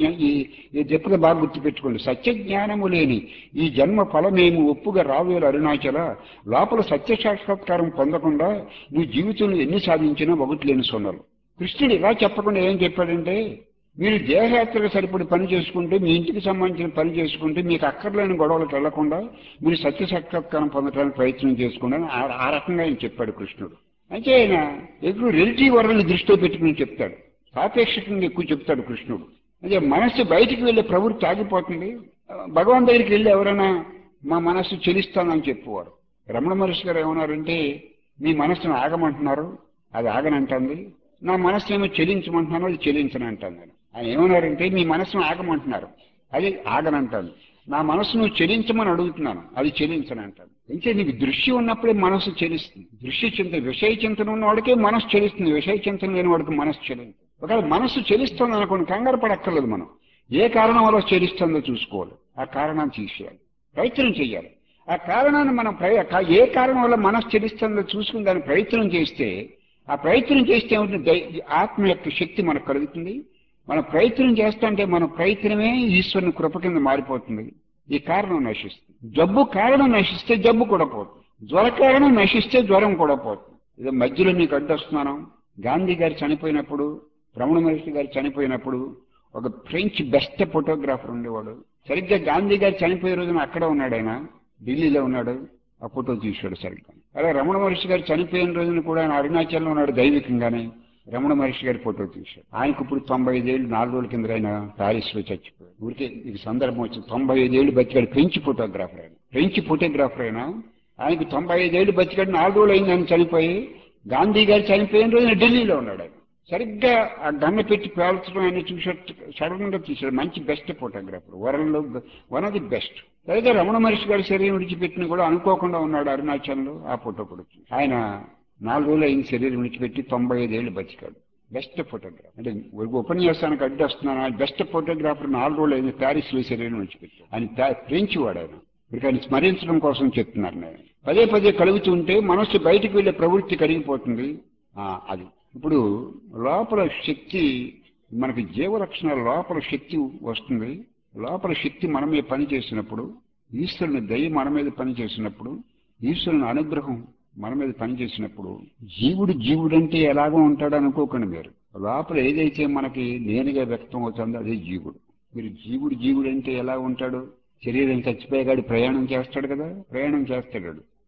ఈ చెప్పగా బాగా గుర్తుపెట్టుకోండి. సత్య జ్ఞానము లేని ఈ జన్మ ఫలమేమి ఒప్పుగా రావేలు అరుణాచల, లోపల సత్య సాక్షాత్కారం పొందకుండా నీ జీవితంలో ఎన్ని సాధించినా ఒకటి లేని సొన్నలు. కృష్ణుడు ఇలా చెప్పకుండా ఏం చెప్పాడంటే, మీరు దేహయాత్రకు సరిపడి పని చేసుకుంటే, మీ ఇంటికి సంబంధించిన పని చేసుకుంటే, మీకు అక్కర్లేని గొడవలకు వెళ్లకుండా మీరు సత్య సాక్షాత్కారం పొందడానికి ప్రయత్నం చేసుకోండి అని ఆ రకంగా ఆయన చెప్పాడు కృష్ణుడు. అయితే ఆయన ఎప్పుడు రిలేటివ్ వరల్ని దృష్టిలో పెట్టుకుని చెప్తాడు, సాపేక్షకంగా ఎక్కువ చెప్తాడు కృష్ణుడు. అంటే మనస్సు బయటికి వెళ్ళే ప్రవృత్తి ఆగిపోతుంది. భగవాన్ దగ్గరికి వెళ్ళి ఎవరైనా మా మనస్సు చెలిస్తానని చెప్పువారు. రమణ మహర్షి గారు ఏమన్నారంటే, మీ మనస్సును ఆగమంటున్నారు, అది ఆగనంటుంది. నా మనస్సు ఏమో చెలించమంటున్నాను, అది చెలించని అంటాను. ఆయన ఏమన్నారంటే, మీ మనస్సును ఆగమంటున్నారు, అది ఆగనంటాను. నా మనస్సును చెలించమని అడుగుతున్నాను, అది చెలించని అంటాను. అయితే నీకు దృశ్యం ఉన్నప్పుడే మనస్సు చెలిస్తుంది. దృశ్య చింత విషయ చింతన ఉన్న వాడికే మనస్సు చెలిస్తుంది, విషయ చింతన లేని వాడికి మనస్సు చెలింది. ఒకవేళ మనస్సు చెలిస్తుంది అనుకోండి, కంగారు పడక్కర్లేదు. మనం ఏ కారణం వల్ల చెలిస్తుందో చూసుకోవాలి, ఆ కారణాన్ని తీసేయాలి, ప్రయత్నం చేయాలి. ఆ కారణాన్ని మనం ఏ కారణం వల్ల మనస్సు చెలిస్తుందో చూసుకుని దాన్ని ప్రయత్నం చేస్తే, ఆ ప్రయత్నం చేస్తే ఏమిటి, ఆత్మ యొక్క శక్తి మనకు కలుగుతుంది. మనం ప్రయత్నం చేస్తుంటే మన ప్రయత్నమే ఈశ్వరుని కృప కింద మారిపోతుంది. ఈ కారణం నశిస్తుంది. జబ్బు కారణం నశిస్తే జబ్బు కూడా పోతుంది, జ్వర కారణం నశిస్తే జ్వరం కూడా పోతుంది. ఇదో మధ్యలో మీకు అడ్డొస్తున్నాను. గాంధీ గారు చనిపోయినప్పుడు, రమణ మహర్షి గారు చనిపోయినప్పుడు ఒక ఫ్రెంచ్ బెస్ట్ ఫోటోగ్రాఫర్ ఉండేవాడు. సరిగ్గా గాంధీ గారు చనిపోయే రోజున అక్కడ ఉన్నాడు, ఆయన ఢిల్లీలో ఉన్నాడు. ఆ ఫోటో తీసాడు సరిగ్గా. అలాగే రమణ మహర్షి గారు చనిపోయిన రోజున కూడా ఆయన అరుణాచల్లో ఉన్నాడు దైవికంగానే. రమణ మహర్షి గారి ఫోటో తీశాడు. ఆయనకు ఇప్పుడు తొంభై ఐదేళ్ళు నాలుగు రోజుల కింద ఆయన ప్యారిస్ లో చచ్చిపోయాడు. ఊరికే ఇది సందర్భం వచ్చింది. తొంభై ఐదేళ్లు బతికాడు, ఫ్రెంచ్ ఫోటోగ్రాఫర్ ఆయన. ఫ్రెంచ్ ఫోటోగ్రాఫర్ అయినా ఆయనకు తొంభై ఐదేళ్లు బతికాడు, నాలుగు రోజులు అయింది ఆయన చనిపోయి. గాంధీ గారు చనిపోయిన రోజున ఢిల్లీలో ఉన్నాడు ఆయన. సరిగ్గా ఆ గన్న పెట్టి పేల్చడం ఆయన చూసేట్టు సడన్ గా తీశాడు. మంచి బెస్ట్ ఫోటోగ్రాఫర్, వరల్డ్ లో వన్ ఆఫ్ ది బెస్ట్. అయితే రమణ మహర్షి గారి శరీరం విడిచిపెట్టిన కూడా అనుకోకుండా ఉన్నాడు అరుణాచల్లో. ఆ ఫోటో కూడా ఆయన నాలుగు రోజులు అయిన శరీరం విడిచిపెట్టి తొంభై ఐదేళ్లు బతికాడు. Best photographer. అంటే ఉపన్యాసానికి అడ్డు వస్తున్నాను, బెస్ట్ ఫోటోగ్రాఫర్ నాలుగు రోజులు అయింది ప్యారిస్ లో శరీరం విడిచిపెట్టాడు. ఆయన ఫ్రెంచ్ వాడు ఆయన. ఇప్పుడు ఆయన స్మరించడం కోసం చెప్తున్నారు. నేను పదే పదే కలుగుతుంటే మనస్సు బయటకు వెళ్లే ప్రవృత్తి కరిగిపోతుంది. అది ఇప్పుడు లోపల శక్తి మనకి జీవలక్షణాల లోపల శక్తి వస్తుంది. లోపల శక్తి మన మీద పని చేసినప్పుడు, ఈశ్వరుని దయ మన మీద పని చేసినప్పుడు, ఈశ్వరుని అనుగ్రహం మన మీద పనిచేసినప్పుడు, జీవుడు జీవుడు అంటే ఎలాగో ఉంటాడు అనుకోకండి మీరు. లోపల ఏదైతే మనకి నేనుగా వ్యక్తం అవుతుందో అదే జీవుడు. మీరు జీవుడు జీవుడు అంటే ఎలా ఉంటాడు, శరీరం చచ్చిపోయేగాడు ప్రయాణం చేస్తాడు కదా, ప్రయాణం చేస్తాడు.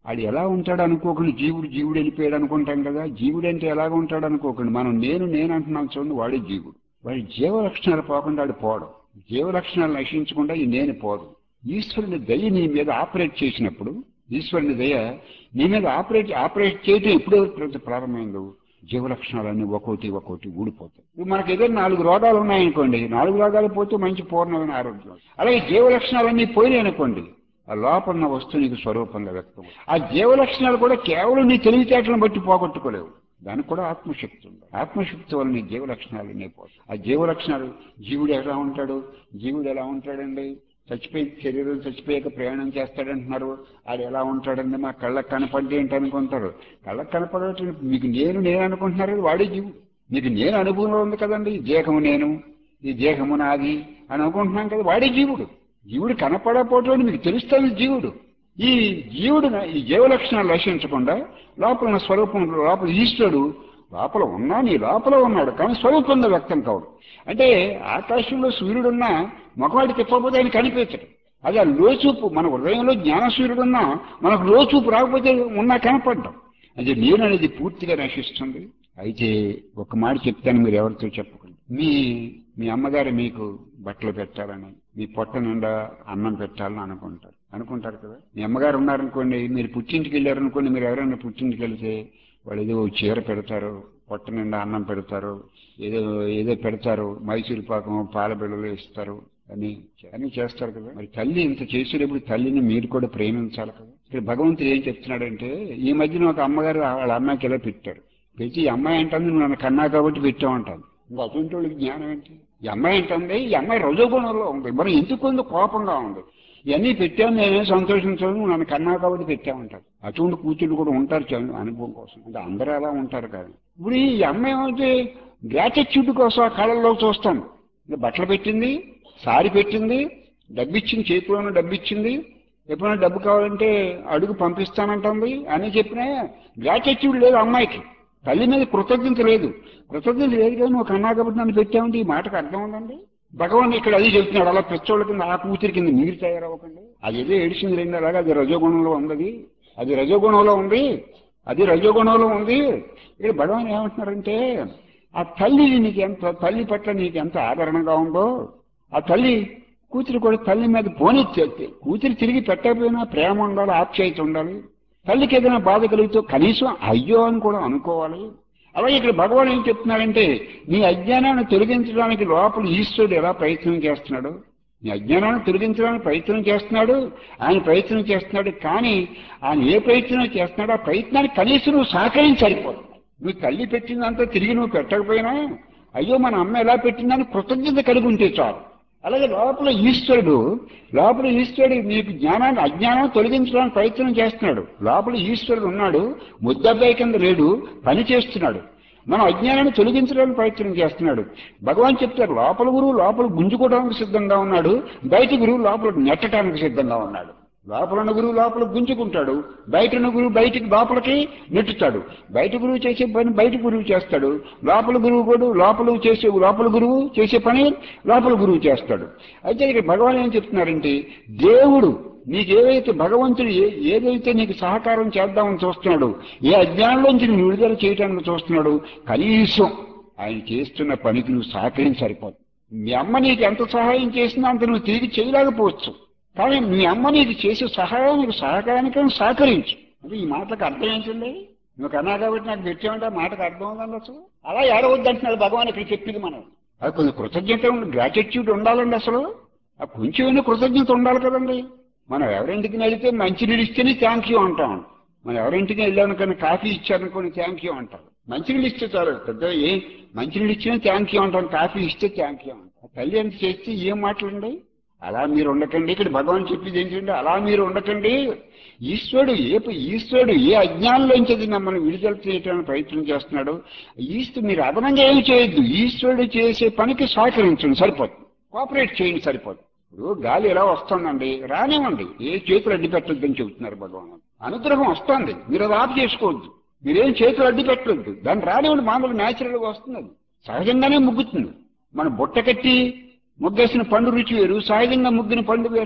ఆడు ఎలా ఉంటాడు అనుకోకండి, జీవుడు జీవుడు వెళ్ళిపోయాడు అనుకుంటాం కదా. జీవుడు అంటే ఎలాగ ఉంటాడు అనుకోకండి. మనం నేను నేను అంటున్నాం చూడండి, వాడే జీవుడు. వాడి జీవ లక్షణాలు పోకుండా ఆడు పోవడం, జీవ లక్షణాలు నశించకుండా ఈ నేను పోదు. ఈశ్వరుని దయ నీ మీద ఆపరేట్ చేసినప్పుడు, ఈశ్వరుని దయ నీ మీద ఆపరేట్ ఆపరేట్ చేయడం ఎప్పుడైతే ప్రారంభమైందో జీవ లక్షణాలన్నీ ఒక్కోటి ఒక్కోటి ఊడిపోతాయి. ఇప్పుడు మనకి ఏదైనా నాలుగు రోగాలు ఉన్నాయనుకోండి, నాలుగు రోగాలు పోతే మంచి పూర్ణమైన ఆరోగ్యం. అలాగే జీవ లక్షణాలన్నీ పోయినాయి అనుకోండి, ఆ లోపల ఉన్న వస్తువు నీకు స్వరూపంగా వ్యక్తం. ఆ జీవ లక్షణాలు కూడా కేవలం నీ తెలివితేటలను బట్టి పోగొట్టుకోలేవు, దానికి కూడా ఆత్మశక్తి ఉంది. ఆత్మశక్తి వల్ల నీ జీవ లక్షణాలు పోతాయి. ఆ జీవ లక్షణాలు, జీవుడు ఎలా ఉంటాడు, జీవుడు ఎలా ఉంటాడండి, చచ్చిపోయి శరీరం చచ్చిపోయాక ప్రయాణం చేస్తాడంటున్నారు. అది ఎలా ఉంటాడండి, మా కళ్ళకు కనపడ్డే ఏంటి అనుకుంటారు. కళ్ళకు కనపడటం మీకు నేను నేను అనుకుంటున్నారు, వాడే జీవుడు. మీకు నేను అనుభవంలో ఉంది కదండి, ఈ దేహము నేను, ఈ దేహము నాది అని అనుకుంటున్నాం కదా, వాడే జీవుడు. జీవుడు కనపడకపోవటం మీకు తెలుస్తుంది జీవుడు. ఈ జీవుడు ఈ జీవ లక్షణాలు నశించకుండా లోపల ఉన్న స్వరూపం, లోపల ఈశ్వరుడు లోపల ఉన్నా నీ లోపల ఉన్నాడు, కానీ స్వరూపంగా వ్యక్తం కావడం. అంటే ఆకాశంలో సూర్యుడున్నా ముఖవాడి తిప్పకపోతే ఆయన కనిపించడు. అది ఆ లోచూపు, మన హృదయంలో జ్ఞాన సూర్యుడున్నా మనకు లోచూపు రాకపోతే ఉన్నా కనపడ్డం. అంటే నేను అనేది పూర్తిగా నశిస్తుంది. అయితే ఒక మాట చెప్తాను, మీరు ఎవరితో చెప్పకండి. మీ మీ అమ్మగారు మీకు బట్టలు పెట్టాలని, మీ పొట్ట నిండా అన్నం పెట్టాలని అనుకుంటారు అనుకుంటారు కదా. మీ అమ్మగారు ఉన్నారనుకోండి, మీరు పుట్టింటికి వెళ్ళారనుకోండి, మీరు ఎవరైనా పుట్టింటికి వెళ్తే వాళ్ళు ఏదో చీర పెడతారు, పొట్ట నిండా అన్నం పెడతారు, ఏదో ఏదో పెడతారు, మైసూరు పాకం పాల బిళ్ళలు ఇస్తారు అని అని చేస్తారు కదా. మరి తల్లి ఇంత చేసేటప్పుడు తల్లిని మీరు కూడా ప్రేమించాలి కదా. ఇక్కడ భగవంతుడు ఏం చెప్తున్నాడంటే, ఈ మధ్యన ఒక అమ్మగారు వాళ్ళ అమ్మాయికి ఇలా పెట్టారు, పెట్టి ఈ అమ్మాయి అంటుంది నువ్వు నన్ను కన్నా కాబట్టి పెట్టామంటాను. ఇంకా అటువంటి వాళ్ళకి జ్ఞానం ఏంటి? ఈ అమ్మాయి అంటుంది, ఈ అమ్మాయి రజోగుణంలో ఉంది, మరి ఎందుకు ఉంది, కోపంగా ఉంది. ఇవన్నీ పెట్టాను, నేనే సంతోషించాను, నువ్వు నన్ను కన్నా కాబట్టి పెట్టామంటారు. అటువంటి కూతుళ్ళు కూడా ఉంటారు అనుభవం కోసం. అంటే అందరూ అలా ఉంటారు కాదు. ఇప్పుడు ఈ అమ్మాయి ఏమంటే గ్రాటిట్యూడ్ కోసం ఆ కళల్లో చూస్తాను, ఇంకా బట్టలు పెట్టింది, సారీ పెట్టింది, డబ్బు ఇచ్చింది, చేతిలోనే డబ్బు ఇచ్చింది, ఎప్పుడైనా డబ్బు కావాలంటే అడుగు పంపిస్తానంటుంది అని చెప్పినా గ్రాటిట్యూడ్ లేదు అమ్మాయికి. తల్లి మీద కృతజ్ఞత లేదు. కృతజ్ఞత లేదు కానీ నువ్వు కన్నా కాబట్టి నన్ను పెట్టామంటే ఈ మాటకు అర్థం ఉందండి. భగవాన్ ఇక్కడ అది చెప్తున్నాడు, అలా పిచ్చోళ్ళ కింద ఆ కూతురి కింద మీరు తయారవ్వకండి. అది ఏదో ఏడిచింది రెండు అలాగా, అది రజోగుణంలో ఉంది, అది రజోగుణంలో ఉంది, అది రజోగుణంలో ఉంది. ఇక్కడ భగవాన్ ఏమంటున్నారంటే, ఆ తల్లి నీకు ఎంత, తల్లి పట్ల నీకు ఎంత ఆదరణగా ఉందో, ఆ తల్లి కూతురు కూడా తల్లి మీద పోనిచ్చేస్తే, కూతురు తిరిగి పెట్టకపోయినా ప్రేమ ఉండాలి, ఆప్యాయత ఉండాలి. తల్లికి ఏదైనా బాధ కలిగితే కనీసం అయ్యో అని కూడా అనుకోవాలి. అలాగే ఇక్కడ భగవాన్ ఏం చెప్తున్నాడంటే, నీ అజ్ఞానాన్ని తొలగించడానికి లోపల ఈశ్వరుడు ఎలా ప్రయత్నం చేస్తున్నాడు, నీ అజ్ఞానాన్ని తొలగించడానికి ప్రయత్నం చేస్తున్నాడు, ఆయన ప్రయత్నం చేస్తున్నాడు. కానీ ఆయన ఏ ప్రయత్నం చేస్తున్నాడో ఆ ప్రయత్నానికి కనీసం నువ్వు సహకరించి సరిపోదు. నువ్వు తల్లి పెట్టిందంతా తిరిగి నువ్వు పెట్టకపోయినా అయ్యో మన అమ్మ ఎలా పెట్టిందని కృతజ్ఞత కలిగి ఉంటే చాలు. అలాగే లోపల ఈశ్వరుడు లోపల ఈశ్వరుడు నీకు జ్ఞానాన్ని అజ్ఞానం తొలగించడానికి ప్రయత్నం చేస్తున్నాడు. లోపల ఈశ్వరుడు ఉన్నాడు, ముద్దబ్బాయి కింద లేడు, పని చేస్తున్నాడు. మనం అజ్ఞానాన్ని తొలగించడానికి ప్రయత్నం చేస్తున్నాడు. భగవాన్ చెప్తారు, లోపల గురువు లోపల గుంజుకోవడానికి సిద్ధంగా ఉన్నాడు, బయట గురువు లోపల నెట్టడానికి సిద్ధంగా ఉన్నాడు. లోపల ఉన్న గురువు లోపల గుంజుకుంటాడు, బయట ఉన్న గురువు బయటికి లోపలికి నెట్టుతాడు. బయట గురువు చేసే పని బయట గురువు చేస్తాడు, లోపల గురువు కూడా లోపల చేసే లోపల గురువు చేసే పని లోపల గురువు చేస్తాడు. అయితే ఇక్కడ భగవాన్ ఏం చెప్తున్నారంటే, దేవుడు నీకు ఏదైతే భగవంతుడు ఏ ఏదైతే నీకు సహకారం చేద్దామని చూస్తున్నాడు, ఏ అజ్ఞానంలోంచి నువ్వు విడుదల చేయడానికి చూస్తున్నాడు, కనీసం ఆయన చేస్తున్న పనికి నువ్వు సహకరించి సరిపోదు. మీ అమ్మ నీకు ఎంత సహాయం చేసినా అంత నువ్వు తిరిగి చేయలేకపోవచ్చు, కానీ మీ అమ్మ నీకు చేసే సహాయానికి సహకారానికి సహకరించు. అంటే ఈ మాటలకు అర్థం ఏంటండి, నువ్వు కన్నా కాబట్టి నాకు పెట్టామంటే ఆ మాటకు అర్థం ఉందండి. అసలు అలా ఏడవద్దు అంటున్నాడు భగవాన్ ఇక్కడ చెప్పింది. మనం అది కొంచెం కృతజ్ఞత ఉండి గ్రాటిట్యూడ్ ఉండాలండి. అసలు ఆ కొంచెం కృతజ్ఞత ఉండాలి కదండి. మనం ఎవరింటికి వెళితే మంచినీళ్ళు ఇస్తేనే థ్యాంక్ యూ అంటాం. మనం ఎవరింటికి వెళ్ళాను కానీ కాఫీ ఇచ్చారనుకోని థ్యాంక్ యూ అంటాం. మంచినీళ్ళు ఇస్తే చాలు, పెద్ద ఏ మంచినీళ్ళు ఇచ్చినా థ్యాంక్ యూ అంటాం, కాఫీ ఇస్తే థ్యాంక్ యూ అంటాం. తల్లి ఎంత చేస్తే ఏం మాటలండి. అలా మీరు ఉండకండి. ఇక్కడ భగవాన్ చెప్పింది ఏంటంటే, అలా మీరు ఉండకండి. ఈశ్వరుడు ఏ ఈశ్వరుడు ఏ అజ్ఞానంలోంచి మమ్మల్ని విడుదల చేయడానికి ప్రయత్నం చేస్తున్నాడు. ఈశ్వరుడు మీరు అదనంగా ఏమి చేయొద్దు, ఈశ్వరుడు చేసే పనికి సహకరించండి సరిపోతుంది, కోఆపరేట్ చేయండి సరిపోతుంది. ఇప్పుడు గాలి ఎలా వస్తుందండి, రానివ్వండి, ఏ చేతులు అడ్డు పెట్టొద్దని చెబుతున్నారు భగవాన్. అనుగ్రహం వస్తుంది, మీరు అది ఆఫ్ చేసుకోవద్దు, మీరేం చేతులు అడ్డు పెట్టొద్దు, దాన్ని రానివ్వండి. మామూలు న్యాచురల్గా వస్తుంది, అది సహజంగానే ముగ్గుతుంది. మన బుట్ట కట్టి ముగ్గేసిన పండు రుచి వేరు, సహజంగా ముగ్గిన పండు వేరు.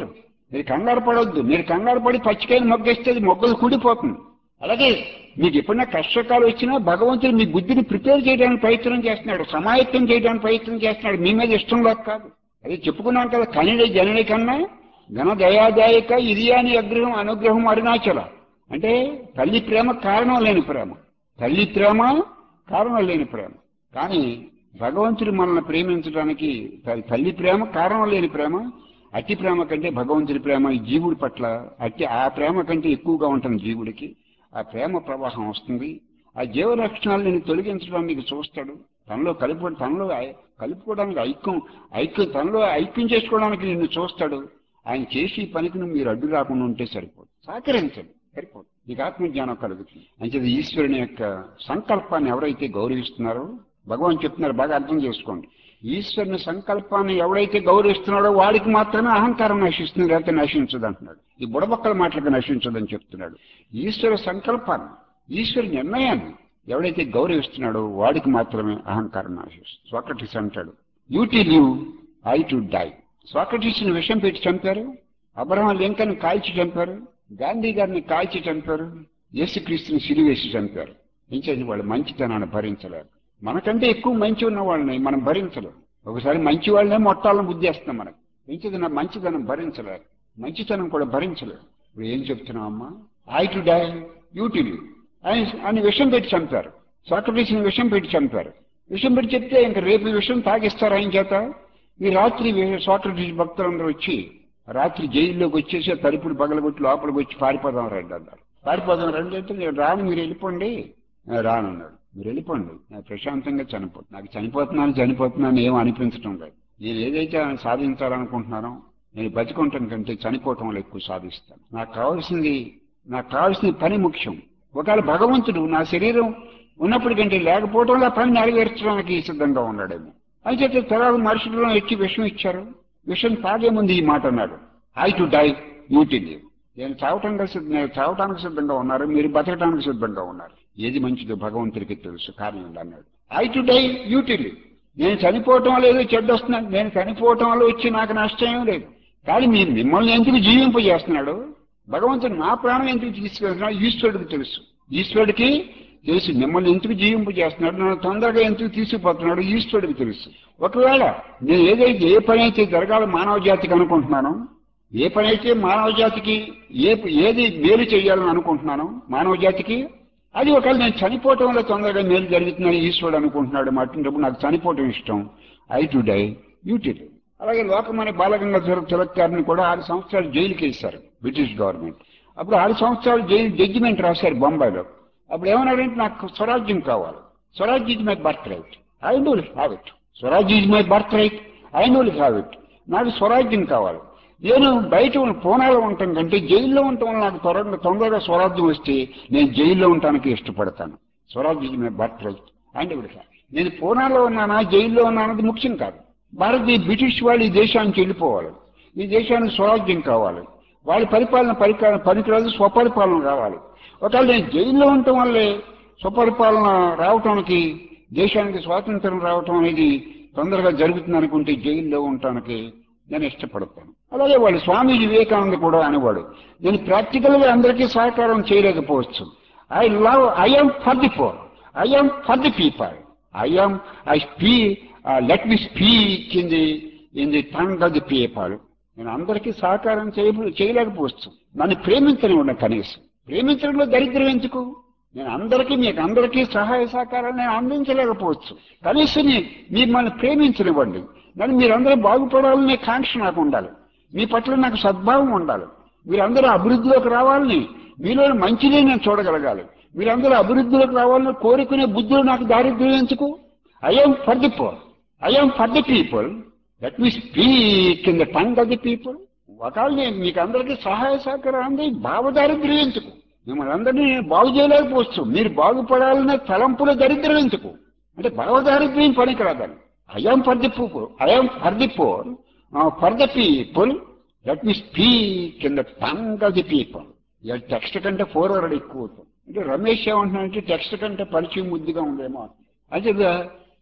మీరు కంగారు పడవద్దు. మీరు కంగారు పడి పచ్చికాయని మొగ్గేస్తే అది మొగ్గలు కూడిపోతుంది. అలాగే మీకు ఎప్పుడైనా కష్టకాలు వచ్చినా భగవంతుడు మీ బుద్ధిని ప్రిపేర్ చేయడానికి ప్రయత్నం చేస్తున్నాడు, సమాయత్తం చేయడానికి ప్రయత్నం చేస్తున్నాడు, మీ మీద ఇష్టం లేక కాదు. అది చెప్పుకున్నాం కదా, కనిడ జనని కన్నా ఘన దయాదాయక ఇరియాని అగ్రహం అనుగ్రహం అరుణాచల. అంటే తల్లి ప్రేమ కారణం లేని ప్రేమ, తల్లి ప్రేమ కారణం లేని ప్రేమ. కానీ భగవంతుడు మనల్ని ప్రేమించడానికి తల్లి ప్రేమ కారణం లేని ప్రేమ. అతి ప్రేమ కంటే భగవంతుడి ప్రేమ ఈ జీవుడి పట్ల అతి ఆ ప్రేమ కంటే ఎక్కువగా ఉంటుంది జీవుడికి. ఆ ప్రేమ ప్రవాహం వస్తుంది. ఆ జీవ లక్షణాలను తొలగించడానికి చూస్తాడు, తనలో కలుపు తనలో కలుపుకోవడానికి ఐక్యం ఐక్యం తనలో ఐక్యం చేసుకోవడానికి నిన్ను చూస్తాడు. ఆయన చేసి పనికి మీరు అడ్డు రాకుండా ఉంటే సరిపోదు, సహకరించండి సరిపోదు, నీకు ఆత్మజ్ఞానం కలుగుతుంది. అంటే ఈశ్వరుని యొక్క సంకల్పాన్ని ఎవరైతే గౌరవిస్తున్నారో, భగవాన్ చెప్తున్నారు బాగా అర్థం చేసుకోండి, ఈశ్వరుని సంకల్పాన్ని ఎవడైతే గౌరవిస్తున్నాడో వాడికి మాత్రమే అహంకారం నశిస్తుంది, లేకపోతే నశించదు అంటున్నాడు. ఈ బుడబక్కల మాటలకు నశించదని చెప్తున్నాడు. ఈశ్వర సంకల్పాన్ని, ఈశ్వర నిర్ణయాన్ని ఎవడైతే గౌరవిస్తున్నాడో వాడికి మాత్రమే అహంకారం నశిస్తుంది. సోక్రటీస్ అంటాడు, you to live, I to die. సోక్రటీస్ని విషం పెట్టి చంపారు, అబ్రహాం లింకన్ కాల్చి చంపారు, గాంధీ గారిని కాల్చి చంపారు, యేసుక్రీస్తుని సిలివేసి చంపారు. ఇంకేది వాళ్ళు మంచితనాన్ని భరించలేరు. మనకంటే ఎక్కువ మంచి ఉన్న వాళ్ళని మనం భరించలేము. ఒకసారి మంచి వాళ్ళనే మొట్టాలను బుద్ధేస్తాం మనకు. ఇంకేది నా మంచితనం భరించలేరు, మంచితనం కూడా భరించలేరు. ఇప్పుడు ఏం చెప్తున్నావమ్మా, I to die you to live అని అని విషం పెట్టి చంపారు. సోక్రటీస్ని విషం పెట్టి చంపారు. విషం పెట్టి చెప్తే ఇంక రేపు విషం తాగిస్తారు ఆయన చేత. ఈ రాత్రి సోక్రటీస్ భక్తులందరూ వచ్చి రాత్రి జైల్లోకి వచ్చేసి తలుపులు పగలగొట్టి లోపలికి వచ్చి పారిపోదాం రండి అన్నారు. పారిపోదాం రండి అంటే నేను రాను, మీరు వెళ్ళిపోండి. రానన్నాడు. మీరు వెళ్ళిపోండి, నాకు ప్రశాంతంగా చనిపోతుంది, నాకు చనిపోతున్నాను చనిపోతున్నాను ఏం అనిపించడం లేదు. నేను ఏదైతే సాధించాలనుకుంటున్నానో నేను బతికొంటాం కంటే చనిపోవటంలో ఎక్కువ సాధిస్తాను. నాకు కావాల్సింది నాకు కావాల్సిన పని ముఖ్యం. ఒకవేళ భగవంతుడు నా శరీరం ఉన్నప్పటికంటే లేకపోవడంలో పని నెరవేర్చడానికి సిద్ధంగా ఉన్నాడేమో. అయితే తర్వాత మనుషులను ఎక్కి విషం ఇచ్చారు. విషం తాగే ముందు ఈ మాట అన్నాడు, I to die you to live. నేను చావటానికి సిద్ధ నేను చావటానికి సిద్ధంగా ఉన్నారు, మీరు బతకడానికి సిద్ధంగా ఉన్నారు. ఏది మంచిదో భగవంతుడికి తెలుసు కారణం అన్నాడు. I to die you to live. నేను చనిపోవటం వల్ల ఏదో చెడ్డ వస్తున్నాను, నేను చనిపోవటం వల్ల వచ్చి నాకు నష్టం ఏం లేదు. కానీ మీరు మిమ్మల్ని ఎందుకు జీవింపజేస్తున్నాడు భగవంతుడు, నా ప్రాణం ఎందుకు తీసుకెళ్తున్నాడు ఈశ్వరుడికి తెలుసు. ఈశ్వరుడికి తెలుసు మిమ్మల్ని ఎందుకు జీవింపజేస్తున్నాడు, నన్ను తొందరగా ఎందుకు తీసుకుపోతున్నాడు ఈశ్వరుడికి తెలుసు. ఒకవేళ నేను ఏదైతే ఏ పని అయితే జరగాలి మానవ జాతికి అనుకుంటున్నానో, ఏ పని అయితే మానవ జాతికి ఏ ఏది మేలు చేయాలని అనుకుంటున్నానో మానవ జాతికి, అది ఒకవేళ నేను చనిపోవటం వల్ల తొందరగా మేలు జరుగుతుందని ఈశ్వరుడు అనుకుంటున్నాడు. అటువంటిప్పుడు నాకు చనిపోవటం ఇష్టం. I to die you to die. అలాగే లోకమని బాలగంగాధర తిలక్ గారిని కూడా ఆరు సంవత్సరాలు జైలుకి వేశారు బ్రిటిష్ గవర్నమెంట్. అప్పుడు ఆరు సంవత్సరాలు జైలు జడ్జిమెంట్ రాశారు బొంబాయిలో. అప్పుడు ఏమన్నాడంటే నాకు స్వరాజ్యం కావాలి, Swaraj is my birth right, I will have it. Swaraj is my birth right, I will have it. నాకు స్వరాజ్యం కావాలి. నేను బయట పూనాలో ఉండటం కంటే జైల్లో ఉండటం వల్ల నాకు త్వరగా తొందరగా స్వరాజ్యం వస్తే నేను జైల్లో ఉండటానికి ఇష్టపడతాను. Swaraj is my birth right and will have. నేను పూనాలో ఉన్నానా జైల్లో ఉన్నానది ముఖ్యం కాదు. భారతీయ బ్రిటిష్ వాళ్ళు ఈ దేశానికి వెళ్ళిపోవాలి, ఈ దేశానికి స్వరాజ్యం కావాలి, వాళ్ళ పరిపాలన పరికాల పనికిరాదు, స్వపరిపాలన కావాలి. ఒకవేళ నేను జైల్లో ఉండటం వల్లే స్వపరిపాలన రావటానికి, దేశానికి స్వాతంత్రం రావటం అనేది తొందరగా జరుగుతుంది అనుకుంటే జైల్లో ఉండటానికి నేను ఇష్టపడతాను. అలాగే వాళ్ళు స్వామి వివేకానంద కూడా అనేవాడు, నేను ప్రాక్టికల్ గా అందరికీ సహకారం చేయలేకపోవచ్చు. I love I'm for the poor, I'm for the people, I'm I spee let me speak in the in the tongue of the people. నేను అందరికీ సహకారం చేయ చేయలేకపోవచ్చు, నన్ను ప్రేమించనివ్వండి. కనీసం ప్రేమించడంలో దరిద్రం ఎందుకు? నేను అందరికీ మీకు అందరికీ సహాయ సహకారాలు నేను అందించలేకపోవచ్చు, కనీసం మిమ్మల్ని ప్రేమించనివ్వండి. నన్ను మీరందరూ బాగుపడాలనే కాంక్ష నాకు ఉండాలి, మీ పట్ల నాకు సద్భావం ఉండాలి, మీరందరూ అభివృద్ధిలోకి రావాలని, మీలో మంచిని నేను చూడగలగాలి, మీరందరూ అభివృద్ధిలోకి రావాలని కోరుకునే బుద్ధులు నాకు దారిద్ర్యం ఎందుకు? I'm for the poor, I'm for the people, let me speak in the tongue of the people. ఒకవేళ నేను మీకు అందరికీ సహాయ సహకారం అంది, భావదారిద్ర్యం ఎందుకు? మిమ్మల్ని అందరినీ నేను బాగు చేయలేకపోవచ్చు, మీరు బాగుపడాలనే తలంపుల దరిద్రం ఎందుకు? అంటే భావదారిద్ర్యం పనికిరాదని. I'm for the people, I'm for the poor, for the people, let me speak in the tongue of the people. ఇక టెక్స్ట్ కంటే ఫోర్ వర్డ్ ఎక్కువ అవుతుంది. అంటే రమేష్ ఏమంటున్నాడంటే టెక్స్ట్ కంటే పరిచయం ముద్దుగా ఉందేమో. అయితే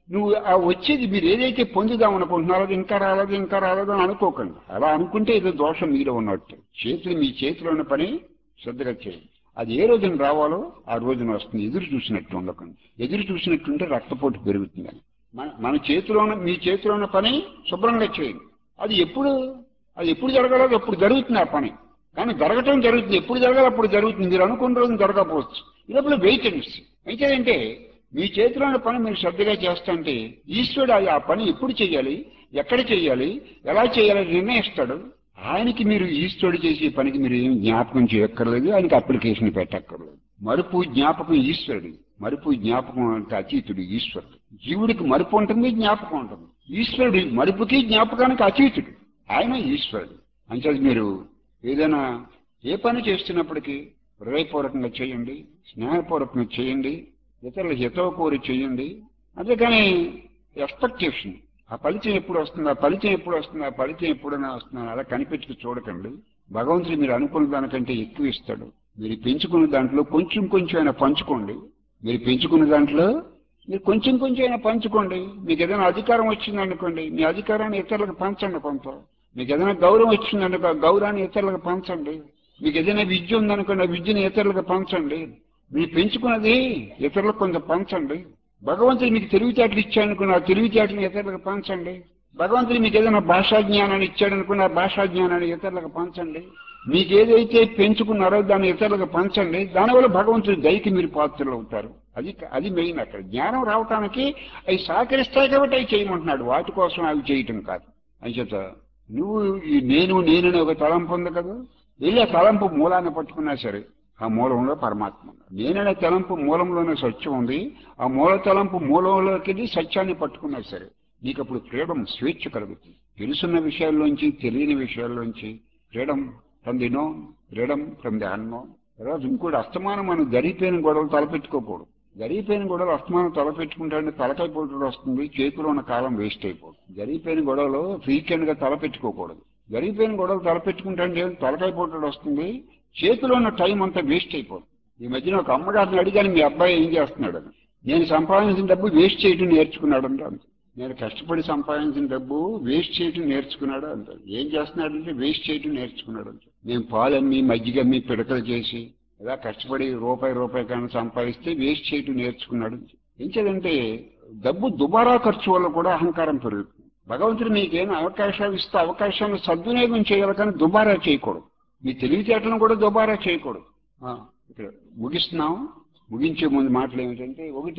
నువ్వు ఆ వచ్చేది మీరు ఏదైతే పొందుదాం అనుకుంటున్నారో అది ఇంకా రాలేదు ఇంకా రాలేదు అని అనుకోకండి. అలా అనుకుంటే ఏదో దోషం మీలో ఉన్నట్టు. చేతులు మీ చేతిలో ఉన్న పని శ్రద్ధగా చేయండి. అది ఏ రోజున రావాలో ఆ రోజున వస్తుంది. ఎదురు చూసినట్టు ఉండకండి. ఎదురు చూసినట్టుంటే రక్తపోటు పెరుగుతుందని. మన మన చేతిలో ఉన్న మీ చేతిలో ఉన్న పని శుభ్రంగా చేయండి. అది ఎప్పుడు అది ఎప్పుడు జరగాలో ఎప్పుడు జరుగుతుంది ఆ పని. కానీ జరగటం జరుగుతుంది. ఎప్పుడు జరగాలో అప్పుడు జరుగుతుంది. మీరు అనుకున్న రోజున జరగకపోవచ్చు. ఇలాప్పుడు వెయిటెన్స్ అయితే మీ చేతిలో ఉన్న పని మీరు శ్రద్ధగా చేస్తుంటే ఈశ్వరుడు ఆ పని ఎప్పుడు చేయాలి, ఎక్కడ చేయాలి, ఎలా చేయాలని నిర్ణయిస్తాడు. ఆయనకి మీరు ఈశ్వరుడు చేసే పనికి మీరు ఏం జ్ఞాపకం చేయక్కర్లేదు, ఆయనకి అప్లికేషన్ పెట్టక్కర్లేదు. మరుపు జ్ఞాపకం ఈశ్వరుడు. మరుపు జ్ఞాపకం అంటే అతీతుడు ఈశ్వరుడు. జీవుడికి మరుపు ఉంటుంది, జ్ఞాపకం ఉంటుంది. ఈశ్వరుడు మరుపుకి జ్ఞాపకానికి అతీతుడు. ఆయన ఈశ్వరుడు. అంచేది మీరు ఏదైనా ఏ పని చేస్తున్నప్పటికీ హృదయపూర్వకంగా చేయండి, స్నేహపూర్వకంగా చేయండి, ఇతరుల హితవు కోరి చేయండి. అంతేకాని ఎక్స్పెక్టేషన్ ఆ ఫలితం ఎప్పుడు వస్తుంది, ఆ ఫలితం ఎప్పుడు వస్తుంది, ఆ ఫలితం ఎప్పుడైనా వస్తుంది అలా కనిపెట్టుకు చూడకండి. భగవంతుడు మీరు అనుకున్న దానికంటే ఎక్కువ ఇస్తాడు. మీరు పెంచుకున్న దాంట్లో కొంచెం కొంచెం అయినా పంచుకోండి. మీరు పెంచుకున్న దాంట్లో మీరు కొంచెం కొంచెం అయినా పంచుకోండి. మీకు ఏదైనా అధికారం వచ్చిందనుకోండి, మీ అధికారాన్ని ఇతరులకు పంచండి. కొంత మీకు ఏదైనా గౌరవం వచ్చిందనుకో గౌరవాన్ని ఇతరులకు పంచండి. మీకు ఏదైనా విద్య ఉందనుకోండి ఆ విద్యను ఇతరులకు పంచండి. మీరు పెంచుకున్నది ఇతరులకు కొంత పంచండి. భగవంతుడు మీకు తెలివితేటలు ఇచ్చాడనుకున్న ఆ తెలివితేటలను ఇతరులకు పంచండి. భగవంతుడు మీకు ఏదైనా భాషా జ్ఞానాన్ని ఇచ్చాడనుకున్న ఆ భాషా జ్ఞానాన్ని ఇతరులకు పంచండి. మీకు ఏదైతే పెంచుకున్నారో దాన్ని ఇతరులకు పంచండి. దానివల్ల భగవంతుడి దయకి మీరు పాత్రలు అవుతారు. అది అది మెయిన్. అక్కడ జ్ఞానం రావటానికి అవి సహకరిస్తాయి కాబట్టి అవి చేయమంటున్నాడు. వాటి కోసం అవి చేయటం కాదు. అంచేత నువ్వు ఈ నేను నేనని ఒక తలంపు ఉంది కదా, వెళ్ళి ఆ తలంపు మూలాన్ని పట్టుకున్నా సరే ఆ మూలంలో పరమాత్మ ఉన్నాడు. నేననే తలంపు మూలంలోనే సత్యం ఉంది. ఆ మూల తలంపు మూలంలోకి వెళ్ళి సత్యాన్ని పట్టుకున్నా సరే నీకు అప్పుడు ఫ్రీడమ్, స్వేచ్ఛ కలుగుతుంది. తెలుసున్న విషయాల్లోంచి తెలియని విషయాల్లోంచి freedom from the known, freedom from the unknown. తర్వాత ఇంకోటి అస్తమానం మనం జరిగిపోయిన గొడవలు తలపెట్టుకోకూడదు. జరిగిపోయిన గొడవలు అస్తమానం తలపెట్టుకుంటే తలకాయ పోటు వస్తుంది, చేతిలో ఉన్న కాలం వేస్ట్ అయిపోతుంది. జరిగిపోయిన గొడవలు వీకెండ్ గా తలపెట్టుకోకూడదు. జరిగిపోయిన గొడవలు తలపెట్టుకుంటే తలకాయ పోటు వస్తుంది, చేతిలో ఉన్న టైం అంతా వేస్ట్ అయిపోతుంది. ఈ మధ్యన ఒక అమ్మగారిని అడిగాను మీ అబ్బాయి ఏం చేస్తున్నాడు అని. నేను సంపాదించిన డబ్బు వేస్ట్ చేయటం నేర్చుకున్నాడు అంటారు. నేను కష్టపడి సంపాదించిన డబ్బు వేస్ట్ చేయటం నేర్చుకున్నాడు అంటారు. ఏం చేస్తున్నాడంటే వేస్ట్ చేయటం నేర్చుకున్నాడు అంటారు. నేను పాలమ్మి మజ్జిగమ్మి పిడకలు చేసి ఇలా కష్టపడి రూపాయి రూపాయి కానీ సంపాదిస్తే వేస్ట్ చేయటం నేర్చుకున్నాడు. ఏం చేయాలంటే డబ్బు దుబారా ఖర్చు వల్ల కూడా అహంకారం పెరుగుతుంది. భగవంతుడు మీకేం అవకాశాలు ఇస్తే అవకాశాలను సద్వినియోగం చేయాలి కానీ దుబారా చేయకూడదు. మీ తెలివితేటలను కూడా దుబారా చేయకూడదు. ఇక్కడ ముగిస్తున్నాం. ముగించే ముందు మాటలు ఏమిటంటే, ఒకటి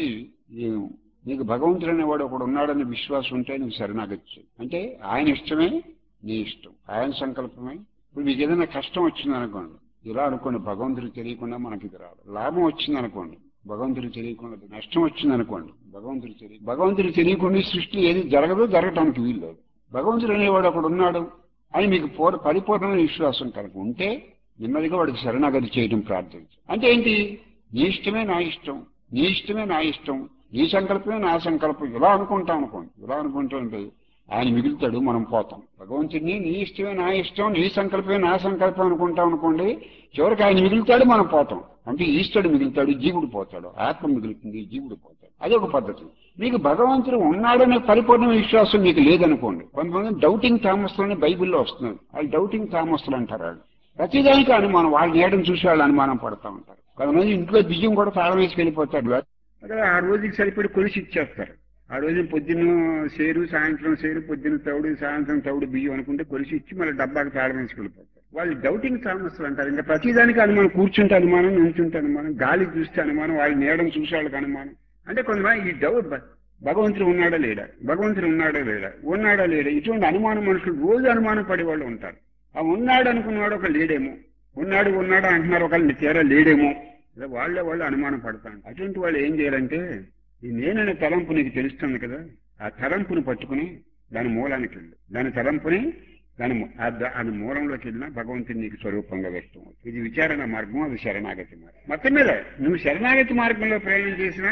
నీకు భగవంతుడు అనేవాడు ఒకడు ఉన్నాడని విశ్వాసం ఉంటే నువ్వు శరణాగతి. అంటే ఆయన ఇష్టమే నీ ఇష్టం, ఆయన సంకల్పమే. ఇప్పుడు మీకు ఏదైనా కష్టం వచ్చిందనుకోండి, ఇలా అనుకోండి భగవంతుడికి తెలియకుండా మనకి ఇది రాదు. లాభం వచ్చిందనుకోండి భగవంతుడికి తెలియకుండా, నష్టం వచ్చిందనుకోండి భగవంతుడికి తెలియ భగవంతుడికి తెలియకుండా సృష్టి ఏది జరగదో జరగటానికి వీల్లేదు. భగవంతుడు అనేవాడు ఒకడు ఉన్నాడు అని మీకు పూర్ పరిపూర్ణమైన విశ్వాసం కనుక ఉంటే నెమ్మదిగా వాడికి శరణాగతి చేయడం ప్రార్థించు. అంటే ఏంటి? నీ ఇష్టమే నా ఇష్టం, నీ ఇష్టమే నా ఇష్టం, నీ సంకల్పమే నా సంకల్పం, ఇలా అనుకుంటాం అనుకోండి. ఇలా అనుకుంటుంటే ఆయన మిగులుతాడు, మనం పోతాం. భగవంతుడిని నీ ఇష్టమే నా ఇష్టం, నీ సంకల్పమే నా సంకల్పం అనుకుంటాం అనుకోండి, చివరికి ఆయన మిగులుతాడు, మనం పోతాం. అంటే ఈశ్వరుడు మిగులుతాడు, జీవుడు పోతాడు. ఆత్మ మిగులుతుంది, జీవుడు పోతాడు. అది ఒక పద్ధతి. మీకు భగవంతుడు ఉన్నాడనే పరిపూర్ణ విశ్వాసం మీకు లేదనుకోండి, కొంతమంది డౌటింగ్ థామస్లని బైబిల్లో వస్తున్నారు. వాళ్ళు డౌటింగ్ థామస్లు అంటారు. ప్రతిదానికి అనుమానం, వాళ్ళ నేడని చూసి వాళ్ళు అనుమానం పడతా ఉంటారు. కొంతమంది ఇంట్లో బియ్యం కూడా తాళం వేసి వెళ్ళిపోతారు. అక్కడ ఆ రోజుకి సరిపడి కొలిసి ఇచ్చేస్తారు. ఆ రోజు పొద్దున్న సేరు, సాయంత్రం సేరు, పొద్దున్న తౌడు, సాయంత్రం తౌడు బియ్యం అనుకుంటే కొలిసి ఇచ్చి మళ్ళీ డబ్బాకి తాళం వేసి వెళ్ళిపోతారు. వాళ్ళు డౌటింగ్ థామస్లు అంటారు. ఇంకా ప్రతిదానికి అనుమానం, కూర్చుంటే అనుమానం, నిల్చుంటే అనుమానం, గాలి చూస్తే అనుమానం, వాళ్ళ నేడని చూసి వాళ్ళకి అనుమానం. అంటే కొంతమంది ఈ డౌట్ భగవంతుడు ఉన్నాడా లేడా, భగవంతుడు ఉన్నాడా లేడా, ఉన్నాడా లేడా, ఇటువంటి అనుమానం మనుషులు రోజు అనుమానం పడేవాళ్ళు ఉంటారు. ఆ ఉన్నాడు అనుకున్నవాడు ఒక లేడేమో, ఉన్నాడు ఉన్నాడు అంటున్నారు, ఒకళ్ళు తీరా లేడేమో, ఇలా వాళ్ళే వాళ్ళు అనుమానం పడతాను. అటువంటి వాళ్ళు ఏం చేయాలంటే, ఈ నేననే తలంపు నీకు తెలుస్తుంది కదా, ఆ తలంపుని పట్టుకుని దాని మూలానికి వెళ్ళు. దాని తలంపుని దాని దాని మూలంలోకి వెళ్ళినా భగవంతుని నీకు స్వరూపంగా వ్యక్తం అవుతుంది. ఇది విచారణ మార్గం, అది శరణాగతి మార్గం. మొత్తం మీద నువ్వు శరణాగతి మార్గంలో ప్రయాణం చేసినా,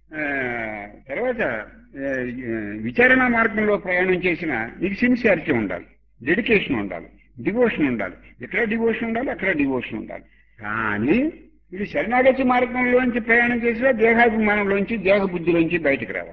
తర్వాత విచారణ మార్గంలో ప్రయాణం చేసినా నీకు సిన్సియారిటీ ఉండాలి, డెడికేషన్ ఉండాలి, డివోషన్ ఉండాలి. ఎక్కడ డివోషన్ ఉండాలి, అక్కడ డివోషన్ ఉండాలి. కానీ ఇది శరణాగతి మార్గంలోంచి ప్రయాణం చేసినా దేహాభిమానంలోంచి, దేహబుద్ధిలోంచి బయటకు రావాలి.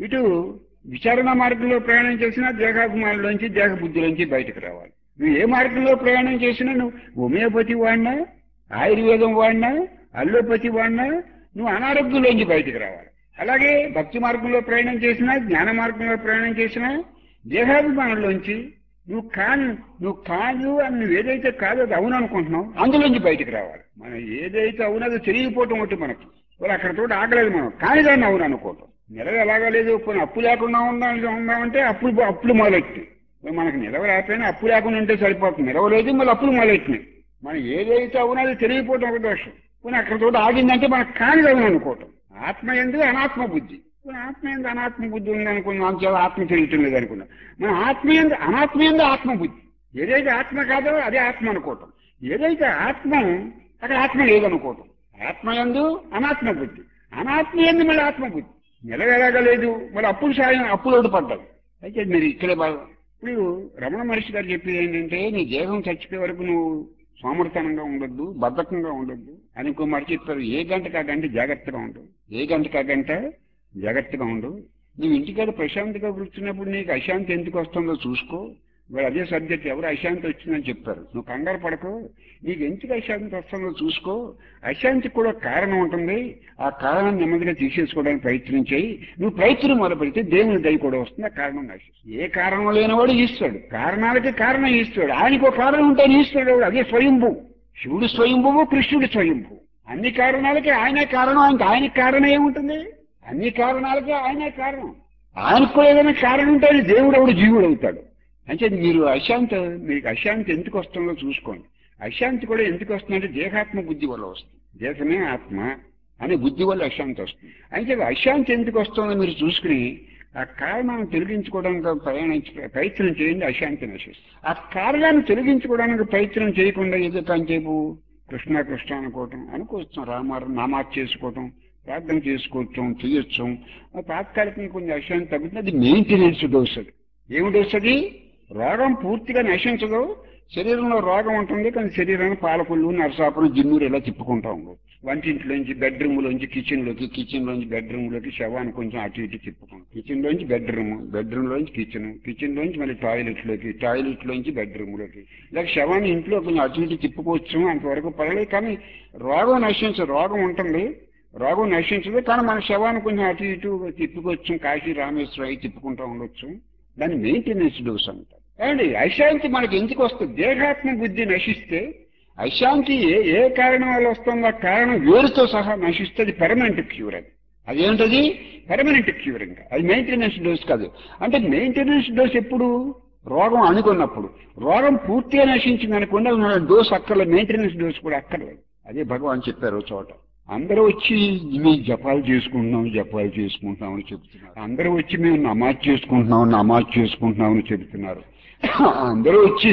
ఇటు విచారణ మార్గంలో ప్రయాణం చేసినా దేహాభిమానులోంచి దేహ బుద్ధిలోంచి బయటకు రావాలి. నువ్వు ఏ మార్గంలో ప్రయాణం చేసినా, నువ్వు హోమియోపతి వాడినా, ఆయుర్వేదం వాడినా, అల్లోపతి వాడినా, నువ్వు అనారోగ్యంలోంచి బయటకు రావాలి. అలాగే భక్తి మార్గంలో ప్రయాణం చేసినా, జ్ఞాన మార్గంలో ప్రయాణం చేసినా దేహాభిమానుల్లోంచి నువ్వు కాను నువ్వు కాదు అని నువ్వు ఏదైతే కాదో అది అవును అనుకుంటున్నావు, అందులోంచి బయటకు రావాలి. మనం ఏదైతే అవునదో తెలియకపోవటం ఒకటి మనకి. వాళ్ళు అక్కడతో ఆగలేదు, మనం కానీ దాన్ని అవును అనుకోవటం. నిలవ ఎలాగా లేదు, పోనీ అప్పు లేకుండా ఉందా ఉందామంటే అప్పులు అప్పులు మొదలెట్టి మనకు నిలవ లేకపోయినా అప్పు లేకుండా ఉంటే సరిపోతుంది. నిలవలేదు, మళ్ళీ అప్పులు మొదలెట్టినాయి. మనం ఏదైతే అవునదో తెలియకపోవటం ఒక దోషం. పోనీ అక్కడతో ఆగిందంటే మనకు కానిది అవును అనుకోవటం. ఆత్మ ఎందు అనాత్మ బుద్ధి. ఆత్మ ఎందు అనాత్మ బుద్ధి ఉందనుకున్నాం, అంచేత ఆత్మ తెలియటం లేదు అనుకున్నాం. మన ఆత్మ ఎందు అనాత్మ ఎందు ఆత్మ బుద్ధి. ఏదైతే ఆత్మ కాదో అదే ఆత్మ అనుకోవటం. ఏదైతే ఆత్మ అక్కడ ఆత్మ లేదనుకోవటం. ఆత్మ ఎందు అనాత్మ బుద్ధి, అనాత్మ ఎందు మళ్ళీ ఆత్మ బుద్ధి. నిలవేలాగా లేదు, మళ్ళీ అప్పులు సాయం అప్పులోడు పడ్డాడు. అయితే మీరు ఇక్కడే బాగా ఇప్పుడు రమణ మహర్షి గారు చెప్పేది ఏంటంటే, నీ దేహం చచ్చిపోయే వరకు నువ్వు సోమర్తనంగా ఉండొద్దు, బద్ధకంగా ఉండొద్దు అని ఇంకో మాట చెప్పారు. ఏ గంటకు ఆ గంట జాగ్రత్తగా ఉండవు, ఏ గంటకు ఆ గంట జాగ్రత్తగా ఉండవు. నువ్వు ఇంటికాడ ప్రశాంతిగా కూర్చున్నప్పుడు నీకు అశాంతి ఎందుకు వస్తుందో చూసుకో. వాళ్ళు అదే సబ్జెక్ట్, ఎవరు అశాంతి వచ్చిందని చెప్పారు. నువ్వు కంగారు పడకు, నీకు ఎందుకు అశాంతి వస్తుందో చూసుకో. అశాంతికి కూడా కారణం ఉంటుంది, ఆ కారణం నెమ్మదిగా తీసేసుకోవడానికి ప్రయత్నం చేయి. నువ్వు ప్రయత్నం మొదలు పెడితే దేవుని దయ కూడా వస్తుంది, ఆ కారణం నశిస్తుంది. ఏ కారణం లేనివాడు ఈశ్వరుడు, కారణాలకి కారణం ఈశ్వరుడు. ఆయనకు ఒక కారణం ఉంటాను ఈశ్వరుడు, అదే స్వయంభూ. శివుడు స్వయంభువు, కృష్ణుడు స్వయంభూ. అన్ని కారణాలకి ఆయనే కారణం. ఆయనకి ఆయనకి కారణం ఏముంటుంది? అన్ని కారణాలకి ఆయనే కారణం. ఆయనకు కూడా ఏదైనా కారణం ఉంటే దేవుడు ఎవడు జీవుడు అవుతాడు. అంటే మీరు అశాంతి, మీకు అశాంతి ఎందుకు వస్తుందో చూసుకోండి. అశాంతి కూడా ఎందుకు వస్తుందంటే దేహాత్మ బుద్ధి వల్ల వస్తుంది. దేశమే ఆత్మ అనే బుద్ధి వల్ల అశాంతి వస్తుంది. అయితే అశాంతి ఎందుకు వస్తుందో మీరు చూసుకుని ఆ కారణాన్ని తొలగించుకోవడానికి ప్రయాణించ ప్రయత్నం చేయండి, అశాంతి నశిస్తుంది. ఆ కారణాన్ని తొలగించుకోవడానికి ప్రయత్నం చేయకుండా ఏదో కాంచేపు కృష్ణ కృష్ణ అనుకోవటం, అనుకోవచ్చాం రామారు నామార్చి చేసుకోవటం, ప్రార్థన చేసుకోవచ్చం, చేయొచ్చు. తాత్కాలికంగా కొంచెం అశాంతి తగ్గుతుంది. అది మెయింటెనెన్స్ డోస్. అది ఏమి డోస్? అది రోగం పూర్తిగా నశించదు. శరీరంలో రోగం ఉంటుంది, కానీ శరీరాన్ని పాలకొల్లు, నరసాపురం, జిన్నూరు ఇలా తిప్పుకుంటా ఉండవు. వంటింట్లోంచి బెడ్రూమ్లోంచి కిచెన్లోకి, కిచెన్లోంచి బెడ్రూమ్లోకి, శవాన్ని కొంచెం అటు ఇటు తిప్పుకుంటాం. కిచెన్లోంచి బెడ్రూమ్, బెడ్రూమ్లోంచి కిచెన్, కిచెన్లోంచి మళ్ళీ టాయిలెట్లోకి, టాయిలెట్లోంచి బెడ్రూమ్లోకి, ఇలా శవాన్ని ఇంట్లో కొంచెం అటు ఇటు తిప్పుకోవచ్చు. అంతవరకు పర్లేదు, కానీ రోగం నశించదు. రోగం ఉంటుంది, రోగం నశించదు, కానీ మన శవాన్ని కొంచెం అటు ఇటు తిప్పుకోవచ్చు. కాశీ రామేశ్వరం అయి తిప్పుకుంటూ ఉండొచ్చు. దాన్ని మెయింటెనెన్స్ డోస్ అంటారు. ఏమండి అశాంతి మనకి ఎందుకు వస్తుంది? దేహాత్మ బుద్ధి నశిస్తే అశాంతి ఏ ఏ కారణం వల్ల వస్తుందో ఆ కారణం వేరుతో సహా నశిస్తే అది పెర్మనెంట్ క్యూర్. అది అదేంటది? Permanent cure. ఇంకా అది మెయింటెనెన్స్ డోస్ కాదు. అంటే మెయింటెనెన్స్ డోస్ ఎప్పుడు? రోగం అనుకున్నప్పుడు. రోగం పూర్తిగా నశించింది అనుకున్న డోస్ అక్కర్లేదు, మెయింటెనెన్స్ డోస్ కూడా అక్కర్లేదు. అదే భగవాన్ చెప్పారు చోట. అందరూ వచ్చి మేము జపాలు చేసుకుంటున్నాం, జపాలు చేసుకుంటున్నాం అని చెబుతున్నారు. అందరూ వచ్చి మేము నమాజ్ చేసుకుంటున్నాం, నమాజ్ చేసుకుంటున్నాం అని చెబుతున్నారు. అందరూ వచ్చి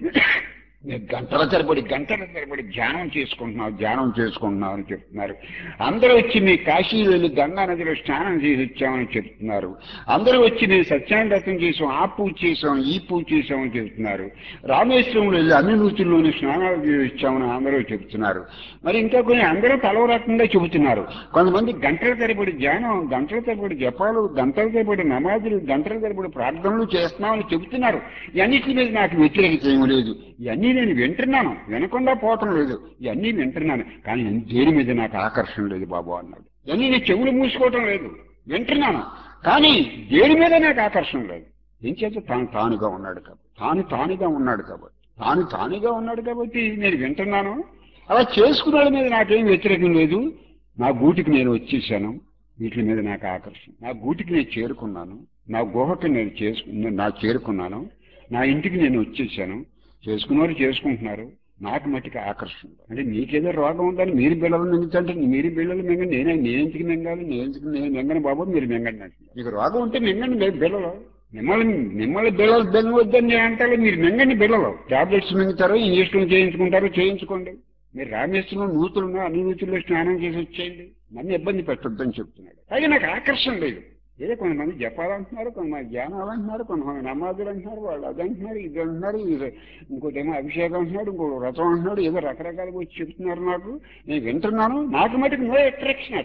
గంటల తరబడి గంటల తరబడి ధ్యానం చేసుకుంటున్నాం, ధ్యానం చేసుకుంటున్నాం అని చెప్తున్నారు. అందరూ వచ్చి మీ కాశీ వెళ్ళి గంగా నదిలో స్నానం చేసి వచ్చామని చెప్తున్నారు. అందరూ వచ్చి మేము సత్యాన్రతం చేసాం, ఆ పూజ చేసాం, ఈ పూజ చేసామని చెప్తున్నారు. రామేశ్వరంలో వెళ్ళి అన్ని నూతుల్లోని స్నానాలు చేసి వచ్చామని అందరూ చెప్తున్నారు. మరి ఇంకా కొన్ని అందరూ తలవ రకంగా చెబుతున్నారు. కొంతమంది గంటల తరబడి ధ్యానం, గంటల తరబడి జపాలు, గంటల తరబడి నమాజులు, గంటల తరబడి ప్రార్థనలు చేస్తున్నామని చెబుతున్నారు. ఇవన్నిటి మీద నాకు వ్యతిరేకత ఏమీ లేదు. ఇవన్నీ నేను వింటున్నాను, వినకుండా పోవటం లేదు, ఇవన్నీ వింటున్నాను. కానీ దేని మీద నాకు ఆకర్షణ లేదు బాబు అన్నాడు. ఇవన్నీ నేను చెవులు మూసుకోవటం లేదు, వింటున్నాను, కానీ దేని మీద నాకు ఆకర్షణ లేదు. ఏం చేత తాను తానుగా ఉన్నాడు కాబట్టి, తాను తానుగా ఉన్నాడు కాబట్టి తాను తానుగా ఉన్నాడు కాబట్టి నేను వింటున్నాను. అలా చేసుకున్నాడు మీద నాకేం వ్యతిరేకం లేదు. నా గూటికి నేను వచ్చేసాను, వీటి మీద నాకు ఆకర్షణ. నా గూటికి నేను చేరుకున్నాను, నా గుహకి నేను చేసుకు నా చేరుకున్నాను, నా ఇంటికి నేను వచ్చేసాను. చేసుకున్నారు, చేసుకుంటున్నారు. నాకు మట్టికి ఆకర్షణ. అంటే మీకేదో రోగం ఉందని మీరు బిళ్ళలు మింగుతుంటే మీరు బిళ్ళలు మింగండి, నేనే నేనెందుకు మింగాలి, నేను నేను మింగని బాబు, మీరు మింగండి అంటే. మీకు రోగం ఉంటే మింగండి లేదు బిళ్ళలు. మిమ్మల్ని మిమ్మల్ని బిళ్ళలు బెంగవద్దని నేను అంటారు. మీరు మింగండి బిళ్ళలు. టాబ్లెట్స్ మింగుతారు, ఇంజక్షన్లు చేయించుకుంటారు, చేయించుకోండి. మీరు రామేశ్వరంలో నూతులున్నా అన్ని నూతుల్లో స్నానం చేసి వచ్చేయండి, నన్ను ఇబ్బంది పెట్టొద్దని చెప్తున్నాడు. అయితే నాకు ఆకర్షణ లేదు. ఏదో కొంతమంది జపాలు అంటున్నారు, కొంతమంది ధ్యానాలు అంటున్నారు, కొంతమంది నమాజులు అంటున్నారు, వాళ్ళు అది అంటున్నారు, ఇది అంటున్నారు, ఇంకోటేమో అభిషేకం అంటున్నాడు, ఇంకో వ్రతం అంటున్నాడు, ఏదో రకరకాలుగా వచ్చి చెప్తున్నారు. నాకు నేను వింటున్నాను, నాకు మటుకు నో అట్రాక్షన్ అట.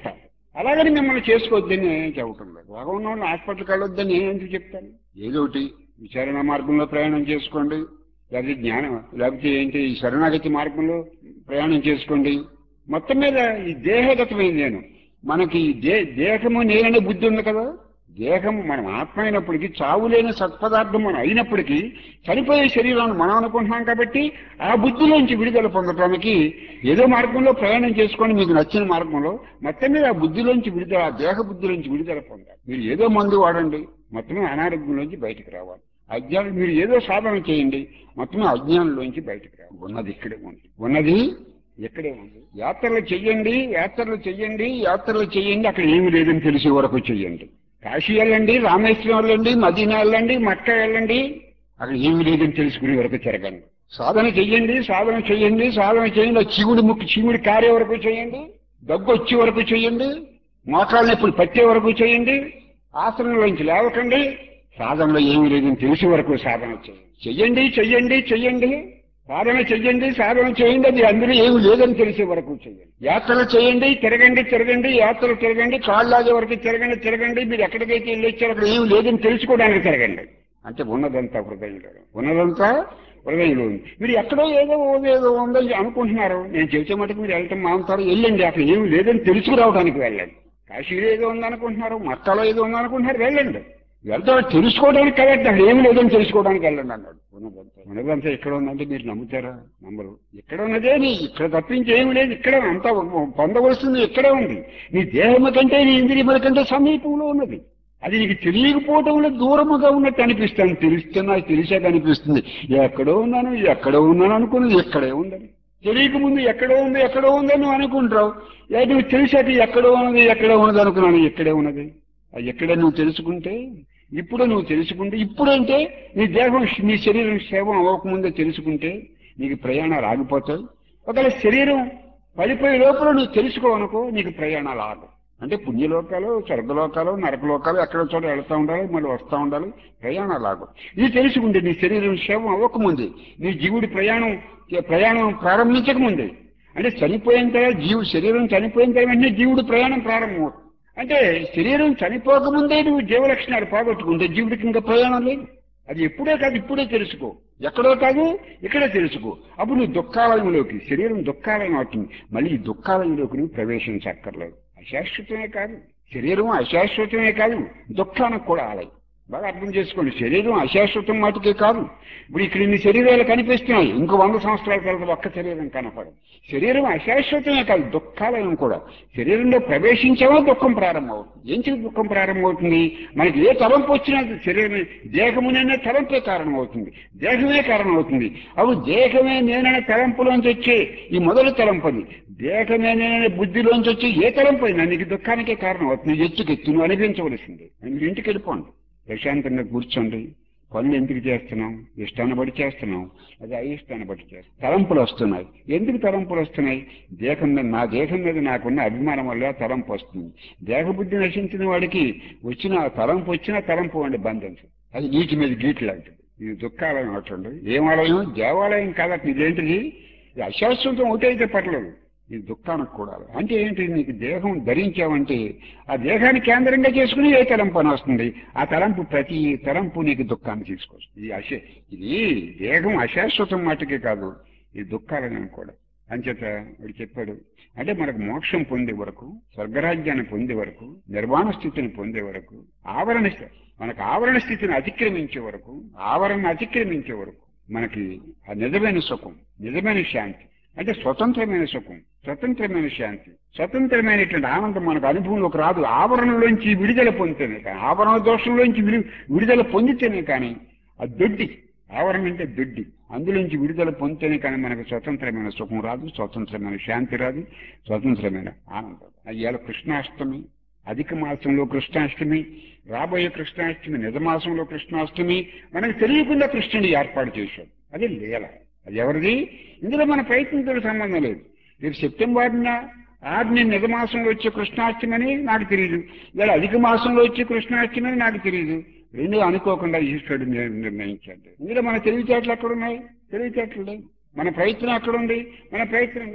అలాగని మిమ్మల్ని చేసుకోవద్దని నేను చెప్పటం లేదు. బాగా ఉన్న వాళ్ళు హాస్పిటల్కి వెళ్ళొద్దని నేను ఎందుకు చెప్తాను? ఏదోటి విచారణ మార్గంలో ప్రయాణం చేసుకోండి, లేకపోతే జ్ఞానం, లేకపోతే ఏంటి ఈ శరణాగతి మార్గంలో ప్రయాణం చేసుకోండి. మొత్తం మీద ఈ దేహగతమైన నేను, మనకి దే దేహము నేననే బుద్ధి ఉంది కదా, దేహము మనం ఆత్మ అయినప్పటికీ, చావులేని సత్పదార్థం మనం అయినప్పటికీ చనిపోయే శరీరాన్ని మనం అనుకుంటున్నాం కాబట్టి ఆ బుద్ధిలోంచి విడుదల పొందటానికి ఏదో మార్గంలో ప్రయాణం చేసుకోండి, మీకు నచ్చిన మార్గంలో. మొత్తం మీద ఆ బుద్ధిలోంచి విడుదల, ఆ దేహ బుద్ధిలోంచి విడుదల పొందాలి. మీరు ఏదో మందు వాడండి, మొత్తమే అనారోగ్యంలోంచి బయటకు రావాలి. అజ్ఞానం, మీరు ఏదో సాధన చేయండి, మొత్తమే అజ్ఞానంలోంచి బయటకు రావాలి. ఉన్నది ఇక్కడే ఉంది, ఉన్నది ఎక్కడే ఉంది. యాత్రలు చెయ్యండి, యాత్రలు చెయ్యండి, యాత్రలు చెయ్యండి, అక్కడ ఏమి లేదని తెలిసే వరకు చెయ్యండి. కాశీ వెళ్ళండి, రామేశ్వరం వెళ్ళండి, మదీనా వెళ్ళండి, మక్క వెళ్ళండి, అక్కడ ఏమి లేదని తెలుసుకునే వరకు తిరగండి. సాధన చెయ్యండి, సాధన చెయ్యండి, సాధన చేయండి. చీముడి ముక్కు చీముడి కారే వరకు చేయండి, దగ్గు వచ్చే వరకు చేయండి, మోకాళ్ళ నొప్పులు పట్టే వరకు చేయండి, ఆసనంలోంచి లేవకండి. సాధనలో ఏమి లేదని తెలిసే వరకు సాధన చేయండి. చెయ్యండి చెయ్యండి చెయ్యండి సాధన చెయ్యండి, సాధన చేయండి, అది అందులో ఏమి లేదని తెలిసే వరకు చేయండి. యాత్రలు చేయండి, తిరగండి తిరగండి, యాత్రలు తిరగండి, కాళ్ళలాగే వరకు తిరగండి తిరగండి. మీరు ఎక్కడికైతే వెళ్ళి వచ్చారు అక్కడ ఏమి లేదని తెలుసుకోవడానికి తిరగండి. అంటే ఉన్నదంతా హృదయంలో, ఉన్నదంతా హృదయంలో ఉంది. మీరు ఎక్కడో ఏదో ఏదో ఉందని అనుకుంటున్నారు, నేను చెబితే మటుకు మీరు వెళ్ళటం మానుతారు. వెళ్ళండి, అక్కడ ఏమి లేదని తెలుసుకురావడానికి వెళ్ళండి. కాశీలో ఏదో ఉందనుకుంటున్నారు, మక్కాలో ఏదో ఉందనుకుంటున్నారు, వెళ్ళండి. వెళ్తా తెలుసుకోవడానికి కరెక్ట్, అక్కడ ఏమి లేదని తెలుసుకోవడానికి వెళ్ళండి అన్నాడు. ఉన్నదంతా ఉన్నదంతా ఎక్కడ ఉందంటే మీరు నమ్ముతారా? నమ్మరు. ఎక్కడ ఉన్నదే నీ, ఇక్కడ తప్పించి ఏమి లేదు, ఇక్కడ అంతా పొందవలసింది ఇక్కడే ఉంది. నీ దేహము కంటే నీ ఇంద్రియముల కంటే సమీపంలో ఉన్నది. అది నీకు తెలియకపోవటంలో దూరముగా ఉన్నట్టు అనిపిస్తాను, తెలిస్తే నాకు తెలిసాక అనిపిస్తుంది ఎక్కడో ఉన్నాను ఎక్కడో ఉన్నాను అనుకున్నది ఎక్కడే ఉందని. తెలియకముందు ఎక్కడో ఉంది ఎక్కడో ఉందని నువ్వు అనుకుంటావు, లేదా నువ్వు తెలిసాక ఎక్కడో ఉన్నది ఎక్కడో ఉన్నది అనుకున్నాను, ఎక్కడే ఉన్నది. అది ఎక్కడ నువ్వు తెలుసుకుంటే, ఇప్పుడు నువ్వు తెలుసుకుంటే, ఇప్పుడంటే నీ దేహం నీ శరీరం క్షేమం అవ్వకముందే తెలుసుకుంటే నీకు ప్రయాణాలు ఆగిపోతాయి. ఒకవేళ శరీరం పడిపోయే లోపల నువ్వు తెలుసుకోవనుకో, నీకు ప్రయాణాలు ఆగవు. అంటే పుణ్యలోకాలు, స్వర్గలోకాలు, నరకలోకాలు ఎక్కడో చోట వెళ్తూ ఉండాలి, మళ్ళీ వస్తూ ఉండాలి, ప్రయాణాలు ఆగవు. ఇది తెలుసుకుంటే నీ శరీరం క్షేమం అవ్వకముందే, నీ జీవుడి ప్రయాణం ప్రయాణం ప్రారంభించకముందే, అంటే చనిపోయిన తర్వాత జీవు శరీరం చనిపోయిన తర్వాత వెంటనే జీవుడి ప్రయాణం ప్రారంభమవుతుంది. అంటే శరీరం చనిపోకముందే నువ్వు జీవలక్షణాలు పోగొట్టుకుంటే జీవుడికి ఇంకా ప్రయాణం లేదు. అది ఎప్పుడే కాదు ఇప్పుడే తెలుసుకో, ఎక్కడో కాదు ఇక్కడే తెలుసుకో. అప్పుడు నువ్వు దుఃఖాలయంలోకి, శరీరం దుఃఖాలయం అవుతుంది, మళ్ళీ ఈ దుఃఖాలయంలోకి నువ్వు ప్రవేశించక్కర్లేదు. అశాశ్వతమే కాదు, శరీరం అశాశ్వతమే కాదు, దుఃఖానికి కూడా ఆలయం. బాగా అర్థం చేసుకోండి, శరీరం అశాశ్వతం మాటకే కాదు. ఇప్పుడు ఇక్కడ ఇన్ని శరీరాలు కనిపిస్తున్నాయి, ఇంకో వంద సంవత్సరాల తర్వాత ఒక్క శరీరం కనపడదు. శరీరం అశాశ్వతమే కాదు, దుఃఖాలయం కూడా. శరీరంలో ప్రవేశించామో దుఃఖం ప్రారంభమవుతుంది. ఏం చేసి దుఃఖం ప్రారంభమవుతుంది? మనకి ఏ తలంపు వచ్చినా శరీరం దేహముననే తలంపే కారణం అవుతుంది, దేహమే కారణం అవుతుంది. అవి దేహమే నేననే తలంపులోంచి వచ్చే ఈ మొదటి తలంపది, దేహమే నేననే బుద్ధిలోంచి వచ్చి ఏ తలంపు అయినా నీకు దుఃఖానికే కారణం అవుతుంది. ఎత్తుకెత్తు నువ్వు అనిపించవలసింది. మీరు ఇంటికి వెళ్ళిపోండి, ప్రశాంతంగా కూర్చోండి. పనులు ఎందుకు చేస్తున్నాం? ఇష్టాన్ని బట్టి చేస్తున్నాం, అది అయిష్టాన్ని బట్టి చేస్తాం. తలంపులు వస్తున్నాయి. ఎందుకు తలంపులు వస్తున్నాయి? దేహం మీద, నా దేహం మీద నాకున్న అభిమానం వల్ల తలంపు వస్తుంది. దేహబుద్ధి నశించిన వాడికి వచ్చిన తలంపు వచ్చిన తలంపు అండి బంధించు. అది నీటి మీద గీటు లాంటిది. ఇది దుఃఖాలయం అట్లండి. ఏమాలయం? దేవాలయం కాదట. ఇదేంటిది? ఇది అశాశ్వతం ఒకటైతే పర్లేదు, ఇది దుఃఖానికి కూడా. అంటే ఏంటి? నీకు దేహం ధరించావంటే ఆ దేహాన్ని కేంద్రంగా చేసుకుని ఏ తలంపు అని వస్తుంది, ఆ తలంపు ప్రతి తలంపు నీకు దుఃఖాన్ని తీసుకొస్తుంది. ఇది అశ ఇది దేహం అశాశ్వతం మటుకే కాదు, ఇది దుఃఖాలని కూడా. అంచేత వాడు చెప్పాడు, అంటే మనకు మోక్షం పొందే వరకు, స్వర్గరాజ్యాన్ని పొందే వరకు, నిర్వాణ స్థితిని పొందే వరకు, ఆవరణ మనకు ఆవరణ స్థితిని అతిక్రమించే వరకు, ఆవరణ అతిక్రమించే వరకు మనకి ఆ నిజమైన సుఖం, నిజమైన శాంతి, అంటే స్వతంత్రమైన సుఖం, స్వతంత్రమైన శాంతి, స్వతంత్రమైనటువంటి ఆనందం మనకు అనుభవంలోకి రాదు. ఆవరణలోంచి విడుదల పొందితేనే కానీ, ఆవరణ దోషంలోంచి విడు విడుదల పొందితేనే కానీ, ఆ దొడ్డి ఆవరణ అంటే దొడ్డి, అందులోంచి విడుదల పొందితేనే కానీ మనకు స్వతంత్రమైన సుఖం రాదు, స్వతంత్రమైన శాంతి రాదు, స్వతంత్రమైన ఆనందం. ఇవాళ కృష్ణాష్టమి, అధిక మాసంలో కృష్ణాష్టమి, రాబోయే కృష్ణాష్టమి, నిజమాసంలో కృష్ణాష్టమి, మనకు తెలియకుండా కృష్ణుడు ఏర్పాటు చేశాడు. అది లీల. అది ఎవరిది? ఇందులో మన ప్రయత్నంతో సంబంధం లేదు. రేపు సెప్టెంబర్న ఆరుని నిజమాసంలో వచ్చే కృష్ణాష్టమి అని నాకు తెలియదు, ఇలా అధిక మాసంలో వచ్చే కృష్ణాష్టమి అని నాకు తెలియదు. రెండు అనుకోకుండా ఈశ్వరుడు నిర్ణయించాడు. ఇందులో మన తెలివితేటలు ఎక్కడున్నాయి? తెలివితేటలు లేవు. మన ప్రయత్నం ఎక్కడుంది? మన ప్రయత్నం లేదు.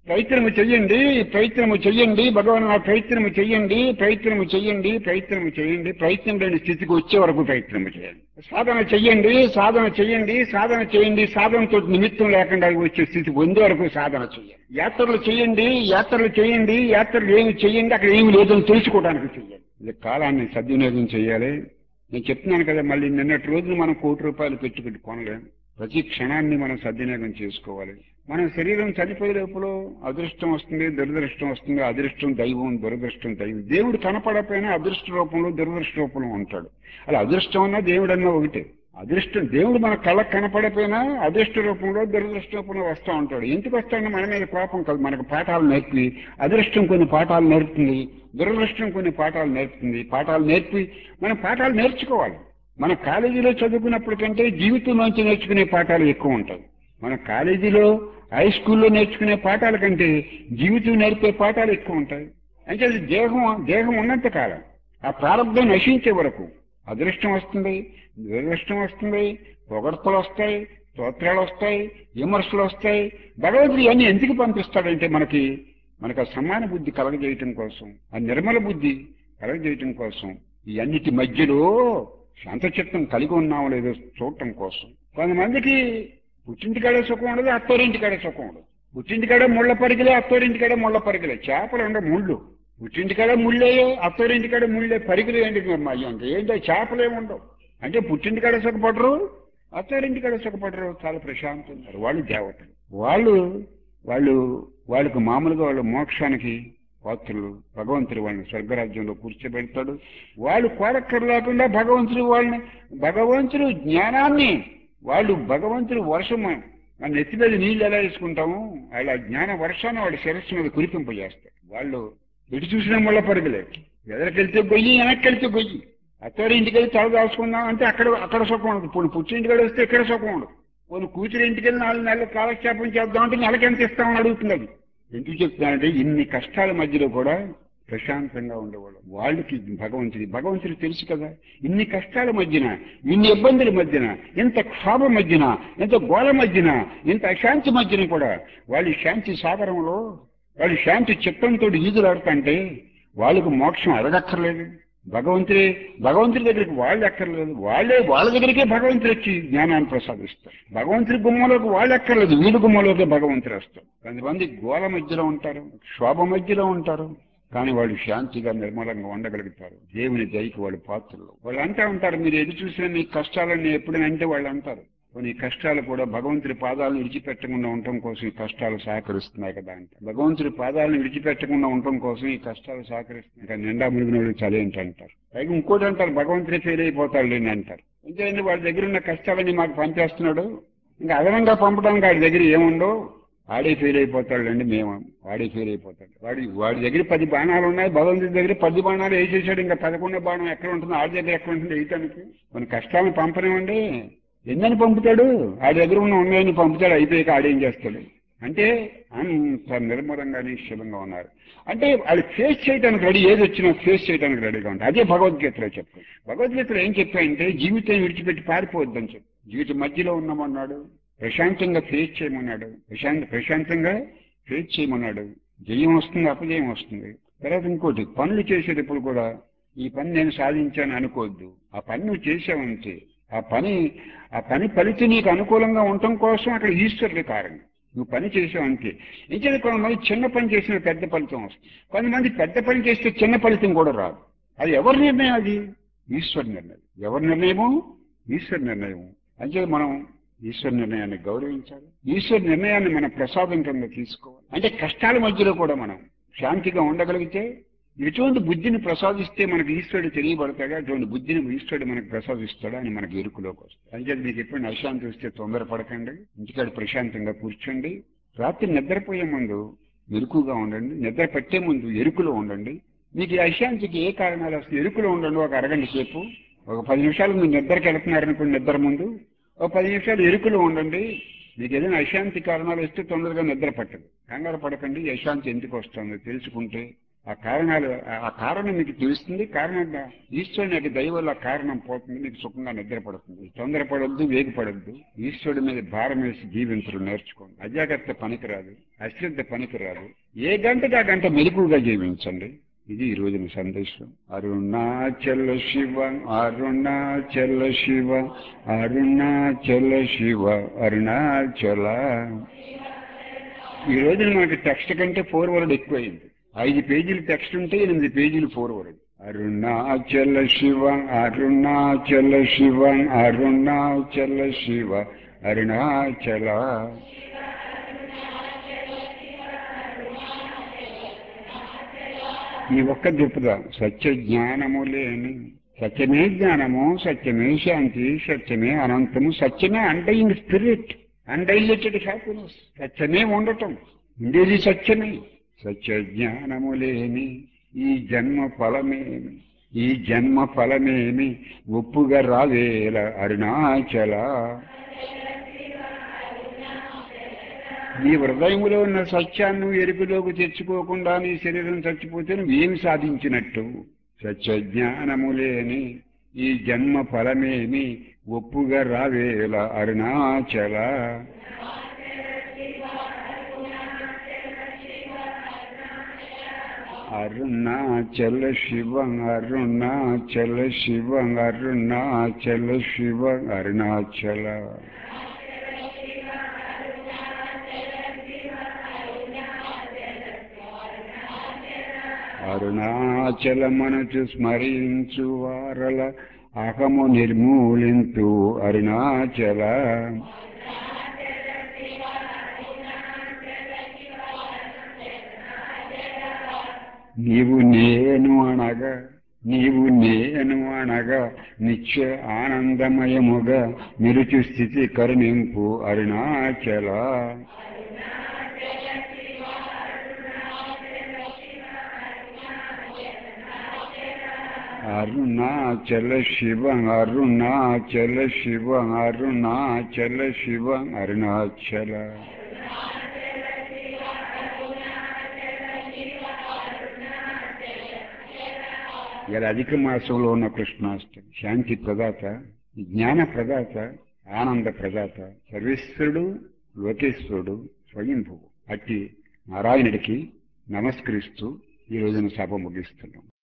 ప్రయత్నము చెయ్యండి, ప్రయత్నము చెయ్యండి, భగవాన్ ఆ ప్రయత్నము చెయ్యండి, ప్రయత్నము చెయ్యండి, ప్రయత్నము చేయండి, ప్రయత్నం లేని స్థితికి వచ్చే వరకు ప్రయత్నము చేయండి. సాధన చెయ్యండి, సాధన చెయ్యండి, సాధన చేయండి, సాధనతో నిమిత్తం లేకుండా వచ్చే స్థితి పొందే వరకు సాధన చెయ్యండి. యాత్రలు చెయ్యండి, యాత్రలు చేయండి, యాత్రలు ఏమి చెయ్యండి, అక్కడ ఏమి లేదని తెలుసుకోవడానికి చెయ్యండి. ఇది కాలాన్ని సద్వినియోగం చేయాలి. నేను చెప్తున్నాను కదా, మళ్ళీ నిన్నటి రోజున మనం కోటి రూపాయలు పెట్టుబడి కొనలేము. ప్రతి క్షణాన్ని మనం సద్వినియోగం చేసుకోవాలి. మన శరీరం చనిపోయే లోపల అదృష్టం వస్తుంది, దురదృష్టం వస్తుంది. అదృష్టం దైవం, దురదృష్టం దైవం. దేవుడు కనపడకపోయినా అదృష్ట రూపంలో దురదృష్ట రూపంలో ఉంటాడు. అలా అదృష్టం అన్నా దేవుడు అన్నా ఒకటే. అదృష్టం దేవుడు మన కళ్ళకు కనపడకపోయినా అదృష్ట రూపంలో దురదృష్ట రూపంలో వస్తూ ఉంటాడు. ఎందుకు వస్తాడు? మన మీద కోపం కాదు, మనకు పాఠాలు నేర్పి. అదృష్టం కొన్ని పాఠాలు నేర్పుతుంది, దురదృష్టం కొన్ని పాఠాలు నేర్పుతుంది. పాఠాలు నేర్పి మనం పాఠాలు నేర్చుకోవాలి. మన కాలేజీలో చదువుకున్నప్పటికంటే జీవితంలోంచి నేర్చుకునే పాఠాలు ఎక్కువ ఉంటాయి. మన కాలేజీలో హై స్కూల్లో నేర్చుకునే పాఠాల కంటే జీవితం నేర్పే పాఠాలు ఎక్కువ ఉంటాయి. అంటే అది దేహం దేహం ఉన్నంత కాలం ఆ ప్రారంభం నశించే వరకు అదృష్టం వస్తుంది, దురదృష్టం వస్తుంది, పొగడ్తలు వస్తాయి, స్తోత్రాలు వస్తాయి, విమర్శలు వస్తాయి. భగవంతుడు ఇవన్నీ ఎందుకు పంపిస్తాడంటే మనకి మనకు ఆ సమాన బుద్ధి కలగజేయటం కోసం, ఆ నిర్మల బుద్ధి కలగజేయటం కోసం, ఈ అన్నిటి మధ్యలో శాంతచిత్తం కలిగి ఉన్నామో లేదో చూడటం కోసం. కొంతమందికి పుట్టింటికాడే సుఖం ఉండదు, అత్తోరింటికాడే సుఖం ఉండదు. పుట్టింటికాడే ముళ్ళ పరిగిలే, అత్తోరింటికాడే ముళ్ళ పరిగిలే. చేపలు ఉండే ముళ్ళు, పుట్టింటికాడే ముళ్ళే, అత్తోరింటికాడే ముళ్ళే. పరిగిలు ఏంటి అయ్యా అంటే ఏంటో చేపలే ఉండవు. అంటే పుట్టింటికాడే సుఖపడరు, అత్తోరింటికాడే సుఖపడరు. చాలా ప్రశాంతంగా వాళ్ళు దేవతలు. వాళ్ళు వాళ్ళు వాళ్ళకు మామూలుగా వాళ్ళ మోక్షానికి పాత్రులు. భగవంతుడు వాళ్ళని స్వర్గరాజ్యంలో కూర్చోబెడతాడు. వాళ్ళు కోరక్కర్ లేకుండా భగవంతుడు వాళ్ళని, భగవంతుడు జ్ఞానాన్ని వాళ్ళు భగవంతుడు వర్షం నెత్తి మీద నీళ్ళు ఎలా వేసుకుంటాము అలా జ్ఞాన వర్షాన్ని వాళ్ళ శిరస్సు మీద కురిపింపజేస్తారు. వాళ్ళు ఎటు చూసిన ముళ్ళ పరుగులే. ఎదరికెళ్తే గొయ్యి, వెనక్కి వెళ్తే గొయ్యి. అత్తవారి ఇంటికి వెళ్ళి తల దాచుకుందాం అంటే అక్కడ అక్కడ సుఖం ఉండదు. పోనీ పుట్టింటికి వస్తే ఇక్కడ సుఖం ఉండదు. పోనీ కూతురు ఇంటికి వెళ్ళి నాలుగు నెలలు కాలక్షేపం చేద్దామంటే నెలకి ఎంత ఇస్తామని అడుగుతున్నది. ఎందుకు చెప్తున్నానంటే ఇన్ని కష్టాల మధ్యలో కూడా ప్రశాంతంగా ఉండేవాళ్ళు. వాళ్ళకి భగవంతుడి భగవంతుడికి తెలుసు కదా. ఇన్ని కష్టాల మధ్యన, ఇన్ని ఇబ్బందుల మధ్యన, ఇంత క్షోభ మధ్యన, ఇంత గోళ మధ్యన, ఇంత అశాంతి మధ్యన కూడా వాళ్ళు శాంతి సాగరంలో వాళ్ళు శాంతి చిత్తంతో ఈదులాడుతుంటే వాళ్ళకు మోక్షం అడగక్కర్లేదు. భగవంతుడే భగవంతుడి దగ్గరికి వాళ్ళు ఎక్కర్లేదు. వాళ్ళే వాళ్ళ దగ్గరికే భగవంతుడు వచ్చి జ్ఞానాన్ని ప్రసాదిస్తారు. భగవంతుడి గుమ్మలోకి వాళ్ళు ఎక్కర్లేదు, వీడి గుమ్మలోకి భగవంతుడు వస్తారు. కొంతమంది గోళ మధ్యలో ఉంటారు, శోభ మధ్యలో ఉంటారు, కానీ వాళ్ళు శాంతిగా నిర్మలంగా ఉండగలుగుతారు. దేవుని దయకి వాళ్ళు పాత్రలు. వాళ్ళు అంటూ ఉంటారు, మీరు ఎదు చూసినా మీ కష్టాలని ఎప్పుడైనా అంటే వాళ్ళు అంటారు, కొన్ని కష్టాలు కూడా భగవంతుడి పాదాలను విడిచిపెట్టకుండా ఉండటం కోసం ఈ కష్టాలు సహకరిస్తున్నాయి కదా అంటే. భగవంతుడి పాదాలను విడిచిపెట్టకుండా ఉండటం కోసం ఈ కష్టాలు సహకరిస్తున్నాయి. ఇంకా నిండా మునిగిన వాళ్ళు చలేంటి అంటారు. పైగా ఇంకోటి అంటారు, భగవంతుడే ఫెయిల్ అయిపోతాడు లేని అంటారు. ఎందుకంటే వాళ్ళ దగ్గర ఉన్న కష్టాలని మాకు పంపేస్తున్నాడు, ఇంకా అదనంగా పంపడానికి వాడి దగ్గర ఏముండవు, వాడే ఫెయిల్ అయిపోతాడులేండి మేము, వాడే ఫెయిల్ అయిపోతాడు. వాడి వాడి దగ్గర పది బాణాలు ఉన్నాయి, భగవంతుడి దగ్గర పది బాణాలు వేసేసాడు. ఇంకా పదకొండో బాణం ఎక్కడ ఉంటుంది, ఆడి దగ్గర ఎక్కడ ఉంటుంది వేయటానికి? కొన్ని కష్టాలను పంపనివ్వండి. ఎన్నని పంపుతాడు? ఆడి దగ్గర ఉన్న ఉన్నాయని పంపుతాడు, అయిపోయాక ఆడేం చేస్తాడు అంటే అంత నిర్మలంగా నిశ్చలంగా ఉన్నారు. అంటే వాళ్ళు ఫేస్ చేయడానికి రెడీ, ఏది వచ్చినా ఫేస్ చేయడానికి రెడీగా ఉంటారు. అదే భగవద్గీతలో చెప్పాడు. భగవద్గీతలో ఏం చెప్పాయంటే జీవితం విడిచిపెట్టి పారిపోవద్దని చెప్పి, జీవితం మధ్యలో ఉన్నామన్నాడు, ప్రశాంతంగా ఫేస్ చేయమన్నాడు, ప్రశాంత ప్రశాంతంగా ఫేస్ చేయమన్నాడు. జయం వస్తుంది, అపజయం వస్తుంది. తర్వాత ఇంకోటి, పనులు చేసేటప్పుడు కూడా ఈ పని నేను సాధించాను అనుకోవద్దు. ఆ పని నువ్వు చేసావంటే ఆ పని ఆ పని ఫలితం నీకు అనుకూలంగా ఉండటం కోసం అక్కడ ఈశ్వరుడు కారణం. నువ్వు పని చేసావు అంతే. ఇంకేది కొంతమంది చిన్న పని చేసిన పెద్ద ఫలితం వస్తుంది, కొంతమంది పెద్ద పని చేస్తే చిన్న ఫలితం కూడా రాదు. అది ఎవరి నిర్ణయం? అది ఈశ్వర నిర్ణయం. ఎవరి నిర్ణయము? ఈశ్వర నిర్ణయం. అంటే మనం ఈశ్వర నిర్ణయాన్ని గౌరవించాలి, ఈశ్వర నిర్ణయాన్ని మనం ప్రసాదంగా తీసుకోవాలి. అంటే కష్టాల మధ్యలో కూడా మనం శాంతిగా ఉండగలిగితే ఎటువంటి బుద్ధిని ప్రసాదిస్తే మనకు ఈశ్వరుడు తెలియబడతాడా, అటువంటి బుద్ధిని ఈశ్వరుడు మనకు ప్రసాదిస్తాడా అని మనకు ఎరుకులోకి వస్తుంది. అంటే మీకు ఎప్పుడు అశాంతి వస్తే తొందరపడకండి, ఇంటికాడ ప్రశాంతంగా కూర్చోండి. రాత్రి నిద్రపోయే ముందు ఎరుకుగా ఉండండి, నిద్ర పట్టే ముందు ఎరుకులో ఉండండి. మీకు ఈ అశాంతికి ఏ కారణాలు వస్తాయి? ఎరుకులో ఉండండి. ఒక అరగంట సేపు, ఒక పది నిమిషాలు మీరు నిద్రకి వెళ్తున్నారనుకోండి, నిద్ర ముందు ఒక పది నిమిషాలు ఎరుకులో ఉండండి. మీకు ఏదైనా అశాంతి కారణాలు వస్తే తొందరగా నిద్ర పట్టదు. కంగారు పడకండి. అశాంతి ఎందుకు వస్తుందో తెలుసుకుంటే ఆ కారణాలు ఆ కారణం మీకు తెలుస్తుంది. కారణం ఈశ్వరుని యొక్క దయ వల్ల ఆ కారణం పోతుంది, మీకు సుఖంగా నిద్రపడుతుంది. తొందరపడొద్దు, వేగిపడొద్దు. ఈశ్వరుడి మీద భారం వేసి జీవించడం నేర్చుకోండి. అజాగ్రత్త పనికిరాదు, అశ్రద్ధ పనికిరాదు. ఏ గంటకి ఆ గంట మెలకువగా జీవించండి. ఇది ఈ రోజున సందేశం. అరుణాచల శివ, అరుణాచల శివ, అరుణాచల శివ, అరుణాచల. ఈ రోజున మనకి టెక్స్ట్ కంటే ఫోర్ వర్డ్ ఎక్కువైంది. ఐదు పేజీలు టెక్స్ట్ ఉంటే ఎనిమిది పేజీలు ఫోర్ వర్డ్. అరుణాచల శివ, అరుణాచల శివ, అరుణాచల శివ, అరుణాచల. ఈ ఒక్క చెప్పుదా సత్య జ్ఞానము లేని, సత్యమే జ్ఞానము, సత్యమే శాంతి, సత్యమే అనంతము, సత్యమే అండయింగ్ స్పిరిట్, అన్డైలేటెడ్ హ్యాపీనెస్. సత్యమే ఉండటం, ఉండేది సత్యమే. సత్య జ్ఞానము లేని ఈ జన్మ ఫలమేమి, ఈ జన్మ ఫలమేమి, ఒప్పుగా రావేల అరుణాచల. నీ హృదయంలో ఉన్న సత్యాన్ని ఎరుకలోకి తెచ్చుకోకుండా నీ శరీరం చచ్చిపోతే నువ్వేమి సాధించినట్టు? సత్య జ్ఞానము లేని ఈ జన్మ ఫలమేమి, ఒప్పుగా రావేల అరుణాచల. అరుణాచల శివ, అరుణాచల శివ, అరుణాచల శివ, అరుణాచల. అరుణాచలమనుచు స్మరించు వారల అహము నిర్మూలింతు అరుణాచల. నీవు నేను అనగా, నీవు నేను అనగా నిత్య ఆనందమయముగా నిలుచు స్థితి కరుణింపు అరుణాచల. అరుణాచల శివ, అరుణాచల శివ, అరుణాచల శివ, అరుణాచల. ఇలా అధిక మాసంలో ఉన్న కృష్ణాష్టమి శాంతి ప్రదాత, జ్ఞాన ప్రదాత, ఆనంద ప్రదాత, సర్వేశ్వరుడు, లోకేశ్వరుడు, స్వయంభువు అట్టి నారాయణుడికి నమస్కరిస్తూ ఈ రోజున సభ ముగిస్తున్నాం.